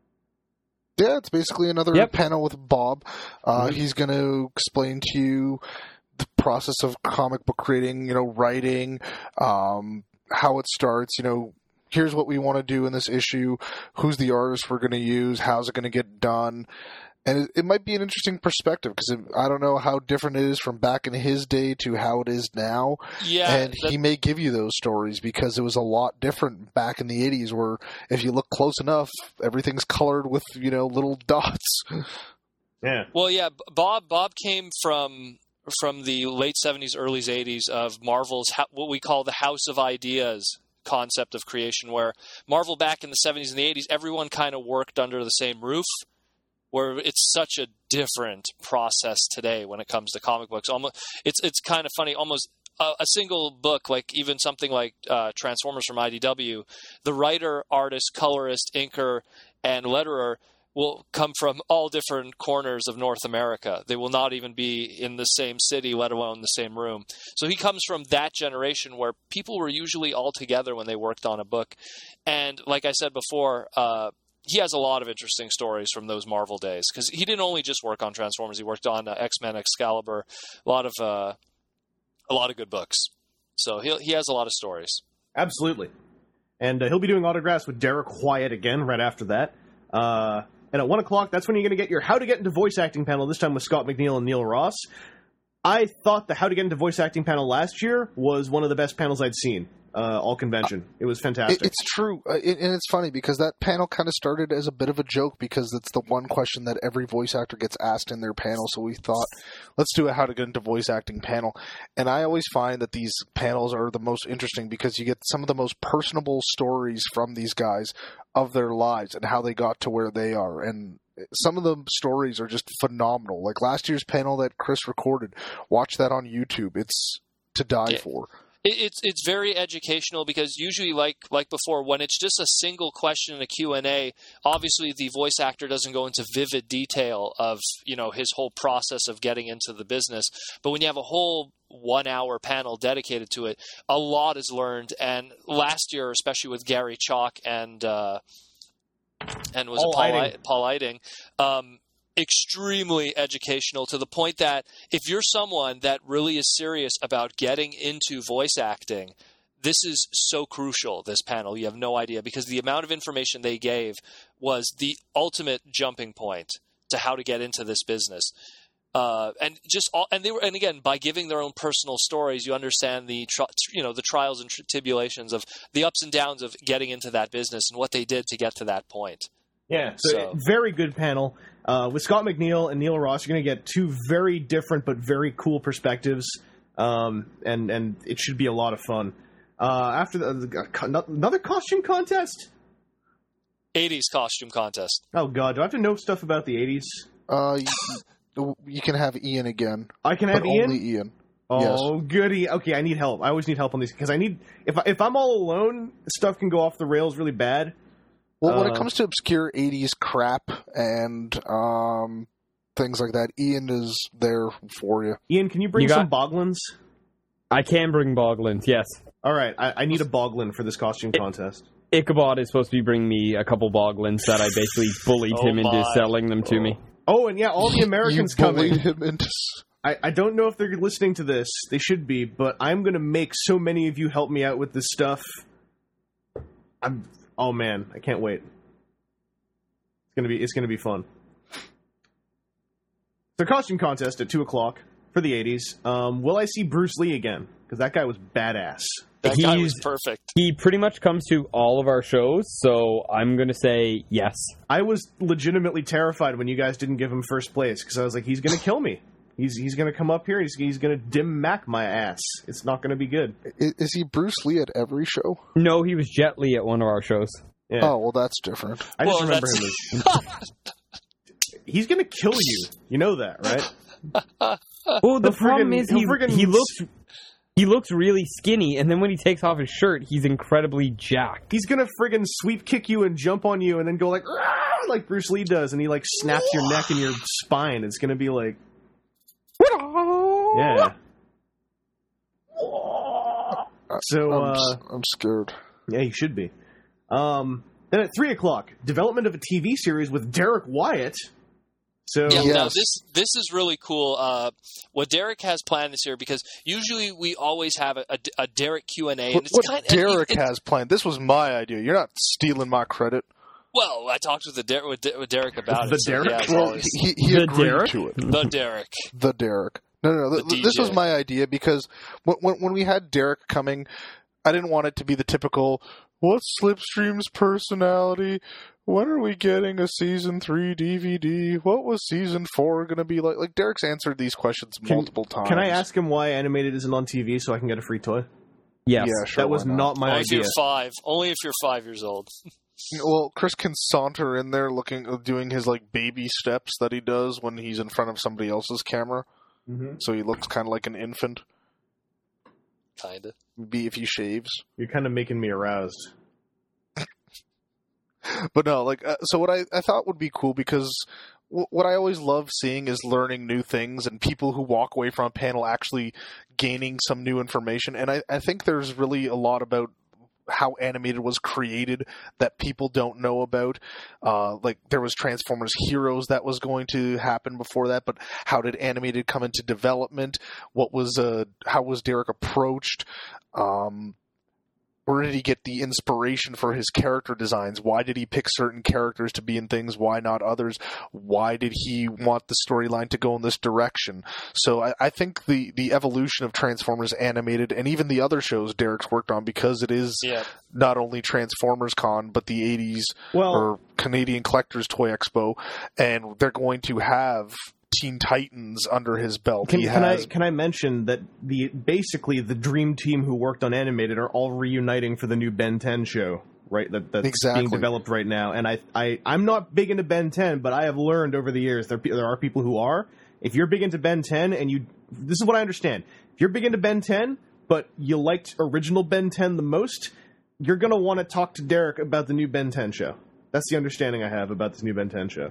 [SPEAKER 5] Yeah, it's basically another
[SPEAKER 7] Yep.
[SPEAKER 5] panel with Bob. Uh,
[SPEAKER 3] Mhm.
[SPEAKER 5] He's going to explain to you the process of comic book creating, you know, writing, um, how it starts, you know, here's what we want to do in this issue, who's the artist we're going to use, how's it going to get done. And it, it might be an interesting perspective because I don't know how different it is from back in his day to how it is now.
[SPEAKER 6] Yeah,
[SPEAKER 5] and
[SPEAKER 6] that-
[SPEAKER 5] he may give you those stories because it was a lot different back in the eighties where if you look close enough, everything's colored with, you know, little dots.
[SPEAKER 3] Yeah.
[SPEAKER 6] Well, yeah, B- Bob Bob came from from the late seventies, early eighties of Marvel's ho- what we call the House of Ideas concept of creation, where Marvel back in the seventies and the eighties, everyone kind of worked under the same roof, where it's such a different process today when it comes to comic books. Almost, it's it's kind of funny, almost a, a single book, like even something like uh, Transformers from I D W, the writer, artist, colorist, inker, and letterer will come from all different corners of North America. They will not even be in the same city, let alone the same room. So he comes from that generation where people were usually all together when they worked on a book. And like I said before, uh, he has a lot of interesting stories from those Marvel days, because he didn't only just work on Transformers. He worked on uh, X-Men, Excalibur, a lot of uh, a lot of good books. So he he has a lot of stories.
[SPEAKER 3] Absolutely. And uh, he'll be doing autographs with Derek Wyatt again right after that. Uh, and at one o'clock, that's when you're going to get your How to Get Into Voice Acting panel, this time with Scott McNeil and Neil Ross. I thought the How to Get Into Voice Acting panel last year was one of the best panels I'd seen, uh, all convention. It was fantastic.
[SPEAKER 5] It, it's true, uh, it, and it's funny because that panel kind of started as a bit of a joke because it's the one question that every voice actor gets asked in their panel. So we thought, let's do a How to Get Into Voice Acting panel. And I always find that these panels are the most interesting because you get some of the most personable stories from these guys of their lives and how they got to where they are. And some of the stories are just phenomenal. Like last year's panel that Chris recorded, watch that on YouTube. It's to die
[SPEAKER 6] Yeah.
[SPEAKER 5] for.
[SPEAKER 6] It, it's it's very educational because usually, like like before, when it's just a single question in a Q and A, obviously the voice actor doesn't go into vivid detail of, you know, his whole process of getting into the business. But when you have a whole one-hour panel dedicated to it, a lot is learned. And last year, especially with Gary Chalk and uh, and was
[SPEAKER 3] Paul
[SPEAKER 6] it Paul
[SPEAKER 3] Eiding.
[SPEAKER 6] I, Paul Eiding, um, extremely educational to the point that if you're someone that really is serious about getting into voice acting, this is so crucial, this panel. You have no idea, because the amount of information they gave was the ultimate jumping point to how to get into this business. Uh, and just all, and they were, and again, by giving their own personal stories, you understand the, tri- you know, the trials and tribulations of the ups and downs of getting into that business and what they did to get to that point.
[SPEAKER 3] Yeah, so,
[SPEAKER 6] So-
[SPEAKER 3] very good panel. Uh, with Scott McNeil and Neil Ross, you're going to get two very different but very cool perspectives, um, and, and it should be a lot of fun. Uh, after the, the another costume contest?
[SPEAKER 6] eighties costume contest.
[SPEAKER 3] Oh, God, do I have to know stuff about the eighties?
[SPEAKER 5] Uh, you, you can have Ian again.
[SPEAKER 3] I can have
[SPEAKER 5] but
[SPEAKER 3] Ian?
[SPEAKER 5] only Ian.
[SPEAKER 3] Oh, goody. Okay, I need help. I always need help on these, because I need... If, I, if I'm all alone, stuff can go off the rails really bad.
[SPEAKER 5] Well, when
[SPEAKER 3] Uh,
[SPEAKER 5] it comes to obscure eighties crap and um, things like that, Ian is there for you.
[SPEAKER 3] Ian, can you bring
[SPEAKER 7] You got-
[SPEAKER 3] some boglins?
[SPEAKER 7] I can bring Boglins, yes.
[SPEAKER 3] All right, I, I need a boglin for this costume contest.
[SPEAKER 7] Ichabod is supposed to be bringing me a couple Boglins that I basically bullied
[SPEAKER 6] Oh
[SPEAKER 7] him into
[SPEAKER 6] my.
[SPEAKER 7] selling them to me.
[SPEAKER 3] Oh, and yeah, all the Americans
[SPEAKER 5] you
[SPEAKER 3] coming.
[SPEAKER 5] bullied him into...
[SPEAKER 3] I, I don't know if they're listening to this. They should be, but I'm going to make so many of you help me out with this stuff. I'm. Oh man, I can't wait. It's gonna be. It's gonna be fun. The costume contest at two o'clock for the eighties. Um, will I see Bruce Lee again? Because that guy was badass.
[SPEAKER 6] That guy was
[SPEAKER 7] He's-
[SPEAKER 6] perfect.
[SPEAKER 7] He pretty much comes to all of our shows, so I'm going to say yes.
[SPEAKER 3] I was legitimately terrified when you guys didn't give him first place because I was like, he's gonna kill me. He's he's gonna come up here. He's he's gonna dim mac my ass. It's not gonna be good.
[SPEAKER 5] Is, is he Bruce Lee at every show?
[SPEAKER 7] No, he was Jet Li at one of our shows.
[SPEAKER 3] Yeah.
[SPEAKER 5] Oh, well, that's different.
[SPEAKER 3] I just
[SPEAKER 6] Well,
[SPEAKER 3] remember
[SPEAKER 6] that's-
[SPEAKER 3] him as. He's gonna kill you. You know that, right?
[SPEAKER 7] Well, the
[SPEAKER 3] He'll
[SPEAKER 7] problem
[SPEAKER 3] friggin-
[SPEAKER 7] is he,
[SPEAKER 3] he'll friggin-
[SPEAKER 7] he looks he looks really skinny, and then when he takes off his shirt, he's incredibly jacked.
[SPEAKER 3] He's gonna friggin' sweep kick you and jump on you and then go like "Rah!" like Bruce Lee does, and he like snaps your neck and your spine. It's gonna be like, yeah. So
[SPEAKER 5] I'm,
[SPEAKER 3] uh,
[SPEAKER 5] I'm scared.
[SPEAKER 3] yeah, you should be. Um, then at three o'clock, development of a T V series with Derek Wyatt. So
[SPEAKER 6] Yeah,
[SPEAKER 5] Yes.
[SPEAKER 6] now this this is really cool. Uh, what Derek has planned this year, because usually we always have a, a, a Derek Q and A, and
[SPEAKER 5] What,
[SPEAKER 6] it's
[SPEAKER 5] what
[SPEAKER 6] kind
[SPEAKER 5] Derek
[SPEAKER 6] it,
[SPEAKER 5] has planned. This was my idea. You're not stealing my credit.
[SPEAKER 6] Well, I talked with the Der- with, De- with Derek about
[SPEAKER 3] The
[SPEAKER 6] it. so,
[SPEAKER 3] Derek?
[SPEAKER 6] yeah, it's
[SPEAKER 5] Well,
[SPEAKER 6] always-
[SPEAKER 5] he, he
[SPEAKER 7] The
[SPEAKER 5] agreed
[SPEAKER 7] Derek?
[SPEAKER 5] to it.
[SPEAKER 6] the Derek.
[SPEAKER 5] The Derek. No, no, no.
[SPEAKER 6] The
[SPEAKER 5] th- this
[SPEAKER 6] D J.
[SPEAKER 5] was my idea because when, when when we had Derek coming, I didn't want it to be the typical, what's Slipstream's personality? When are we getting a season three D V D? What was season four going to be like? Like, Derek's answered these questions
[SPEAKER 3] Can-
[SPEAKER 5] multiple times.
[SPEAKER 3] can I ask him why animated isn't on T V so I can get a free toy?
[SPEAKER 7] Yes.
[SPEAKER 5] Yeah, sure.
[SPEAKER 3] that was
[SPEAKER 5] why
[SPEAKER 3] not my
[SPEAKER 6] Only if
[SPEAKER 3] idea.
[SPEAKER 6] you're five. Only if you're five years old.
[SPEAKER 5] Well, Chris can saunter in there looking, doing his, like, baby steps that he does when he's in front of somebody else's camera.
[SPEAKER 3] Mm-hmm.
[SPEAKER 5] So he looks kind of like an infant.
[SPEAKER 6] Kinda.
[SPEAKER 5] Be if he shaves.
[SPEAKER 3] You're kind of making me aroused.
[SPEAKER 5] But no, like, uh, so what I, I thought would be cool, because w- what I always love seeing is learning new things and people who walk away from a panel actually gaining some new information. And I, I think there's really a lot about how animated was created that people don't know about. Uh, like, there was Transformers Heroes that was going to happen before that, but how did animated come into development? What was, uh, how was Derek approached? Um, Where did he get the inspiration for his character designs? Why did he pick certain characters to be in things? Why not others? Why did he want the storyline to go in this direction? So I, I think the, the evolution of Transformers Animated and even the other shows Derek's worked on, because it is
[SPEAKER 6] Yeah.
[SPEAKER 5] not only Transformers Con, but the eighties
[SPEAKER 3] Well,
[SPEAKER 5] or Canadian Collectors Toy Expo, and they're going to have Teen Titans under his belt.
[SPEAKER 3] Can,
[SPEAKER 5] he
[SPEAKER 3] can I
[SPEAKER 5] has
[SPEAKER 3] can I mention that the basically the dream team who worked on animated are all reuniting for the new Ben ten show, right? That that's
[SPEAKER 5] Exactly.
[SPEAKER 3] being developed right now. And I I I'm not big into Ben ten, but I have learned over the years there there are people who are. If you're big into Ben ten and you this is what I understand. If you're big into Ben ten, but you liked original Ben ten the most, you're going to want to talk to Derek about the new Ben ten show. That's the understanding I have about this new Ben ten show.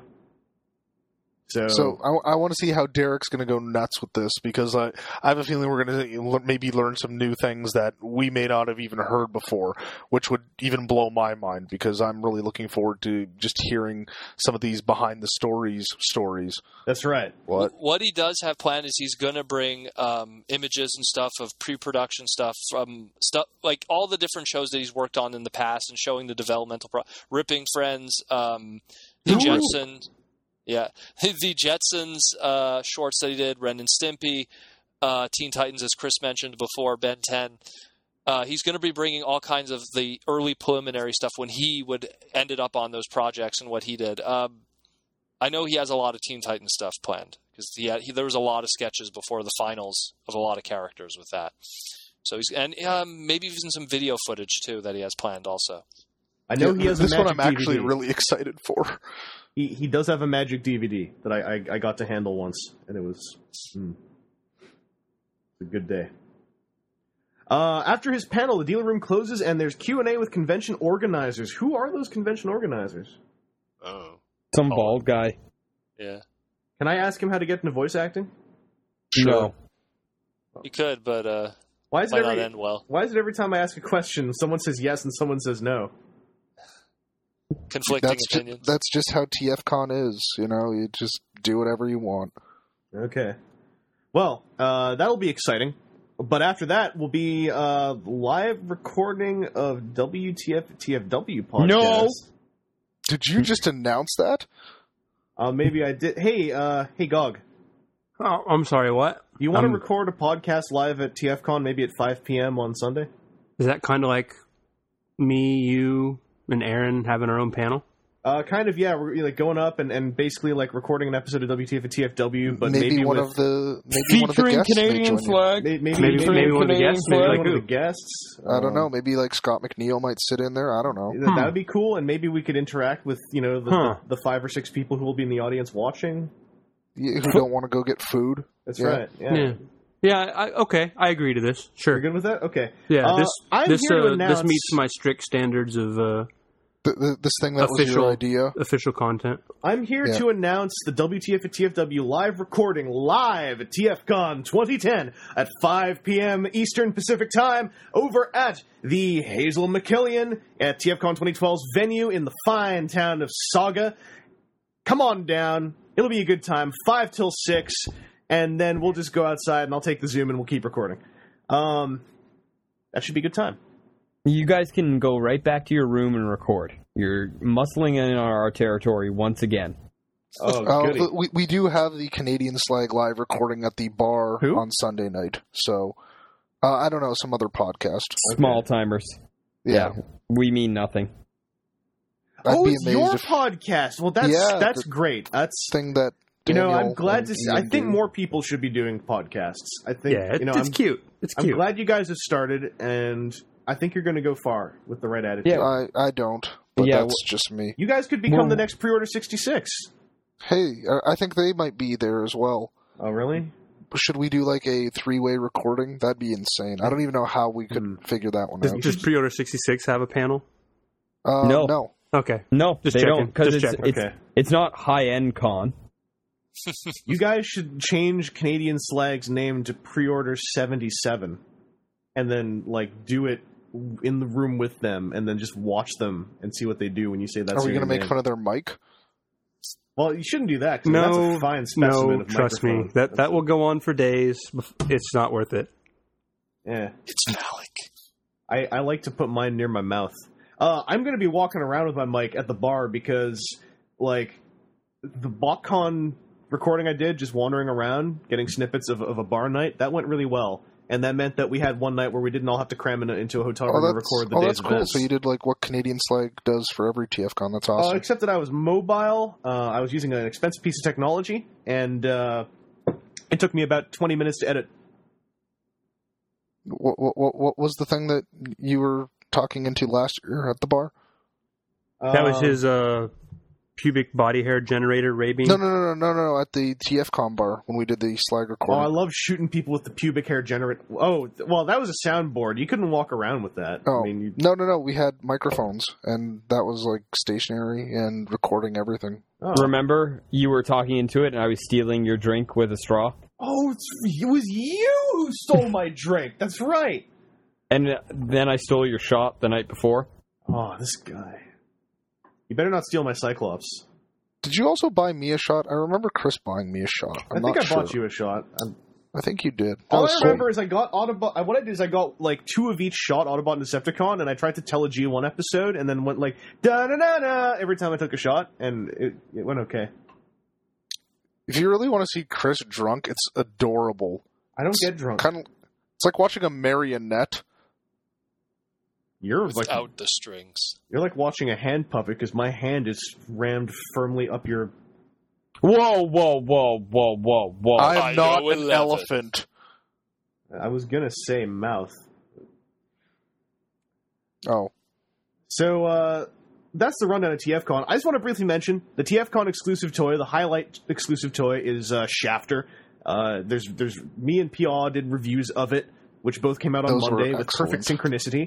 [SPEAKER 3] So,
[SPEAKER 5] So I, I want to see how Derek's going to go nuts with this, because I, I have a feeling we're going to maybe learn some new things that we may not have even heard before, which would even blow my mind, because I'm really looking forward to just hearing some of these behind the stories stories.
[SPEAKER 3] that's right.
[SPEAKER 5] What?
[SPEAKER 6] What he does have planned is he's going to bring um, images and stuff of pre-production stuff from stuff like all the different shows that he's worked on in the past and showing the developmental pro- Ripping Friends, um, the
[SPEAKER 3] Ooh.
[SPEAKER 6] Jetsons. Yeah, the Jetsons uh, shorts that he did, Ren and Stimpy, uh, Teen Titans, as Chris mentioned before, Ben ten. Uh, he's going to be bringing all kinds of the early preliminary stuff when he would ended up on those projects and what he did. Um, I know he has a lot of Teen Titans stuff planned, because he, had, he there was a lot of sketches before the finals of a lot of characters with that. So he's and um, maybe even some video footage too that he has planned also.
[SPEAKER 3] I know he has a
[SPEAKER 5] this one
[SPEAKER 3] magic
[SPEAKER 5] I'm actually
[SPEAKER 3] D V D.
[SPEAKER 5] really excited for.
[SPEAKER 3] He he does have a magic D V D that I, I, I got to handle once, and it was mm, a good day. Uh, after his panel, the dealer room closes, and there's Q and A with convention organizers. Who are those convention organizers?
[SPEAKER 6] Oh,
[SPEAKER 7] Some bald guy.
[SPEAKER 6] yeah.
[SPEAKER 3] Can I ask him how to get into voice acting?
[SPEAKER 7] No.
[SPEAKER 6] You could, but uh,
[SPEAKER 3] Why is it
[SPEAKER 6] might
[SPEAKER 3] every
[SPEAKER 6] not end well.
[SPEAKER 3] Why is it every time I ask a question, someone says yes and someone says no?
[SPEAKER 6] Conflicting
[SPEAKER 5] That's ju-
[SPEAKER 6] opinions.
[SPEAKER 5] that's just how T F Con is. You know, you just do whatever you want.
[SPEAKER 3] Okay. Well, uh, that'll be exciting. But after that will be uh, live recording of W T F T F W podcast.
[SPEAKER 7] No.
[SPEAKER 5] Did you just announce that?
[SPEAKER 3] Uh, maybe I did. Hey, uh, hey, Gog.
[SPEAKER 4] Oh, I'm sorry, what?
[SPEAKER 3] You want to
[SPEAKER 4] Um,
[SPEAKER 3] record a podcast live at T F Con, maybe at five p.m. on Sunday?
[SPEAKER 4] Is that kind of like me, you, and Aaron having our own panel?
[SPEAKER 3] Uh, kind of, yeah. We're like going up and, and basically like recording an episode of W T F at T F W, but
[SPEAKER 5] maybe,
[SPEAKER 3] maybe
[SPEAKER 5] one
[SPEAKER 3] with,
[SPEAKER 5] of the maybe one of the
[SPEAKER 7] Featuring
[SPEAKER 5] guests may
[SPEAKER 7] Canadian
[SPEAKER 5] join you.
[SPEAKER 7] flag.
[SPEAKER 3] Maybe maybe,
[SPEAKER 4] Maybe,
[SPEAKER 3] maybe,
[SPEAKER 4] maybe one of the
[SPEAKER 7] Canadian
[SPEAKER 4] guests, maybe
[SPEAKER 7] flag.
[SPEAKER 4] like
[SPEAKER 3] one of
[SPEAKER 4] who?
[SPEAKER 3] the guests.
[SPEAKER 5] I don't
[SPEAKER 3] Um,
[SPEAKER 5] know. Maybe like Scott McNeil might sit in there. I don't know.
[SPEAKER 3] That that would be cool, and maybe we could interact with you know the,
[SPEAKER 4] Huh.
[SPEAKER 3] the, the five or six people who will be in the audience watching.
[SPEAKER 5] You- Who don't want to go get food?
[SPEAKER 3] That's
[SPEAKER 5] Yeah.
[SPEAKER 3] right. Yeah.
[SPEAKER 4] Yeah. Yeah, I, okay, I agree to this. Sure.
[SPEAKER 3] You're good with that? Okay.
[SPEAKER 4] Yeah,
[SPEAKER 3] Uh,
[SPEAKER 4] this
[SPEAKER 3] I'm
[SPEAKER 4] this
[SPEAKER 3] here to
[SPEAKER 4] uh,
[SPEAKER 3] announce-
[SPEAKER 4] this meets my strict standards of uh,
[SPEAKER 5] Th- th- this thing that was
[SPEAKER 4] Official.
[SPEAKER 5] your idea.
[SPEAKER 4] official content.
[SPEAKER 3] I'm here
[SPEAKER 5] Yeah.
[SPEAKER 3] to announce the W T F at T F W live recording live at T F Con twenty ten at five p.m. Eastern Pacific Time over at the Hazel McKillian at T F Con twenty twelve's venue in the fine town of Saga. Come on down. It'll be a good time. five till six, and then we'll just go outside and I'll take the Zoom and we'll keep recording. Um, that should be a good time.
[SPEAKER 7] You guys can go right back to your room and record. You're muscling in on our territory once again.
[SPEAKER 3] Oh,
[SPEAKER 5] Uh,
[SPEAKER 3] goody.
[SPEAKER 5] th- we we do have the Canadian Slag live recording at the bar
[SPEAKER 3] Who?
[SPEAKER 5] on Sunday night. So uh, I don't know, some other podcast.
[SPEAKER 7] Small timers.
[SPEAKER 5] Yeah,
[SPEAKER 7] We mean nothing.
[SPEAKER 5] I'd
[SPEAKER 3] oh,
[SPEAKER 5] be
[SPEAKER 3] it's
[SPEAKER 5] amazed
[SPEAKER 3] your
[SPEAKER 5] if
[SPEAKER 3] podcast. Well, that's
[SPEAKER 5] Yeah,
[SPEAKER 3] that's
[SPEAKER 5] the-
[SPEAKER 3] great. That's
[SPEAKER 5] thing that
[SPEAKER 3] you know,
[SPEAKER 5] Daniel
[SPEAKER 3] I'm glad
[SPEAKER 5] and
[SPEAKER 3] to see. I
[SPEAKER 5] Ian
[SPEAKER 3] think
[SPEAKER 5] do.
[SPEAKER 3] more people should be doing podcasts. I think
[SPEAKER 4] Yeah, it,
[SPEAKER 3] you know,
[SPEAKER 4] it's
[SPEAKER 3] I'm,
[SPEAKER 4] cute. It's
[SPEAKER 3] I'm
[SPEAKER 4] cute.
[SPEAKER 3] glad you guys have started, and I think you're going to go far with the right attitude.
[SPEAKER 7] Yeah.
[SPEAKER 5] I I don't, but
[SPEAKER 7] Yeah,
[SPEAKER 5] that's just me.
[SPEAKER 3] You guys could become
[SPEAKER 7] Well-
[SPEAKER 3] the next pre-order sixty-six.
[SPEAKER 5] Hey, I- I think they might be there as well.
[SPEAKER 3] Oh, really?
[SPEAKER 5] Should we do like a three-way recording? That'd be insane. I don't even know how we could
[SPEAKER 3] Hmm.
[SPEAKER 5] figure that one
[SPEAKER 4] Does,
[SPEAKER 5] out.
[SPEAKER 4] does pre-order sixty-six have a panel?
[SPEAKER 5] Uh,
[SPEAKER 7] No.
[SPEAKER 5] no.
[SPEAKER 4] Okay.
[SPEAKER 7] No,
[SPEAKER 4] Just
[SPEAKER 7] they
[SPEAKER 4] checking.
[SPEAKER 7] don't because
[SPEAKER 4] Just
[SPEAKER 7] it's
[SPEAKER 4] checking.
[SPEAKER 7] it's,
[SPEAKER 3] Okay.
[SPEAKER 7] it's not high end con.
[SPEAKER 3] You guys should change Canadian Slag's name to pre-order seventy-seven, and then like do it in the room with them, and then just watch them and see what they do when you say that's.
[SPEAKER 5] Are we
[SPEAKER 3] your
[SPEAKER 5] going to make
[SPEAKER 3] name.
[SPEAKER 5] fun of their mic?
[SPEAKER 3] Well, you shouldn't do that. 'Cause
[SPEAKER 4] No,
[SPEAKER 3] that's a fine specimen
[SPEAKER 4] no,
[SPEAKER 3] of
[SPEAKER 4] trust me.
[SPEAKER 3] microphone.
[SPEAKER 4] That that will go on for days. It's not worth it.
[SPEAKER 3] Yeah.
[SPEAKER 6] It's phallic.
[SPEAKER 3] I, I like to put mine near my mouth. Uh, I'm going to be walking around with my mic at the bar because, like, the BotCon recording I did, just wandering around, getting snippets of, of a bar night, that went really well. And that meant that we had one night where we didn't all have to cram in a, into a hotel
[SPEAKER 5] Oh,
[SPEAKER 3] room to
[SPEAKER 5] that's,
[SPEAKER 3] record the
[SPEAKER 5] oh,
[SPEAKER 3] day's
[SPEAKER 5] that's cool.
[SPEAKER 3] events.
[SPEAKER 5] So you did like what Canadian Slag does for every T F Con. That's
[SPEAKER 3] Uh,
[SPEAKER 5] awesome.
[SPEAKER 3] except that I was mobile. Uh, I was using an expensive piece of technology, and uh, it took me about twenty minutes to edit.
[SPEAKER 5] What, what, what, what was the thing that you were talking into last year at the bar?
[SPEAKER 4] That was
[SPEAKER 3] Um,
[SPEAKER 4] his uh, pubic body hair generator, Ray-Beam.
[SPEAKER 5] No, no, no, no, no, no. At the T F Con bar when we did the Slag
[SPEAKER 3] Oh, I
[SPEAKER 5] recording.
[SPEAKER 3] love shooting people with the pubic hair generate. Oh, th- well, that was a soundboard. You couldn't walk around with that.
[SPEAKER 5] Oh,
[SPEAKER 3] I mean, you,
[SPEAKER 5] no, no, no. We had microphones, and that was like stationary and recording everything.
[SPEAKER 3] oh.
[SPEAKER 7] Remember, you were talking into it, and I was stealing your drink with a straw.
[SPEAKER 3] Oh, it's, it was you who stole my drink. That's right.
[SPEAKER 7] And then I stole your shot the night before.
[SPEAKER 3] Oh, this guy. You better not steal my Cyclops.
[SPEAKER 5] Did you also buy me a shot? I remember Chris buying me a shot. I'm
[SPEAKER 3] I think
[SPEAKER 5] not
[SPEAKER 3] I
[SPEAKER 5] sure.
[SPEAKER 3] bought you a shot. I'm,
[SPEAKER 5] I think you did. That
[SPEAKER 3] all
[SPEAKER 5] was
[SPEAKER 3] I
[SPEAKER 5] sweet.
[SPEAKER 3] remember is I got Autobot. What I did is I got like two of each shot, Autobot and Decepticon, and I tried to tell a G one episode, and then went like da da da da every time I took a shot, and it, it went okay.
[SPEAKER 5] If you really want to see Chris drunk, it's adorable.
[SPEAKER 3] I don't get drunk.
[SPEAKER 5] Kind of, it's like watching a marionette.
[SPEAKER 3] You're like
[SPEAKER 6] Without the strings.
[SPEAKER 3] you're like watching a hand puppet because my hand is rammed firmly up your.
[SPEAKER 7] Whoa, whoa, whoa, whoa, whoa, whoa.
[SPEAKER 5] I
[SPEAKER 6] I
[SPEAKER 5] am not
[SPEAKER 6] go
[SPEAKER 5] an
[SPEAKER 6] eleven.
[SPEAKER 5] elephant.
[SPEAKER 3] I was gonna say mouth.
[SPEAKER 5] Oh,
[SPEAKER 3] So uh, that's the rundown of T F Con. I just want to briefly mention the T F Con exclusive toy. The highlight exclusive toy is uh, Shafter. Uh, there's there's me and P A did reviews of it, which both came out on
[SPEAKER 5] Those were
[SPEAKER 3] Monday with perfect
[SPEAKER 5] excellent.
[SPEAKER 3] synchronicity.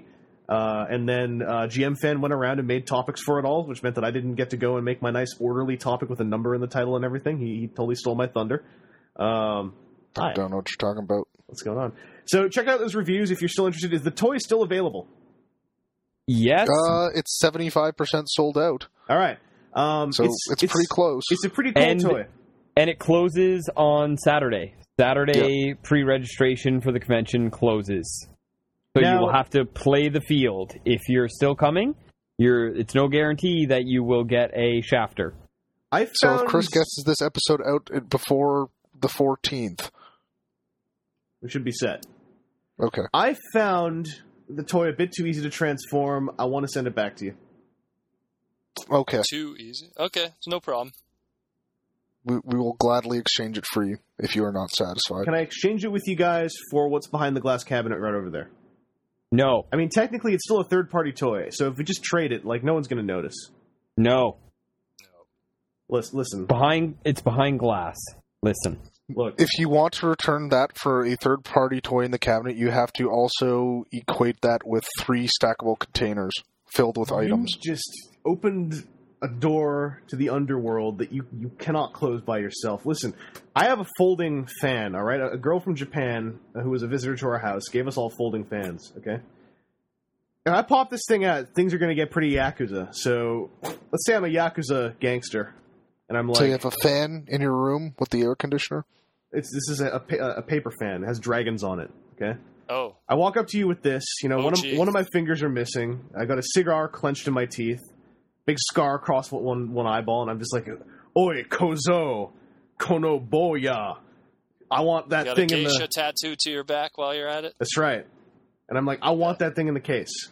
[SPEAKER 3] Uh, and then uh, G M Fan went around and made topics for it all, which meant that I didn't get to go and make my nice orderly topic with a number in the title and everything. He, he totally stole my thunder. Um,
[SPEAKER 5] I don't know what you're talking about.
[SPEAKER 3] what's going on? So check out those reviews if you're still interested. Is the toy still available?
[SPEAKER 7] Yes.
[SPEAKER 5] Uh, it's seventy-five percent sold out.
[SPEAKER 3] All right. Um,
[SPEAKER 5] So it's, it's pretty close.
[SPEAKER 3] It's a pretty cool
[SPEAKER 7] And-
[SPEAKER 3] toy.
[SPEAKER 7] And it closes on Saturday. Saturday pre-registration for the convention closes. So
[SPEAKER 3] Now-
[SPEAKER 7] you will have to play the field. If you're still coming, you're it's no guarantee that you will get a shafter.
[SPEAKER 3] I
[SPEAKER 5] So
[SPEAKER 3] found
[SPEAKER 5] if Chris gets this episode out before the fourteenth,
[SPEAKER 3] we should be set.
[SPEAKER 5] okay.
[SPEAKER 3] I found the toy a bit too easy to transform. I want to send it back to you.
[SPEAKER 5] Okay.
[SPEAKER 6] Too easy. Okay, no problem.
[SPEAKER 5] We, we will gladly exchange it for you if you are not satisfied.
[SPEAKER 3] Can I exchange it with you guys for what's behind the glass cabinet right over there?
[SPEAKER 7] No.
[SPEAKER 3] I mean, technically, it's still a third-party toy, so if we just trade it, like, no one's going to notice.
[SPEAKER 7] No.
[SPEAKER 3] Listen, listen,
[SPEAKER 7] Behind it's behind glass. Listen.
[SPEAKER 3] look.
[SPEAKER 5] If you want to return that for a third-party toy in the cabinet, you have to also equate that with three stackable containers filled with items.
[SPEAKER 3] You just opened a door to the underworld that you, you cannot close by yourself. Listen, I have a folding fan, all right? A, a girl from Japan uh, who was a visitor to our house gave us all folding fans, okay? And I pop this thing out, things are going to get pretty Yakuza. So let's say I'm a Yakuza gangster, and I'm like...
[SPEAKER 5] So you have a fan in your room with the air conditioner?
[SPEAKER 3] It's This is a, a, pa- a paper fan. It has dragons on it, okay?
[SPEAKER 6] Oh,
[SPEAKER 3] I walk up to you with this. You know,
[SPEAKER 6] Oh,
[SPEAKER 3] one of
[SPEAKER 6] gee.
[SPEAKER 3] one of my fingers are missing. I got a cigar clenched in my teeth. Big scar across one one eyeball, and I'm just like, "Oi, kozo, kono boya." I want that
[SPEAKER 6] got a
[SPEAKER 3] thing in
[SPEAKER 6] geisha
[SPEAKER 3] the.
[SPEAKER 6] tattoo to your back while you're at it?
[SPEAKER 3] That's right. And I'm like, I want that thing in the case.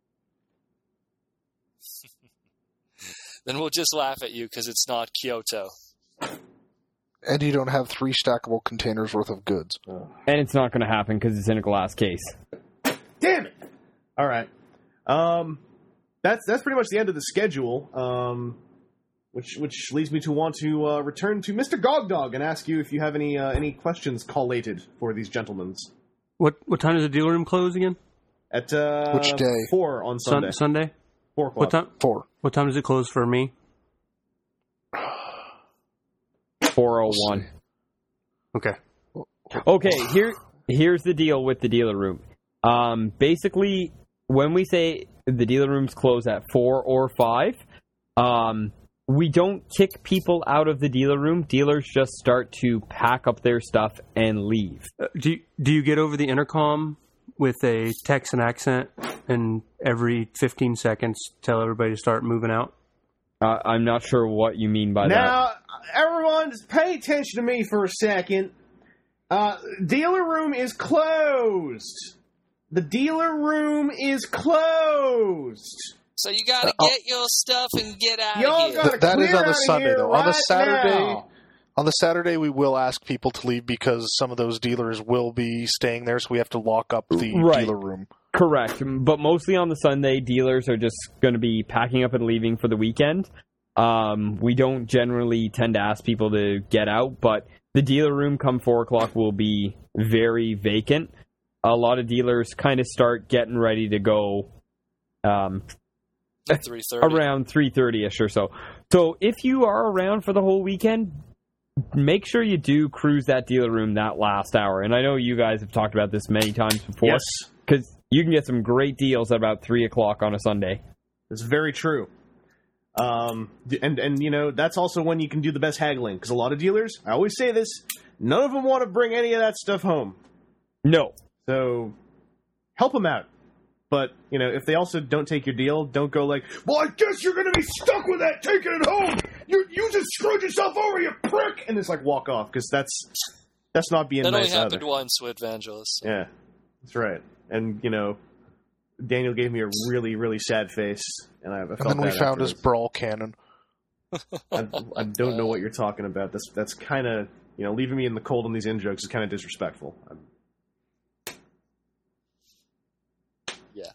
[SPEAKER 6] Then we'll just laugh at you because it's not Kyoto.
[SPEAKER 5] And you don't have three stackable containers worth of goods.
[SPEAKER 7] And it's not going to happen because it's in a glass case.
[SPEAKER 3] Damn it! All right. Um, that's that's pretty much the end of the schedule. Um, which which leads me to want to uh, return to Mister Gogdog and ask you if you have any uh, any questions collated for these gentlemen.
[SPEAKER 4] What what time does the dealer room close again?
[SPEAKER 3] At uh,
[SPEAKER 5] Which day?
[SPEAKER 3] Four on
[SPEAKER 4] Sun-
[SPEAKER 3] Sunday.
[SPEAKER 4] Sunday.
[SPEAKER 3] Four o'clock.
[SPEAKER 4] What time?
[SPEAKER 5] Four.
[SPEAKER 4] What time does it close for me?
[SPEAKER 7] four oh one.
[SPEAKER 4] Okay.
[SPEAKER 7] Okay, here here's the deal with the dealer room. Um, basically, when we say the dealer rooms close at four or five, um, we don't kick people out of the dealer room. Dealers just start to pack up their stuff and leave.
[SPEAKER 4] Uh, do you, do you get over the intercom with a Texan accent and every fifteen seconds tell everybody to start moving out?
[SPEAKER 7] Uh, I'm not sure what you mean by that.
[SPEAKER 3] Now, everyone, just pay attention to me for a second. Uh, dealer room is closed. The dealer room is closed.
[SPEAKER 6] So you gotta
[SPEAKER 5] Uh,
[SPEAKER 6] get your stuff and get out
[SPEAKER 3] Y'all
[SPEAKER 6] of here.
[SPEAKER 3] gotta
[SPEAKER 5] That is
[SPEAKER 3] clear
[SPEAKER 5] on the
[SPEAKER 3] out of
[SPEAKER 5] Sunday,
[SPEAKER 3] here
[SPEAKER 5] though. On the
[SPEAKER 3] right
[SPEAKER 5] Saturday-
[SPEAKER 3] now.
[SPEAKER 5] On the Saturday, we will ask people to leave because some of those dealers will be staying there, so we have to lock up the
[SPEAKER 7] Right.
[SPEAKER 5] dealer room.
[SPEAKER 7] Correct, but mostly on the Sunday, dealers are just going to be packing up and leaving for the weekend. Um, we don't generally tend to ask people to get out, but the dealer room come four o'clock will be very vacant. A lot of dealers kind of start getting ready to go um,
[SPEAKER 6] three thirty.
[SPEAKER 7] around three thirty-ish or so. So if you are around for the whole weekend, make sure you do cruise that dealer room that last hour. And I know you guys have talked about this many times before.
[SPEAKER 3] Yes,
[SPEAKER 7] Because you can get some great deals at about three o'clock on a Sunday.
[SPEAKER 3] it's very true. Um, and, and, you know, that's also when you can do the best haggling, because a lot of dealers, I always say this, none of them want to bring any of that stuff home.
[SPEAKER 7] No.
[SPEAKER 3] So, help them out. But, you know, if they also don't take your deal, don't go like, well, I guess you're going to be stuck with that taking it home. You you just screwed yourself over, you prick. And just, like, walk off, because that's that's not being
[SPEAKER 6] That
[SPEAKER 3] nice
[SPEAKER 6] only happened
[SPEAKER 3] either.
[SPEAKER 6] once with Vangelis.
[SPEAKER 3] Yeah, that's right. And, you know, Daniel gave me a really, really sad face. And I, I felt
[SPEAKER 5] And then we
[SPEAKER 3] bad
[SPEAKER 5] found his
[SPEAKER 3] afterwards.
[SPEAKER 5] brawl cannon.
[SPEAKER 3] I, I don't know what you're talking about. That's that's kind of, you know, leaving me in the cold on these in jokes is kind of disrespectful. I'm,
[SPEAKER 6] Yeah.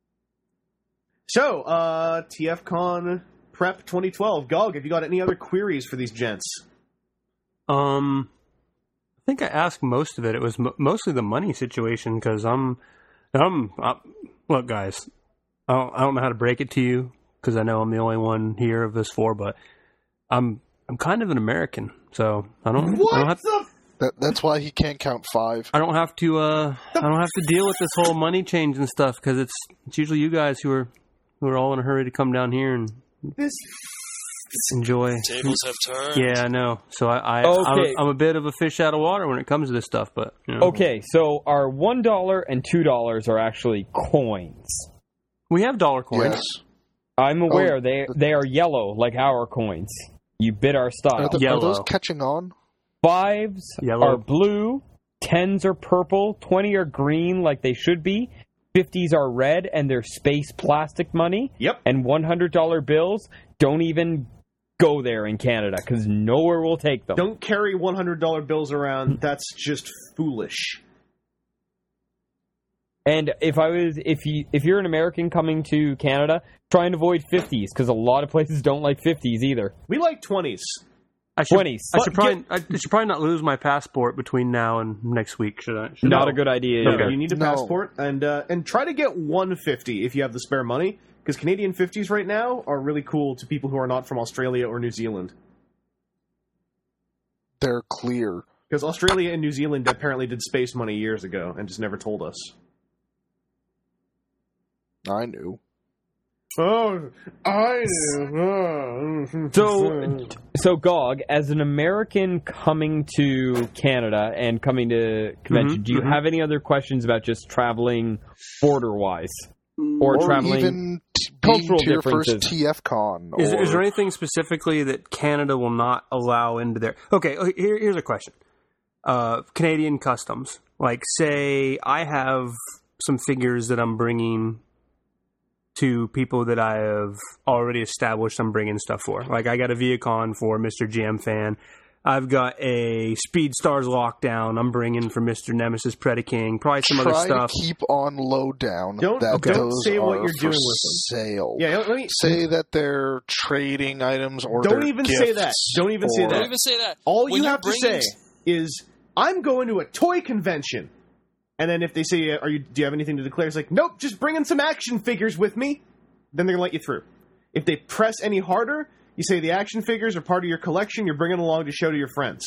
[SPEAKER 3] So, uh, TFCon Prep twenty twelve. Gog, have you got any other queries for these gents?
[SPEAKER 4] Um, I think I asked most of it. It was m- mostly the money situation because I'm, I'm, uh, look, guys, I don't, I don't know how to break it to you because I know I'm the only one here of us four, but I'm I'm kind of an American, so I don't.
[SPEAKER 3] What
[SPEAKER 4] I don't have,
[SPEAKER 3] the?
[SPEAKER 5] That, that's why he can't count five.
[SPEAKER 4] I don't have to. Uh, I don't have to deal with this whole money change and stuff because it's it's usually you guys who are who are all in a hurry to come down here and
[SPEAKER 3] This.
[SPEAKER 6] Tables
[SPEAKER 4] enjoy.
[SPEAKER 6] have turned.
[SPEAKER 4] Yeah, I know. So I, I
[SPEAKER 7] Okay.
[SPEAKER 4] I'm, I'm a bit of a fish out of water when it comes to this stuff, but you know.
[SPEAKER 7] Okay, so our one dollar and two dollars are actually coins.
[SPEAKER 4] We have dollar coins.
[SPEAKER 5] Yes.
[SPEAKER 7] I'm aware
[SPEAKER 5] Oh,
[SPEAKER 7] they they are yellow like our coins. You bid our
[SPEAKER 5] Are,
[SPEAKER 7] style.
[SPEAKER 5] th- are
[SPEAKER 4] Yellow.
[SPEAKER 5] those catching on?
[SPEAKER 7] Fives
[SPEAKER 4] Yellow.
[SPEAKER 7] are blue, tens are purple, twenty are green like they should be, fifties are red and they're space plastic money,
[SPEAKER 3] Yep.
[SPEAKER 7] and one hundred dollar bills don't even go there in Canada because nowhere will take them.
[SPEAKER 3] Don't carry one hundred dollar bills around. That's just foolish.
[SPEAKER 7] And if I was, if you, if you're an American coming to Canada, try and avoid fifties because a lot of places don't like fifties either.
[SPEAKER 3] We like twenties.
[SPEAKER 4] I should,
[SPEAKER 7] twenties.
[SPEAKER 4] I should probably I should probably not lose my passport between now and next week. Should I? Should
[SPEAKER 7] Not
[SPEAKER 4] I?
[SPEAKER 7] a good idea.
[SPEAKER 3] No,
[SPEAKER 7] either.
[SPEAKER 3] you need a
[SPEAKER 5] No.
[SPEAKER 3] passport, and uh, and try to get one fifty if you have the spare money, because Canadian fifties right now are really cool to people who are not from Australia or New Zealand.
[SPEAKER 5] They're clear.
[SPEAKER 3] Because Australia and New Zealand apparently did space money years ago and just never told us.
[SPEAKER 5] I knew.
[SPEAKER 3] Oh, I knew.
[SPEAKER 7] So, so Gog, as an American coming to Canada and coming to convention,
[SPEAKER 4] Mhm,
[SPEAKER 7] do you
[SPEAKER 4] mhm.
[SPEAKER 7] have any other questions about just traveling border-wise or,
[SPEAKER 5] Or
[SPEAKER 7] traveling?
[SPEAKER 5] even t- being
[SPEAKER 7] cultural
[SPEAKER 5] to your first
[SPEAKER 7] differences.
[SPEAKER 5] T F Con.
[SPEAKER 4] Is,
[SPEAKER 5] or,
[SPEAKER 4] is there anything specifically that Canada will not allow into their? Okay, oh, here, here's a question. Uh, Canadian customs, like say I have some figures that I'm bringing to people that I have already established I'm bringing stuff for. Like I got a Viacon for Mister Jam Fan. I've got a Speed Stars Lockdown I'm bringing for Mister Nemesis Predaking. Probably some
[SPEAKER 5] Try
[SPEAKER 4] other stuff.
[SPEAKER 5] to keep on low down.
[SPEAKER 3] Don't-
[SPEAKER 5] that
[SPEAKER 3] don't
[SPEAKER 5] those
[SPEAKER 3] say what
[SPEAKER 5] are
[SPEAKER 3] you're
[SPEAKER 5] for
[SPEAKER 3] doing with
[SPEAKER 5] sale.
[SPEAKER 3] Yeah, let me.
[SPEAKER 5] Say that they're trading items or
[SPEAKER 3] Don't
[SPEAKER 5] they're
[SPEAKER 3] even say
[SPEAKER 5] gifts
[SPEAKER 3] that. Don't even say
[SPEAKER 5] or-
[SPEAKER 3] that.
[SPEAKER 6] Don't even say that.
[SPEAKER 3] All
[SPEAKER 6] When
[SPEAKER 3] you
[SPEAKER 6] you're
[SPEAKER 3] have to
[SPEAKER 6] bringing-
[SPEAKER 3] say is, "I'm going to a toy convention," and then if they say, "Are you? Do you have anything to declare?" It's like, "Nope, just bring in some action figures with me." Then they're gonna let you through. If they press any harder, you say the action figures are part of your collection. You're bringing along to show to your friends.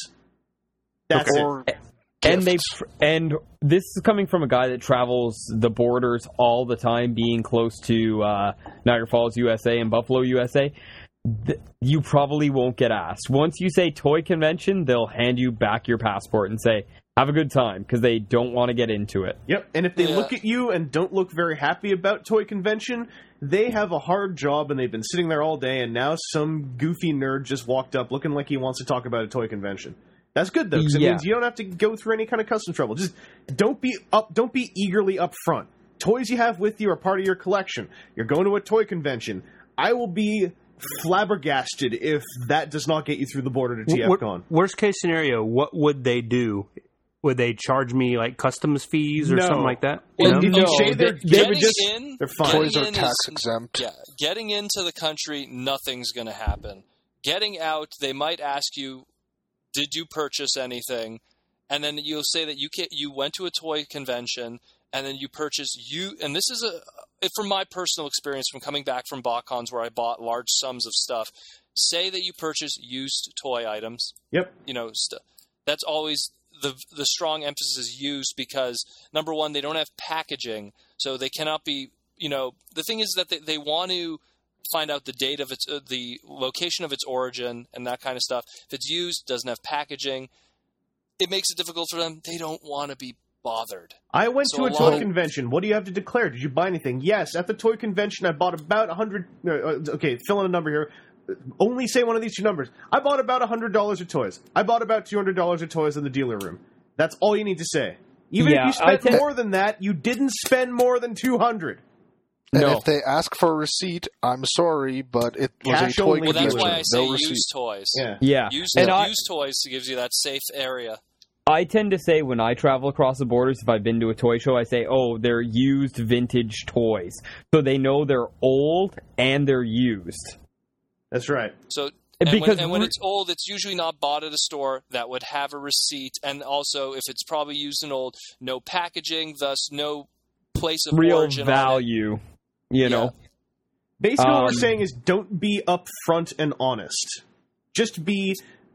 [SPEAKER 3] That's it.
[SPEAKER 5] or
[SPEAKER 7] and they
[SPEAKER 5] gifts.
[SPEAKER 7] and this is coming from a guy that travels the borders all the time, being close to uh, Niagara Falls, U S A, and Buffalo, U S A. Th- you probably won't get asked. Once you say toy convention, they'll hand you back your passport and say, "Have a good time," because they don't want to get into it.
[SPEAKER 3] Yep, and if they
[SPEAKER 6] Yeah.
[SPEAKER 3] look at you and don't look very happy about toy convention, they have a hard job and they've been sitting there all day, and now some goofy nerd just walked up looking like he wants to talk about a toy convention. That's good though, because it
[SPEAKER 7] Yeah.
[SPEAKER 3] means you don't have to go through any kind of custom trouble. Just don't be up, don't be eagerly upfront. Toys you have with you are part of your collection. You're going to a toy convention. I will be flabbergasted if that does not get you through the border to
[SPEAKER 4] Wor-
[SPEAKER 3] TFCon.
[SPEAKER 4] Worst case scenario, what would they do? Would they charge me like customs fees or
[SPEAKER 3] No.
[SPEAKER 4] something like that?
[SPEAKER 3] Well,
[SPEAKER 4] No?
[SPEAKER 3] if you
[SPEAKER 7] No,
[SPEAKER 3] say
[SPEAKER 7] they-
[SPEAKER 3] they're
[SPEAKER 7] they
[SPEAKER 3] getting
[SPEAKER 7] would just-
[SPEAKER 6] in,
[SPEAKER 3] they're fine.
[SPEAKER 6] getting
[SPEAKER 5] Toys are
[SPEAKER 6] in
[SPEAKER 5] tax
[SPEAKER 6] is-
[SPEAKER 5] exempt.
[SPEAKER 6] Yeah, getting into the country, nothing's going to happen. Getting out, they might ask you, "Did you purchase anything?" And then you'll say that you can you went to a toy convention and then you purchased you. And this is a from my personal experience from coming back from BotCons where I bought large sums of stuff. Say that you purchase used toy items.
[SPEAKER 3] Yep.
[SPEAKER 6] You know, st- that's always the the strong emphasis is used because number one, they don't have packaging, so they cannot be. You know, the thing is that they, they want to find out the date of its uh, the location of its origin and that kind of stuff. If it's used, doesn't have packaging, it makes it difficult for them. They don't want to be bothered.
[SPEAKER 3] I went
[SPEAKER 6] So
[SPEAKER 3] to a
[SPEAKER 6] a
[SPEAKER 3] toy
[SPEAKER 6] lot of-
[SPEAKER 3] convention. What do you have to declare? Did you buy anything? Yes, at the toy convention, I bought about a hundred. Uh, okay, fill in a number here. Only say one of these two numbers. I bought about a hundred dollars of toys. I bought about two hundred dollars of toys in the dealer room. That's all you need to say. Even
[SPEAKER 7] Yeah,
[SPEAKER 3] if you
[SPEAKER 7] I
[SPEAKER 3] spent
[SPEAKER 7] think-
[SPEAKER 3] more than that, you didn't spend more than two hundred.
[SPEAKER 5] And
[SPEAKER 7] No.
[SPEAKER 5] if they ask for a receipt, I'm sorry, but it was
[SPEAKER 3] Cash
[SPEAKER 5] a toy
[SPEAKER 3] only.
[SPEAKER 6] Well, that's
[SPEAKER 5] convention.
[SPEAKER 6] why I say
[SPEAKER 5] no receipt.
[SPEAKER 6] used toys.
[SPEAKER 3] Yeah.
[SPEAKER 7] Yeah,
[SPEAKER 6] Used,
[SPEAKER 7] and I,
[SPEAKER 6] used toys gives you that safe area.
[SPEAKER 7] I tend to say when I travel across the borders, if I've been to a toy show, I say, "Oh, they're used vintage toys," so they know they're old and they're used.
[SPEAKER 3] That's right.
[SPEAKER 6] So and
[SPEAKER 7] Because
[SPEAKER 6] when, and when
[SPEAKER 7] re-
[SPEAKER 6] it's old, it's usually not bought at a store that would have a receipt, and also if it's probably used and old, no packaging, thus no place of
[SPEAKER 7] Real
[SPEAKER 6] origin on it.
[SPEAKER 7] value. you know.
[SPEAKER 3] Basically, what we're
[SPEAKER 7] Um,
[SPEAKER 3] saying is don't be upfront and honest. Just be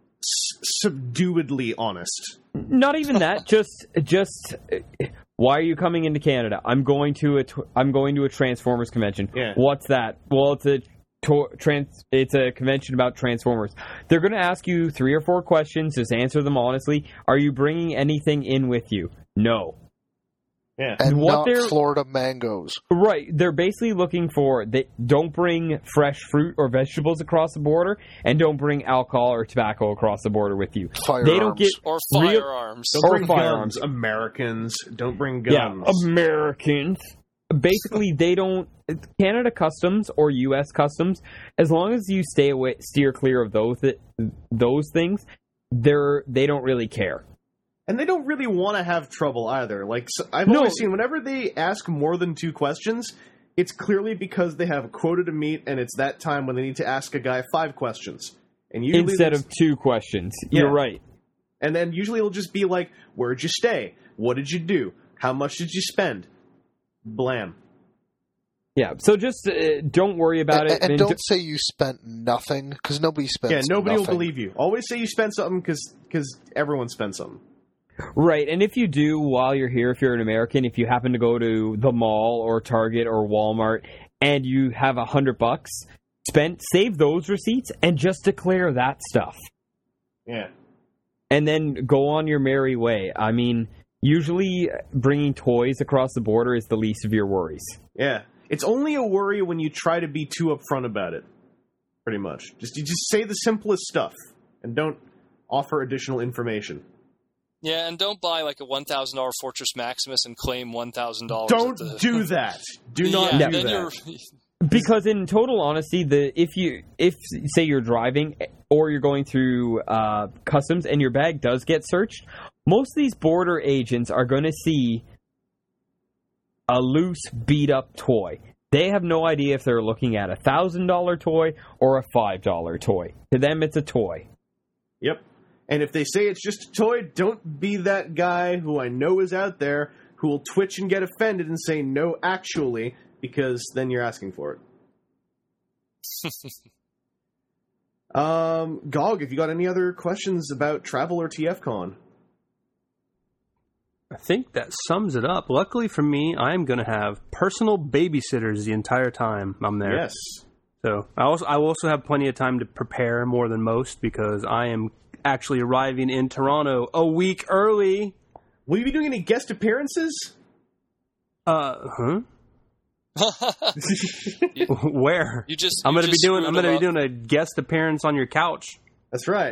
[SPEAKER 3] s- subduedly honest.
[SPEAKER 7] Not even that. Just, just. Why are you coming into Canada? I'm going to a. Tw- I'm going to a Transformers convention.
[SPEAKER 3] Yeah.
[SPEAKER 7] What's that? Well, it's a. To- trans- it's a convention about Transformers. They're going to ask you three or four questions. Just answer them honestly. Are you bringing anything in with you? No.
[SPEAKER 3] Yeah.
[SPEAKER 5] And
[SPEAKER 7] What
[SPEAKER 5] not
[SPEAKER 7] they're-
[SPEAKER 5] Florida mangoes.
[SPEAKER 7] Right. They're basically looking for they don't bring fresh fruit or vegetables across the border, and don't bring alcohol or tobacco across the border with you.
[SPEAKER 5] Firearms.
[SPEAKER 7] They don't get
[SPEAKER 6] Or
[SPEAKER 7] real-
[SPEAKER 6] firearms.
[SPEAKER 3] Don't
[SPEAKER 7] or
[SPEAKER 3] bring
[SPEAKER 7] firearms.
[SPEAKER 3] guns, Americans. Don't bring
[SPEAKER 7] Yeah,
[SPEAKER 3] guns.
[SPEAKER 7] Americans. Basically, they don't. Canada Customs or U S Customs, as long as you stay away, steer clear of those those things, they're they don't really care.
[SPEAKER 3] And they don't really want to have trouble either. Like so I've
[SPEAKER 7] No.
[SPEAKER 3] always seen, whenever they ask more than two questions, it's clearly because they have a quota to meet, and it's that time when they need to ask a guy five questions. And usually
[SPEAKER 7] Instead
[SPEAKER 3] that's-
[SPEAKER 7] of two questions,
[SPEAKER 3] Yeah.
[SPEAKER 7] you're right.
[SPEAKER 3] and then usually it'll just be like, "Where'd you stay? What did you do? How much did you spend?" Blam.
[SPEAKER 7] Yeah, so just uh, don't worry about
[SPEAKER 5] and,
[SPEAKER 7] it.
[SPEAKER 5] and
[SPEAKER 7] and
[SPEAKER 5] don't
[SPEAKER 7] do-
[SPEAKER 5] say you spent nothing, because nobody spends
[SPEAKER 3] Yeah, nobody
[SPEAKER 5] nothing.
[SPEAKER 3] will believe you. Always say you spent something because everyone spends something.
[SPEAKER 7] Right, and if you do while you're here, if you're an American, if you happen to go to the mall or Target or Walmart and you have a hundred bucks spent, save those receipts and just declare that stuff.
[SPEAKER 3] Yeah.
[SPEAKER 7] And then go on your merry way. I mean, usually bringing toys across the border is the least of your worries.
[SPEAKER 3] Yeah. It's only a worry when you try to be too upfront about it. Pretty much. Just you just say the simplest stuff and don't offer additional information.
[SPEAKER 6] Yeah, and don't buy like a one thousand dollars Fortress Maximus and claim one thousand dollars.
[SPEAKER 3] Don't
[SPEAKER 6] the...
[SPEAKER 3] do that. Do not
[SPEAKER 6] yeah,
[SPEAKER 3] do
[SPEAKER 6] then
[SPEAKER 3] that.
[SPEAKER 6] You're...
[SPEAKER 7] Because in total honesty, the if you if say you're driving or you're going through uh, customs and your bag does get searched, most of these border agents are going to see a loose, beat up toy. They have no idea if they're looking at a thousand dollar toy or a five dollar toy. To them, it's a toy.
[SPEAKER 3] Yep. And if they say it's just a toy, don't be that guy who I know is out there who will twitch and get offended and say no, actually, because then you're asking for it. um, Gog, have you got any other questions about travel or T F Con?
[SPEAKER 4] I think that sums it up. Luckily for me, I'm going to have personal babysitters the entire time I'm there.
[SPEAKER 3] Yes.
[SPEAKER 4] So I also I will also have plenty of time to prepare more than most because I am actually arriving in Toronto a week early.
[SPEAKER 3] Will you be doing any guest appearances?
[SPEAKER 4] Uh, huh? Where?
[SPEAKER 6] You just
[SPEAKER 4] I'm
[SPEAKER 6] you
[SPEAKER 4] going to be
[SPEAKER 6] just
[SPEAKER 4] doing. I'm
[SPEAKER 6] screwed
[SPEAKER 4] going to be
[SPEAKER 6] them
[SPEAKER 4] doing a guest appearance on your couch.
[SPEAKER 3] That's right.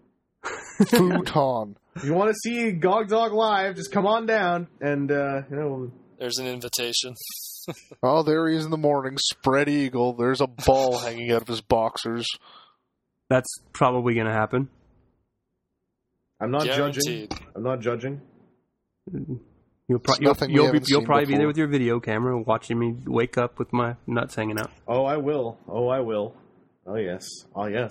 [SPEAKER 5] Futon.
[SPEAKER 3] If you want to see Gog Dog live, just come on down and, uh, you know...
[SPEAKER 6] up. There's an invitation.
[SPEAKER 5] Oh, there he is in the morning, spread eagle. There's a ball hanging out of his boxers.
[SPEAKER 4] That's probably going to happen.
[SPEAKER 3] I'm not judging.
[SPEAKER 6] Guaranteed.
[SPEAKER 3] I'm not judging.
[SPEAKER 4] You'll, pro-
[SPEAKER 5] It's
[SPEAKER 4] you'll,
[SPEAKER 5] nothing we
[SPEAKER 4] you'll, be,
[SPEAKER 5] haven't
[SPEAKER 4] you'll
[SPEAKER 5] seen
[SPEAKER 4] probably be there
[SPEAKER 5] before.
[SPEAKER 4] with your video camera watching me wake up with my nuts hanging out.
[SPEAKER 3] Oh, I will. Oh, I will. Oh, yes. Oh, yes.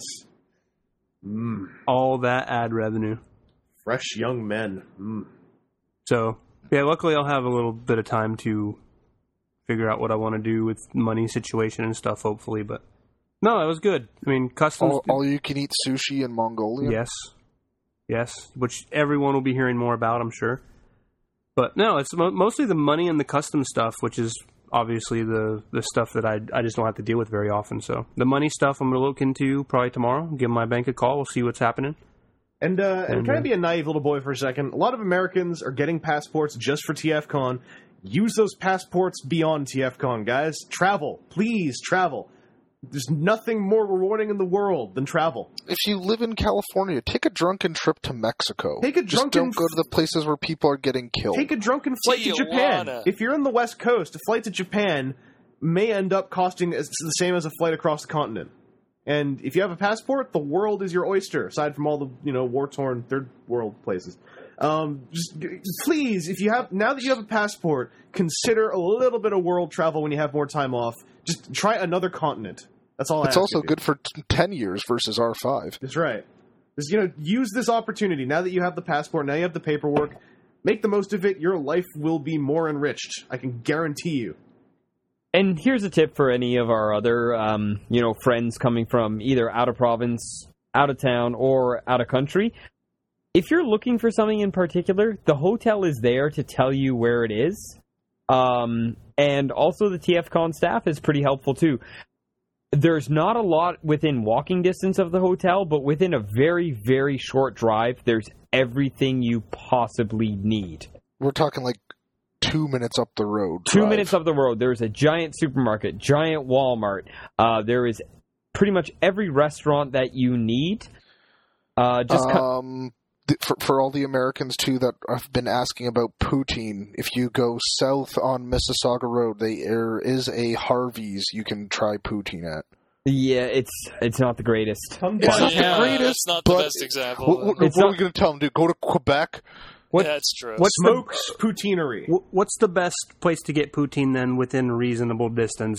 [SPEAKER 3] Mmm.
[SPEAKER 4] All that ad revenue.
[SPEAKER 3] Fresh young men. Mmm.
[SPEAKER 4] So, yeah, luckily I'll have a little bit of time to figure out what I want to do with money situation and stuff, hopefully. But, no, that was good. I mean, customs...
[SPEAKER 5] All, all you can eat sushi in Mongolia.
[SPEAKER 4] Yes. Yes. Which everyone will be hearing more about, I'm sure. But, no, it's mo- mostly the money and the custom stuff, which is obviously the, the stuff that I, I just don't have to deal with very often. So, the money stuff I'm going to look into probably tomorrow. Give my bank a call. We'll see what's happening.
[SPEAKER 3] And, uh, and
[SPEAKER 4] And,
[SPEAKER 3] can I
[SPEAKER 4] uh,
[SPEAKER 3] be a naive little boy for a second? A lot of Americans are getting passports just for T F Con. Use those passports beyond T F Con, guys. Travel. Please, travel. There's nothing more rewarding in the world than travel.
[SPEAKER 5] If you live in California, take a drunken trip to Mexico.
[SPEAKER 3] Take a
[SPEAKER 5] Just
[SPEAKER 3] drunken
[SPEAKER 5] don't go to the places where people are getting killed.
[SPEAKER 3] Take a drunken flight to Japan.
[SPEAKER 6] Tijuana.
[SPEAKER 3] If you're in the West Coast, a flight to Japan may end up costing as, the same as a flight across the continent. And if you have a passport, the world is your oyster, aside from all the, you know, war-torn third world places. Um, just please, if you have now that you have a passport, consider a little bit of world travel when you have more time off. Just try another continent. That's all. I
[SPEAKER 5] it's
[SPEAKER 3] ask
[SPEAKER 5] also
[SPEAKER 3] of you.
[SPEAKER 5] good for t- ten years versus R five.
[SPEAKER 3] That's right. Just, you know, use this opportunity now that you have the passport. Now you have the paperwork. Make the most of it. Your life will be more enriched. I can guarantee you.
[SPEAKER 7] and here's a tip for any of our other, um, you know, friends coming from either out of province, out of town, or out of country. If you're looking for something in particular, the hotel is there to tell you where it is. Um, and also the TFCon staff is pretty helpful too. There's not a lot within walking distance of the hotel, but within a very, very short drive, there's everything you possibly need.
[SPEAKER 5] We're talking like two minutes up the road.
[SPEAKER 7] Two
[SPEAKER 5] drive.
[SPEAKER 7] minutes up the road, there's a giant supermarket, giant Walmart. Uh, there is pretty much every restaurant that you need. Uh, just
[SPEAKER 5] um, th- for, for all the Americans too that have been asking about poutine, if you go south on Mississauga Road, they, there is a Harvey's you can try poutine at.
[SPEAKER 7] yeah, it's it's not the greatest.
[SPEAKER 3] Come
[SPEAKER 5] It's
[SPEAKER 3] down.
[SPEAKER 5] not the
[SPEAKER 6] yeah,
[SPEAKER 5] greatest,
[SPEAKER 6] it's not the
[SPEAKER 5] but
[SPEAKER 6] best example.
[SPEAKER 5] What, what,
[SPEAKER 7] It's
[SPEAKER 5] what are
[SPEAKER 7] not-
[SPEAKER 5] we going to tell them, dude? Go to Quebec?
[SPEAKER 4] What-
[SPEAKER 6] yeah, it's true.
[SPEAKER 1] What's the
[SPEAKER 3] Smokes Poutineery.
[SPEAKER 1] wh- what's the best place to get poutine then within reasonable distance?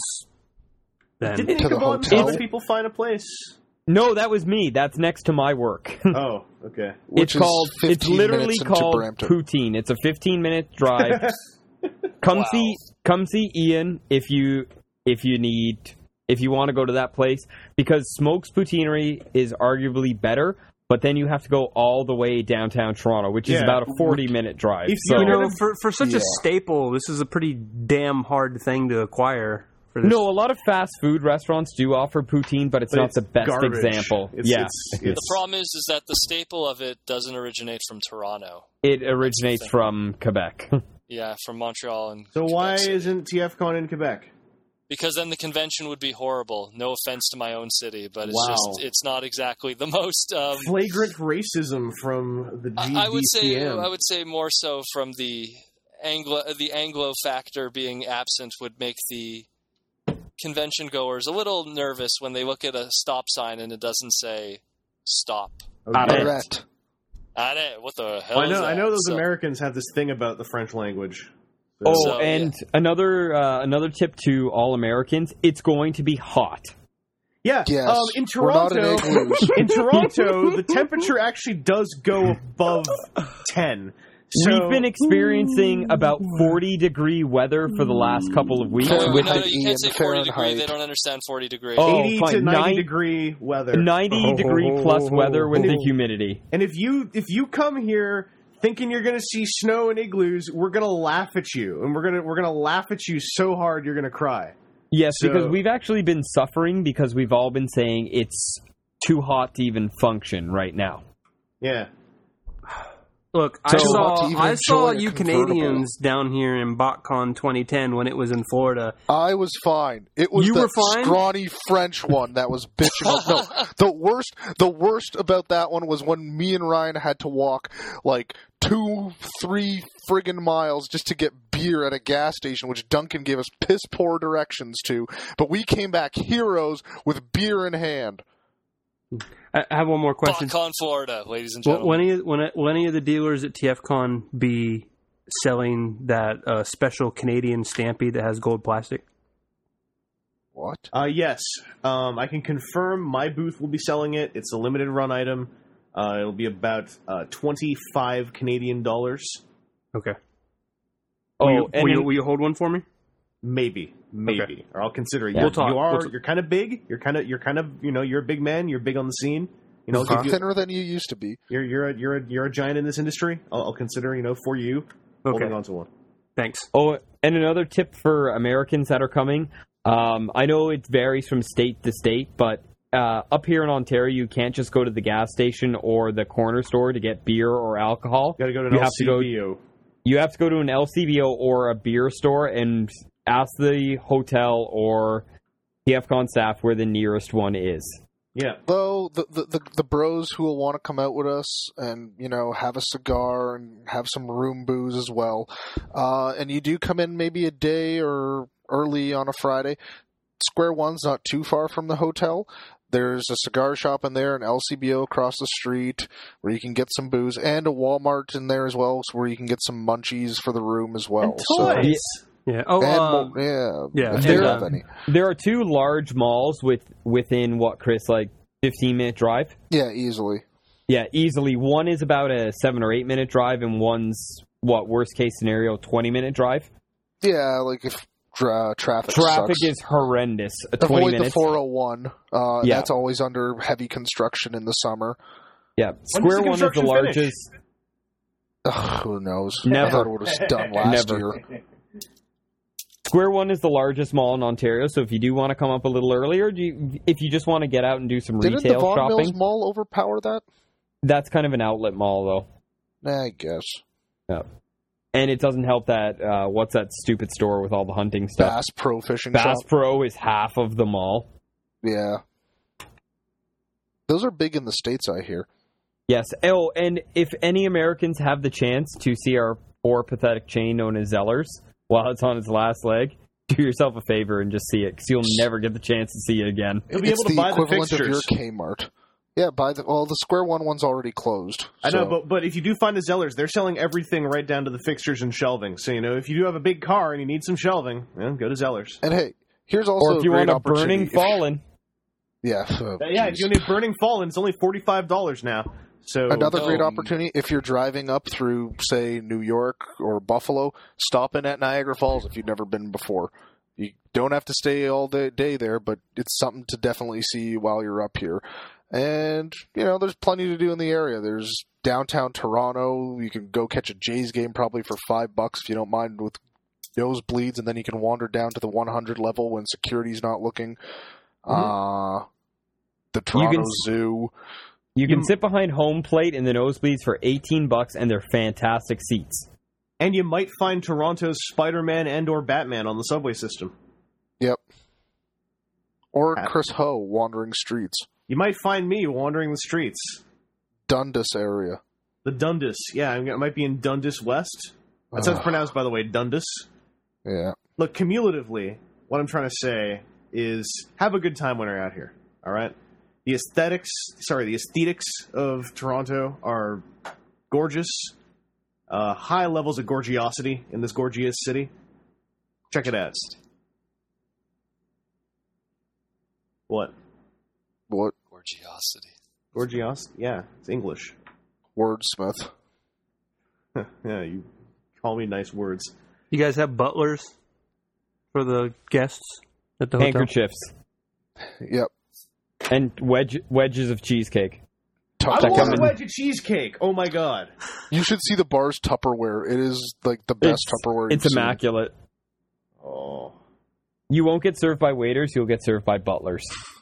[SPEAKER 1] Then
[SPEAKER 3] Didn't
[SPEAKER 5] To
[SPEAKER 3] you
[SPEAKER 5] the
[SPEAKER 3] go out and
[SPEAKER 5] hotel?
[SPEAKER 3] help people find a place?
[SPEAKER 7] No, that was me. That's next to my work.
[SPEAKER 3] Oh, okay.
[SPEAKER 5] Which
[SPEAKER 7] it's
[SPEAKER 5] is
[SPEAKER 7] called. It's
[SPEAKER 5] fifteen
[SPEAKER 7] literally
[SPEAKER 5] minutes into
[SPEAKER 7] called
[SPEAKER 5] Brampton.
[SPEAKER 7] poutine. It's a fifteen minute drive. Come
[SPEAKER 6] Wow.
[SPEAKER 7] see, come see Ian if you if you need if you want to go to that place, because Smokes Poutineery is arguably better. But then you have to go all the way downtown Toronto, which is
[SPEAKER 3] Yeah.
[SPEAKER 7] about a forty minute drive.
[SPEAKER 3] If
[SPEAKER 7] So
[SPEAKER 3] you
[SPEAKER 1] you know,
[SPEAKER 3] gonna-
[SPEAKER 1] for for such
[SPEAKER 5] Yeah.
[SPEAKER 1] a staple, this is a pretty damn hard thing to acquire. For this.
[SPEAKER 7] no, a lot of fast food restaurants do offer poutine, but it's
[SPEAKER 3] But
[SPEAKER 7] not
[SPEAKER 3] it's
[SPEAKER 7] the best
[SPEAKER 3] garbage.
[SPEAKER 7] example.
[SPEAKER 3] It's-
[SPEAKER 7] yeah,
[SPEAKER 3] it's-
[SPEAKER 6] The
[SPEAKER 3] it's-
[SPEAKER 6] problem is, is that the staple of it doesn't originate from Toronto.
[SPEAKER 7] it originates from Quebec.
[SPEAKER 6] Yeah, from Montreal and
[SPEAKER 3] So
[SPEAKER 6] Quebec
[SPEAKER 3] why
[SPEAKER 6] City.
[SPEAKER 3] isn't TFCon in Quebec?
[SPEAKER 6] Because then the convention would be horrible. No offense to my own city, but it's
[SPEAKER 3] Wow.
[SPEAKER 6] just it's not exactly the most. Um,
[SPEAKER 3] Flagrant racism from the G D C M.
[SPEAKER 6] I I would say I would say more so from the Anglo the Anglo factor being absent would make the convention goers a little nervous when they look at a stop sign and it doesn't say stop.
[SPEAKER 3] Okay.
[SPEAKER 5] Arrête.
[SPEAKER 6] Arrête, what the hell
[SPEAKER 3] Well, I
[SPEAKER 6] is
[SPEAKER 3] know.
[SPEAKER 6] that?
[SPEAKER 3] I know those
[SPEAKER 6] So-
[SPEAKER 3] Americans have this thing about the French language.
[SPEAKER 7] Oh,
[SPEAKER 6] So,
[SPEAKER 7] and another uh, another tip to all Americans: it's going to be hot.
[SPEAKER 3] Yeah.
[SPEAKER 5] Yes.
[SPEAKER 3] Um, in
[SPEAKER 5] We're not in
[SPEAKER 3] Toronto,
[SPEAKER 5] igloos.
[SPEAKER 3] in Toronto, the temperature actually does go above ten. So,
[SPEAKER 7] We've been experiencing about forty degree weather for the last couple of weeks.
[SPEAKER 6] No, no,
[SPEAKER 7] with
[SPEAKER 6] no,
[SPEAKER 5] Fahrenheit,
[SPEAKER 6] you can't say
[SPEAKER 5] Ian,
[SPEAKER 6] forty degree.
[SPEAKER 5] Fahrenheit.
[SPEAKER 6] They don't understand forty degree.
[SPEAKER 7] Oh,
[SPEAKER 3] eighty to
[SPEAKER 7] fine.
[SPEAKER 3] ninety
[SPEAKER 7] Nine-
[SPEAKER 3] degree weather.
[SPEAKER 7] ninety degree plus weather with the humidity.
[SPEAKER 3] And if you if you come here thinking you're going to see snow and igloos, we're going to laugh at you, and we're going to we're going to laugh at you so hard you're going to cry.
[SPEAKER 7] Yes,
[SPEAKER 3] So-
[SPEAKER 7] because we've actually been suffering because we've all been saying it's too hot to even function right now.
[SPEAKER 3] Yeah.
[SPEAKER 1] Look, I
[SPEAKER 7] So-
[SPEAKER 1] saw
[SPEAKER 5] To even
[SPEAKER 1] I saw
[SPEAKER 5] enjoy a
[SPEAKER 1] you
[SPEAKER 5] convertible.
[SPEAKER 1] Canadians down here in BotCon twenty ten when it was in Florida.
[SPEAKER 5] I was fine. It was
[SPEAKER 1] You
[SPEAKER 5] the
[SPEAKER 1] were fine?
[SPEAKER 5] scrawny French one that was bitching. Up. No, the worst. The worst about that one was when me and Ryan had to walk like two, three friggin' miles just to get beer at a gas station, which Duncan gave us piss poor directions to. But we came back heroes with beer in hand.
[SPEAKER 1] I I have one more question.
[SPEAKER 6] BotCon, Florida, ladies and
[SPEAKER 1] Will,
[SPEAKER 6] gentlemen.
[SPEAKER 1] will, any, will, will any of the dealers at TFCon be selling that uh, special Canadian Stampy that has gold plastic?
[SPEAKER 5] What?
[SPEAKER 3] Uh, yes. Um, I can confirm my booth will be selling it. It's a limited run item. Uh, it'll be about uh, twenty-five Canadian dollars.
[SPEAKER 1] Okay.
[SPEAKER 7] Oh,
[SPEAKER 1] will, you,
[SPEAKER 7] and
[SPEAKER 1] will, you,
[SPEAKER 7] in-
[SPEAKER 1] will you hold one for me?
[SPEAKER 3] Maybe, maybe,
[SPEAKER 1] Okay.
[SPEAKER 3] or I'll consider it.
[SPEAKER 7] Yeah.
[SPEAKER 3] You,
[SPEAKER 1] We'll talk.
[SPEAKER 3] you are,
[SPEAKER 1] We'll t-
[SPEAKER 3] you're kind of big. You're kind of, you're kind of, you know, you're a big man. You're big on the scene. You know, I'll
[SPEAKER 1] Uh-huh.
[SPEAKER 3] give you-
[SPEAKER 5] Thinner than you used to be.
[SPEAKER 3] you're you're a, you're a, you're a giant in this industry. I'll, I'll consider, you know, for you
[SPEAKER 1] Okay.
[SPEAKER 3] holding on to one.
[SPEAKER 1] Thanks.
[SPEAKER 7] Oh, and another tip for Americans that are coming. Um, I know it varies from state to state, but uh, up here in Ontario, you can't just go to the gas station or the corner store to get beer or alcohol.
[SPEAKER 3] You got to go to an
[SPEAKER 7] You
[SPEAKER 3] L
[SPEAKER 7] have
[SPEAKER 3] C
[SPEAKER 7] to go-
[SPEAKER 3] B O.
[SPEAKER 7] You have to go to an L C B O or a beer store and ask the hotel or TFCon staff where the nearest one is.
[SPEAKER 3] Yeah.
[SPEAKER 5] Though the, the the the bros who will want to come out with us and you know have a cigar and have some room booze as well, uh, and you do come in maybe a day or early on a Friday. Square One's not too far from the hotel. There's a cigar shop in there, an L C B O across the street where you can get some booze, and a Walmart in there as well, so where you can get some munchies for the room as well.
[SPEAKER 3] And
[SPEAKER 5] So-
[SPEAKER 3] toys.
[SPEAKER 1] Yeah. Oh,
[SPEAKER 5] and
[SPEAKER 1] uh,
[SPEAKER 5] mo- yeah,
[SPEAKER 1] yeah,
[SPEAKER 5] if they
[SPEAKER 7] and,
[SPEAKER 5] have
[SPEAKER 7] uh,
[SPEAKER 5] any.
[SPEAKER 7] There are two large malls with within what, Chris, like fifteen minute drive?
[SPEAKER 5] Yeah, easily.
[SPEAKER 7] Yeah, easily. One is about a seven or eight minute drive, and one's what, worst case scenario, twenty minute drive.
[SPEAKER 5] Yeah, like if Dra- traffic
[SPEAKER 7] Traffic
[SPEAKER 5] sucks.
[SPEAKER 7] is horrendous. Uh, twenty
[SPEAKER 5] Avoid
[SPEAKER 7] minutes.
[SPEAKER 5] the four oh one. Uh,
[SPEAKER 7] Yeah.
[SPEAKER 5] That's always under heavy construction in the summer.
[SPEAKER 7] Yeah,
[SPEAKER 3] does
[SPEAKER 7] Square
[SPEAKER 3] the
[SPEAKER 7] One is the
[SPEAKER 3] construction finish?
[SPEAKER 7] largest.
[SPEAKER 5] Ugh, who knows?
[SPEAKER 7] Never.
[SPEAKER 5] I thought it was done last
[SPEAKER 7] Never.
[SPEAKER 5] year.
[SPEAKER 7] Square One is the largest mall in Ontario, so if you do want to come up a little earlier, do you, if you just want to get out and do some
[SPEAKER 5] Didn't the
[SPEAKER 7] retail
[SPEAKER 5] Vaughan
[SPEAKER 7] shopping,
[SPEAKER 5] Mills Mall overpower that?
[SPEAKER 7] that's kind of an outlet mall, though.
[SPEAKER 5] Nah, I guess.
[SPEAKER 7] Yeah. And it doesn't help that, uh, what's that stupid store with all the hunting stuff?
[SPEAKER 5] Bass Pro Fishing
[SPEAKER 7] Bass
[SPEAKER 5] Shop.
[SPEAKER 7] Pro is half of the mall.
[SPEAKER 5] Yeah. Those are big in the States, I hear.
[SPEAKER 7] Yes. Oh, and if any Americans have the chance to see our poor, pathetic chain known as Zellers while it's on its last leg, do yourself a favor and just see it, because you'll never get the chance to see it again.
[SPEAKER 3] You'll be
[SPEAKER 5] it's
[SPEAKER 3] able to
[SPEAKER 5] the
[SPEAKER 3] buy the
[SPEAKER 5] equivalent of your
[SPEAKER 3] fixtures.
[SPEAKER 5] Kmart. Yeah, buy the well, the Square One one's already closed.
[SPEAKER 3] I know,
[SPEAKER 5] so-
[SPEAKER 3] but but if you do find a Zellers, they're selling everything right down to the fixtures and shelving. So, you know, if you do have a big car and you need some shelving, well, go to Zellers.
[SPEAKER 5] And hey, here's also
[SPEAKER 7] Or if you
[SPEAKER 5] a great
[SPEAKER 7] want a
[SPEAKER 5] opportunity.
[SPEAKER 7] burning fallen.
[SPEAKER 5] Yeah. oh,
[SPEAKER 3] Uh, yeah,
[SPEAKER 5] jeez.
[SPEAKER 3] if you need Burning Fallen, it's only forty-five dollars now. So
[SPEAKER 5] Another great
[SPEAKER 6] Oh.
[SPEAKER 5] opportunity, if you're driving up through, say, New York or Buffalo, stop in at Niagara Falls if you've never been before. You don't have to stay all day, day there, but it's something to definitely see while you're up here. And, you know, there's plenty to do in the area. There's downtown Toronto. You can go catch a Jays game probably for five bucks if you don't mind with nosebleeds, and then you can wander down to the one hundred level when security's not looking. Uh, the Toronto
[SPEAKER 7] can-
[SPEAKER 5] Zoo.
[SPEAKER 7] You can
[SPEAKER 3] You-
[SPEAKER 7] sit behind home plate in the nosebleeds for eighteen bucks, and they're fantastic seats.
[SPEAKER 3] and you might find Toronto's Spider-Man and or Batman on the subway system.
[SPEAKER 5] Yep. Or
[SPEAKER 3] Happy.
[SPEAKER 5] Chris Ho wandering streets.
[SPEAKER 3] You might find me wandering the streets.
[SPEAKER 5] Dundas area.
[SPEAKER 3] The Dundas. Yeah, I might be in Dundas West. That's how it's
[SPEAKER 5] Ugh.
[SPEAKER 3] pronounced, by the way, Dundas.
[SPEAKER 5] Yeah.
[SPEAKER 3] Look, cumulatively, what I'm trying to say is have a good time when you're out here, all right? The aesthetics, sorry, the aesthetics of Toronto are gorgeous. Uh, high levels of gorgiosity in this gorgeous city. Check it out. What?
[SPEAKER 5] What?
[SPEAKER 6] Gorgiosity.
[SPEAKER 3] Gorgiosity? Yeah, it's English.
[SPEAKER 5] Wordsmith.
[SPEAKER 3] Yeah, you call me nice words.
[SPEAKER 4] You guys have butlers for the guests at the hotel?
[SPEAKER 7] Handkerchiefs
[SPEAKER 5] Yep.
[SPEAKER 7] and wedge wedges of cheesecake.
[SPEAKER 3] I
[SPEAKER 5] Tuck-
[SPEAKER 3] want
[SPEAKER 7] in.
[SPEAKER 3] a wedge of cheesecake. Oh my god.
[SPEAKER 5] You should see the bar's Tupperware. It is like the best
[SPEAKER 7] It's-
[SPEAKER 5] Tupperware.
[SPEAKER 7] It's
[SPEAKER 5] you've seen.
[SPEAKER 7] immaculate.
[SPEAKER 3] Oh.
[SPEAKER 7] You won't get served by waiters. You'll get served by butlers.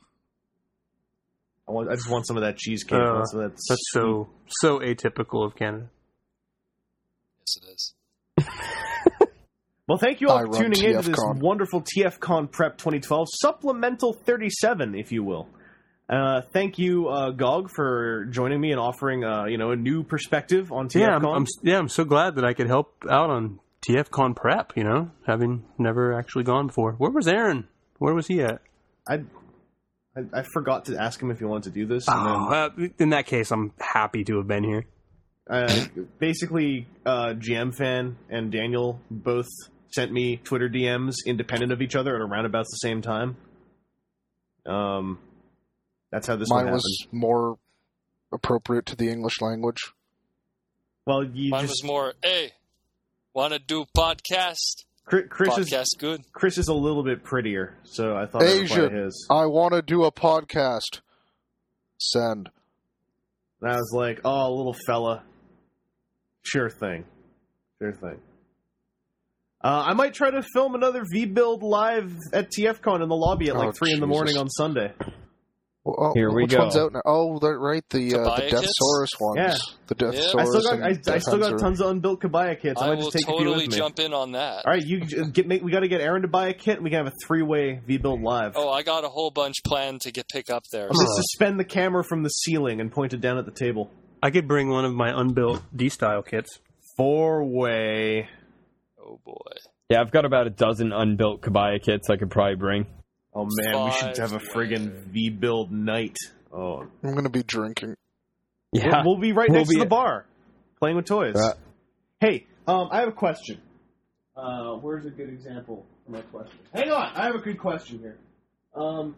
[SPEAKER 3] I, want, I just want some of that cheesecake. I
[SPEAKER 4] Uh,
[SPEAKER 3] want some of that
[SPEAKER 4] That's so so atypical of Canada.
[SPEAKER 6] Yes, it is.
[SPEAKER 3] Well, thank you all
[SPEAKER 5] I
[SPEAKER 3] for
[SPEAKER 5] run
[SPEAKER 3] tuning into this
[SPEAKER 5] TFCon.
[SPEAKER 3] wonderful TFCon Prep twenty twelve, Supplemental thirty-seven, if you will. Uh, thank you, uh, Gog, for joining me and offering uh, you know a new perspective on TFCon.
[SPEAKER 4] Yeah, I'm, I'm yeah, I'm so glad that I could help out on TFCon prep. You know, having never actually gone before. Where was Aaron? Where was he at?
[SPEAKER 3] I, I I forgot to ask him if he wanted to do this. And
[SPEAKER 4] Oh, uh, in that case, I'm happy to have been here.
[SPEAKER 3] then, uh, basically, uh, G M Fan and Daniel both sent me Twitter D Ms independent of each other at around about the same time. Um, that's how this one
[SPEAKER 5] Mine
[SPEAKER 3] happened.
[SPEAKER 5] was more appropriate to the English language.
[SPEAKER 3] Well, you
[SPEAKER 6] Mine
[SPEAKER 3] just
[SPEAKER 6] was more, hey, want to do podcast?
[SPEAKER 3] Chris, Chris is
[SPEAKER 6] Podcast good.
[SPEAKER 3] Chris is a little bit prettier, so I thought I'd reply to
[SPEAKER 5] Asian.
[SPEAKER 3] his.
[SPEAKER 5] I want to do a podcast. Send.
[SPEAKER 3] And I was like, "Oh, little fella, sure thing, sure thing." Uh, I might try to film another V-Build live at TFCon in the lobby at like
[SPEAKER 5] Oh,
[SPEAKER 3] three in the morning
[SPEAKER 5] Jesus.
[SPEAKER 3] on Sunday.
[SPEAKER 5] Well, oh,
[SPEAKER 7] Here we
[SPEAKER 5] which
[SPEAKER 7] go.
[SPEAKER 5] one's out now? Oh, that right. The uh, the
[SPEAKER 6] Kabaya
[SPEAKER 5] Death
[SPEAKER 6] kits?
[SPEAKER 5] Saurus ones.
[SPEAKER 3] Yeah.
[SPEAKER 5] The Death
[SPEAKER 6] Yeah.
[SPEAKER 5] Saurus.
[SPEAKER 3] I still got
[SPEAKER 5] and
[SPEAKER 3] I, I
[SPEAKER 5] Death
[SPEAKER 3] still got
[SPEAKER 5] Hunter.
[SPEAKER 3] tons of unbuilt Kabaya kits. I,
[SPEAKER 6] I
[SPEAKER 3] might
[SPEAKER 6] will
[SPEAKER 3] just take a few
[SPEAKER 6] totally
[SPEAKER 3] with me.
[SPEAKER 6] jump in on that.
[SPEAKER 3] All right, you j- get make, we got to get Aaron to buy a kit, and we can have a three-way V-Build live.
[SPEAKER 6] Oh, I got a whole bunch planned to get pick up there.
[SPEAKER 3] I'll just suspend the camera from the ceiling and point it down at the table.
[SPEAKER 4] I could bring one of my unbuilt D-style kits.
[SPEAKER 3] Four-way.
[SPEAKER 6] Oh boy.
[SPEAKER 7] Yeah, I've got about a dozen unbuilt Kabaya kits I could probably bring.
[SPEAKER 3] Oh man, we should have a
[SPEAKER 6] Five-way.
[SPEAKER 3] friggin' V-Build night. Oh,
[SPEAKER 5] I'm going to be drinking.
[SPEAKER 7] Yeah,
[SPEAKER 3] We'll, we'll be right
[SPEAKER 7] We'll
[SPEAKER 3] next
[SPEAKER 7] be-
[SPEAKER 3] to the bar, playing with toys.
[SPEAKER 5] Uh,
[SPEAKER 3] hey, um, I have a question. Uh, where's a good example for my question? Hang on, I have a good question here. Um,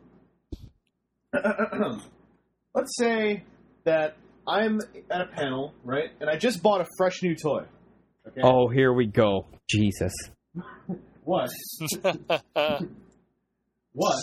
[SPEAKER 3] let's say that I'm at a panel, right, and I just bought a fresh new toy. Okay.
[SPEAKER 7] Oh, here we go. Jesus.
[SPEAKER 3] What? What?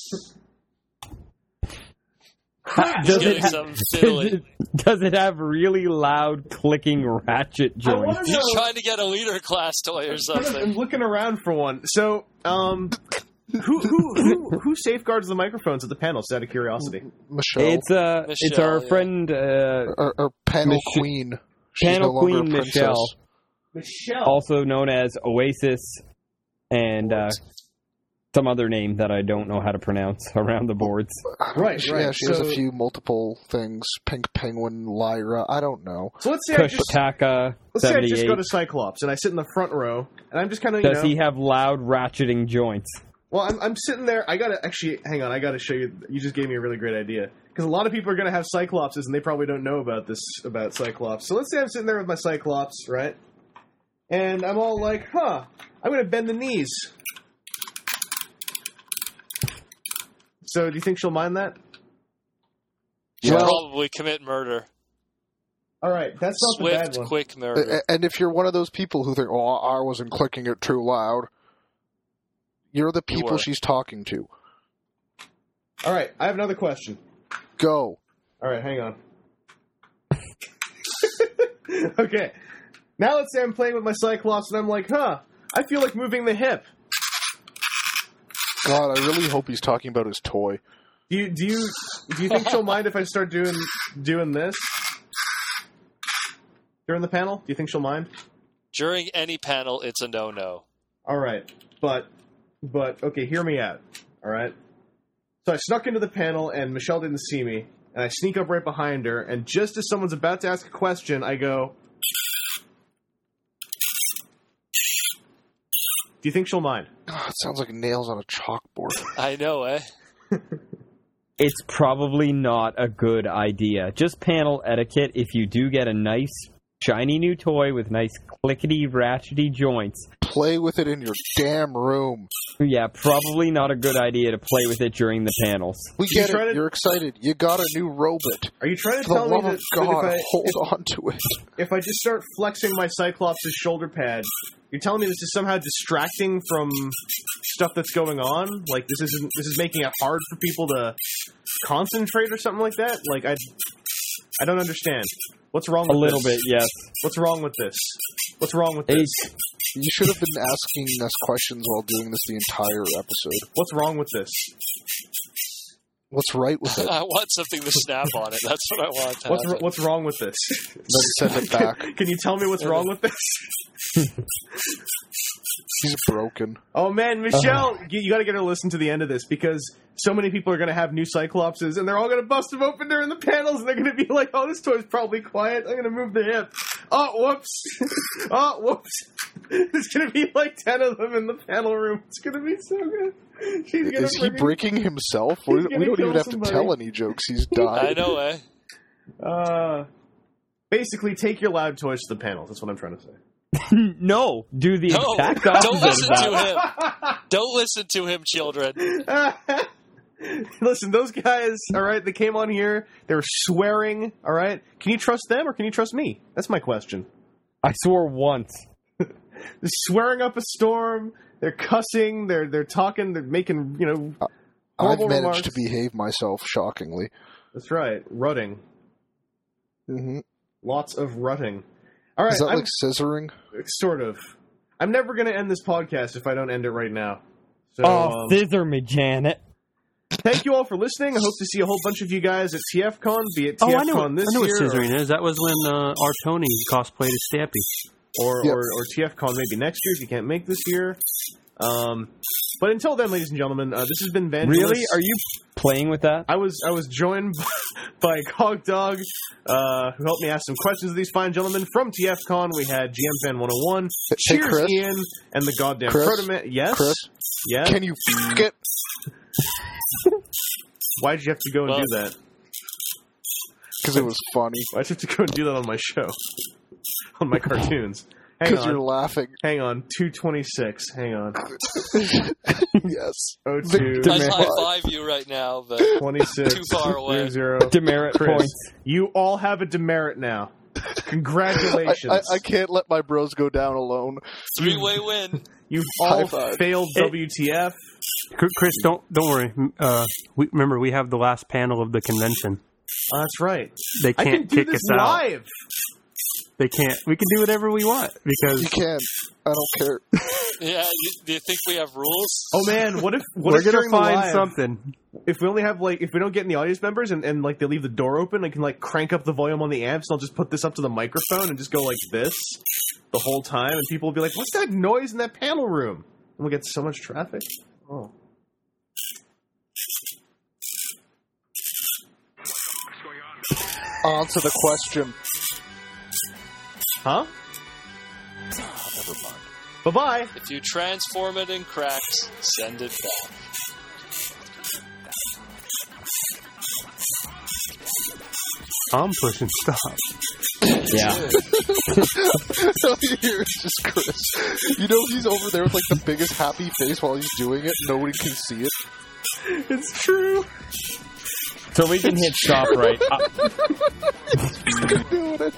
[SPEAKER 7] Does
[SPEAKER 6] Getting
[SPEAKER 7] it, ha-
[SPEAKER 6] some
[SPEAKER 7] does,
[SPEAKER 6] fiddly.
[SPEAKER 7] it, does it have really loud clicking ratchet
[SPEAKER 3] I wanna
[SPEAKER 7] joints?
[SPEAKER 3] know-
[SPEAKER 6] He's trying to get a leader class toy or
[SPEAKER 3] I'm
[SPEAKER 6] something.
[SPEAKER 3] looking around for one. So, um, who who who who safeguards the microphones at the panel? Just out of curiosity.
[SPEAKER 5] Michelle,
[SPEAKER 7] It's uh, it's
[SPEAKER 6] Michelle,
[SPEAKER 7] our
[SPEAKER 6] yeah.
[SPEAKER 7] friend uh,
[SPEAKER 5] our, our panel
[SPEAKER 7] Mich-
[SPEAKER 5] queen. She's
[SPEAKER 7] Panel
[SPEAKER 5] no longer
[SPEAKER 7] Queen
[SPEAKER 5] a princess.
[SPEAKER 7] Michelle,
[SPEAKER 3] Michelle.
[SPEAKER 7] also known as Oasis, and uh, some other name that I don't know how to pronounce around the boards.
[SPEAKER 3] Right,
[SPEAKER 5] She-
[SPEAKER 3] right.
[SPEAKER 5] Yeah, she has
[SPEAKER 3] So-
[SPEAKER 5] a few multiple things. Pink Penguin, Lyra. I don't know.
[SPEAKER 3] So let's say I just
[SPEAKER 7] Kushtaka
[SPEAKER 3] let's say I just
[SPEAKER 7] seventy-eight.
[SPEAKER 3] go to Cyclops and I sit in the front row and I'm just kind of you
[SPEAKER 7] Does
[SPEAKER 3] know.
[SPEAKER 7] he have loud ratcheting joints?
[SPEAKER 3] Well, I'm I'm sitting there. I gotta actually hang on. I gotta show you. You just gave me a really great idea because a lot of people are gonna have Cyclopses and they probably don't know about this about Cyclops. So let's say I'm sitting there with my Cyclops, right? And I'm all like, huh, I'm gonna bend the knees. So do you think she'll mind that?
[SPEAKER 6] He'll
[SPEAKER 5] Well-
[SPEAKER 6] probably commit murder.
[SPEAKER 3] All right, that's not the bad
[SPEAKER 6] Swift,
[SPEAKER 3] one.
[SPEAKER 6] quick murder.
[SPEAKER 5] A- And if you're one of those people who think, "Oh, I wasn't clicking it too loud," you're the
[SPEAKER 6] You
[SPEAKER 5] people
[SPEAKER 6] were.
[SPEAKER 5] she's talking to.
[SPEAKER 3] All right, I have another question.
[SPEAKER 5] Go.
[SPEAKER 3] All right, hang on. Okay, now let's say I'm playing with my Cyclops and I'm like, huh, I feel like moving the hip.
[SPEAKER 5] God, I really hope he's talking about his toy.
[SPEAKER 3] Do you do you do you think she'll mind if I start doing doing this during the panel? Do you think she'll mind?
[SPEAKER 6] During any panel, it's a no-no.
[SPEAKER 3] All right, but but okay, hear me out. All right. So I snuck into the panel and Michelle didn't see me, and I sneak up right behind her, and just as someone's about to ask a question, I go. Do you think she'll mind?
[SPEAKER 5] Oh, it sounds like nails on a chalkboard.
[SPEAKER 6] I know, eh?
[SPEAKER 7] It's probably not a good idea. Just panel etiquette. If you do get a nice, shiny new toy with nice clickety, ratchety joints,
[SPEAKER 5] Play with it in your damn room.
[SPEAKER 7] yeah, probably not a good idea to play with it during the panels.
[SPEAKER 5] We
[SPEAKER 3] You
[SPEAKER 5] get
[SPEAKER 3] try
[SPEAKER 5] it.
[SPEAKER 3] to-
[SPEAKER 5] You're excited. You got a new robot.
[SPEAKER 3] Are you trying to
[SPEAKER 5] For the
[SPEAKER 3] tell me
[SPEAKER 5] love
[SPEAKER 3] that,
[SPEAKER 5] of
[SPEAKER 3] that
[SPEAKER 5] God,
[SPEAKER 3] if I
[SPEAKER 5] hold on to it.
[SPEAKER 3] if I just start flexing my Cyclops' shoulder pad, you're telling me this is somehow distracting from stuff that's going on? Like this isn't this is making it hard for people to concentrate or something like that? Like I I don't understand. What's wrong
[SPEAKER 7] A
[SPEAKER 3] with
[SPEAKER 7] little
[SPEAKER 3] this?
[SPEAKER 7] bit, yes.
[SPEAKER 3] What's wrong with this? What's wrong with this?
[SPEAKER 7] It's,
[SPEAKER 5] You should have been asking us questions while doing this the entire episode.
[SPEAKER 3] What's wrong with this?
[SPEAKER 5] What's right with it?
[SPEAKER 6] I want something to snap on it. That's what I want to
[SPEAKER 3] What's
[SPEAKER 6] happen.
[SPEAKER 3] what's wrong with this?
[SPEAKER 5] Then send it back.
[SPEAKER 3] Can you tell me what's wrong with this?
[SPEAKER 5] He's broken.
[SPEAKER 3] Oh man, Michelle, you, you got to get her to listen to the end of this because so many people are going to have new Cyclopses and they're all going to bust them open during the panels and they're going to be like, "Oh, this toy's probably quiet. I'm going to move the hip." Oh, whoops! Oh, whoops! There's going to be like ten of them in the panel room. It's going to be so good. She's gonna
[SPEAKER 5] Is he
[SPEAKER 3] freaking-
[SPEAKER 5] breaking himself? We,
[SPEAKER 3] He's
[SPEAKER 5] we
[SPEAKER 3] gonna
[SPEAKER 5] don't
[SPEAKER 3] kill
[SPEAKER 5] even have
[SPEAKER 3] somebody.
[SPEAKER 5] to tell any jokes. He's
[SPEAKER 6] I
[SPEAKER 5] died.
[SPEAKER 6] know, eh?
[SPEAKER 3] Uh, basically, take your loud toys to the panels. That's what I'm trying to say.
[SPEAKER 7] no, do the
[SPEAKER 6] No,
[SPEAKER 7] exact
[SPEAKER 6] don't
[SPEAKER 7] opposite of
[SPEAKER 6] listen
[SPEAKER 7] that.
[SPEAKER 6] to him. Don't listen to him, children.
[SPEAKER 3] Listen, those guys, all right, they came on here, they were swearing, all right? Can you trust them or can you trust me? That's my question.
[SPEAKER 7] I swore once.
[SPEAKER 3] They're swearing up a storm, they're cussing, they're they're talking, they're making, you know,
[SPEAKER 5] I've
[SPEAKER 3] horrible
[SPEAKER 5] managed
[SPEAKER 3] remarks.
[SPEAKER 5] to behave myself shockingly.
[SPEAKER 3] That's right, rutting.
[SPEAKER 5] hmm
[SPEAKER 3] Lots of rutting. All right,
[SPEAKER 5] Is that
[SPEAKER 3] I'm,
[SPEAKER 5] like scissoring?
[SPEAKER 3] sort of. I'm never going to end this podcast if I don't end it right now. So,
[SPEAKER 7] Oh,
[SPEAKER 3] um,
[SPEAKER 7] scissor me, Janet.
[SPEAKER 3] thank you all for listening. I hope to see a whole bunch of you guys at TFCon, be it
[SPEAKER 1] Oh, I know,
[SPEAKER 3] TFCon this
[SPEAKER 1] I know what
[SPEAKER 3] year or-
[SPEAKER 1] scissoring is. That was when uh, our Tony cosplayed as Stampy.
[SPEAKER 3] or,
[SPEAKER 5] Yep.
[SPEAKER 3] or or TFCon maybe next year if you can't make this year. Um, but until then, ladies and gentlemen, uh, this has been Vangelis.
[SPEAKER 7] Really? Are you playing with that?
[SPEAKER 3] I was I was joined by Cog Dog, uh, who helped me ask some questions of these fine gentlemen from TFCon. We had G M Fan one oh one,
[SPEAKER 5] Hey,
[SPEAKER 3] Cheers
[SPEAKER 5] Chris?
[SPEAKER 3] Ian, and the goddamn
[SPEAKER 5] Chris?
[SPEAKER 3] Protoman. Yes,
[SPEAKER 5] Chris?
[SPEAKER 3] yes.
[SPEAKER 5] Can you f it?
[SPEAKER 3] Why'd you have to go and
[SPEAKER 6] Well-
[SPEAKER 3] do that?
[SPEAKER 5] Because it was funny.
[SPEAKER 3] Why'd you have to go and do that on my show, on my cartoons? Hang
[SPEAKER 5] Because
[SPEAKER 3] on,
[SPEAKER 5] you're laughing.
[SPEAKER 3] hang on. Two twenty six. Hang on.
[SPEAKER 5] Yes.
[SPEAKER 3] Oh
[SPEAKER 5] Vic-
[SPEAKER 3] two.
[SPEAKER 6] I'd
[SPEAKER 5] Demerit.
[SPEAKER 6] high five you right now, but
[SPEAKER 3] twenty-six.
[SPEAKER 6] Too far away.
[SPEAKER 3] Zero, zero.
[SPEAKER 7] Demerit
[SPEAKER 3] Chris,
[SPEAKER 7] points.
[SPEAKER 3] you all have a demerit now. Congratulations.
[SPEAKER 5] I, I, I can't let my bros go down alone.
[SPEAKER 6] Three-way win.
[SPEAKER 3] You've all
[SPEAKER 5] High five.
[SPEAKER 3] failed W T F.
[SPEAKER 4] Chris, don't don't worry. Uh, we, remember, we have the last panel of the convention.
[SPEAKER 3] Oh, that's right.
[SPEAKER 4] They
[SPEAKER 3] I
[SPEAKER 4] can't
[SPEAKER 3] can do
[SPEAKER 4] kick
[SPEAKER 3] this
[SPEAKER 4] us out.
[SPEAKER 3] live.
[SPEAKER 4] They can't. We can do whatever we want because
[SPEAKER 5] You can. I don't care.
[SPEAKER 6] Yeah, you, do you think we have rules?
[SPEAKER 3] Oh man, what if what
[SPEAKER 4] we're
[SPEAKER 3] if
[SPEAKER 4] gonna
[SPEAKER 3] during the
[SPEAKER 4] find
[SPEAKER 3] live,
[SPEAKER 4] something.
[SPEAKER 3] if we only have like if we don't get any audience members and, and like they leave the door open, I can like crank up the volume on the amps and I'll just put this up to the microphone and just go like this the whole time, and people will be like, "What's that noise in that panel room?" And we'll get so much traffic. Oh.
[SPEAKER 5] On to the question.
[SPEAKER 3] Huh?
[SPEAKER 5] Oh, never mind.
[SPEAKER 3] Bye bye.
[SPEAKER 6] If you transform it in cracks, send it back.
[SPEAKER 4] I'm pushing stop.
[SPEAKER 7] Yeah.
[SPEAKER 5] All you hear is just Chris. You know he's over there with like the biggest happy face while he's doing it. Nobody can see it.
[SPEAKER 3] It's true.
[SPEAKER 7] So we can hit stop right. Uh,
[SPEAKER 5] He's doing it.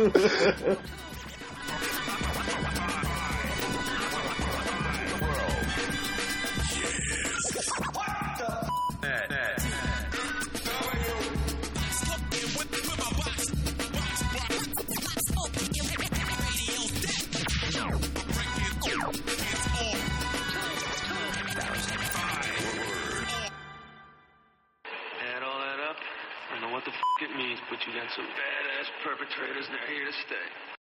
[SPEAKER 2] Add all that up, I know what the f*** it means, but you got some badass perpetrators and they're here to stay.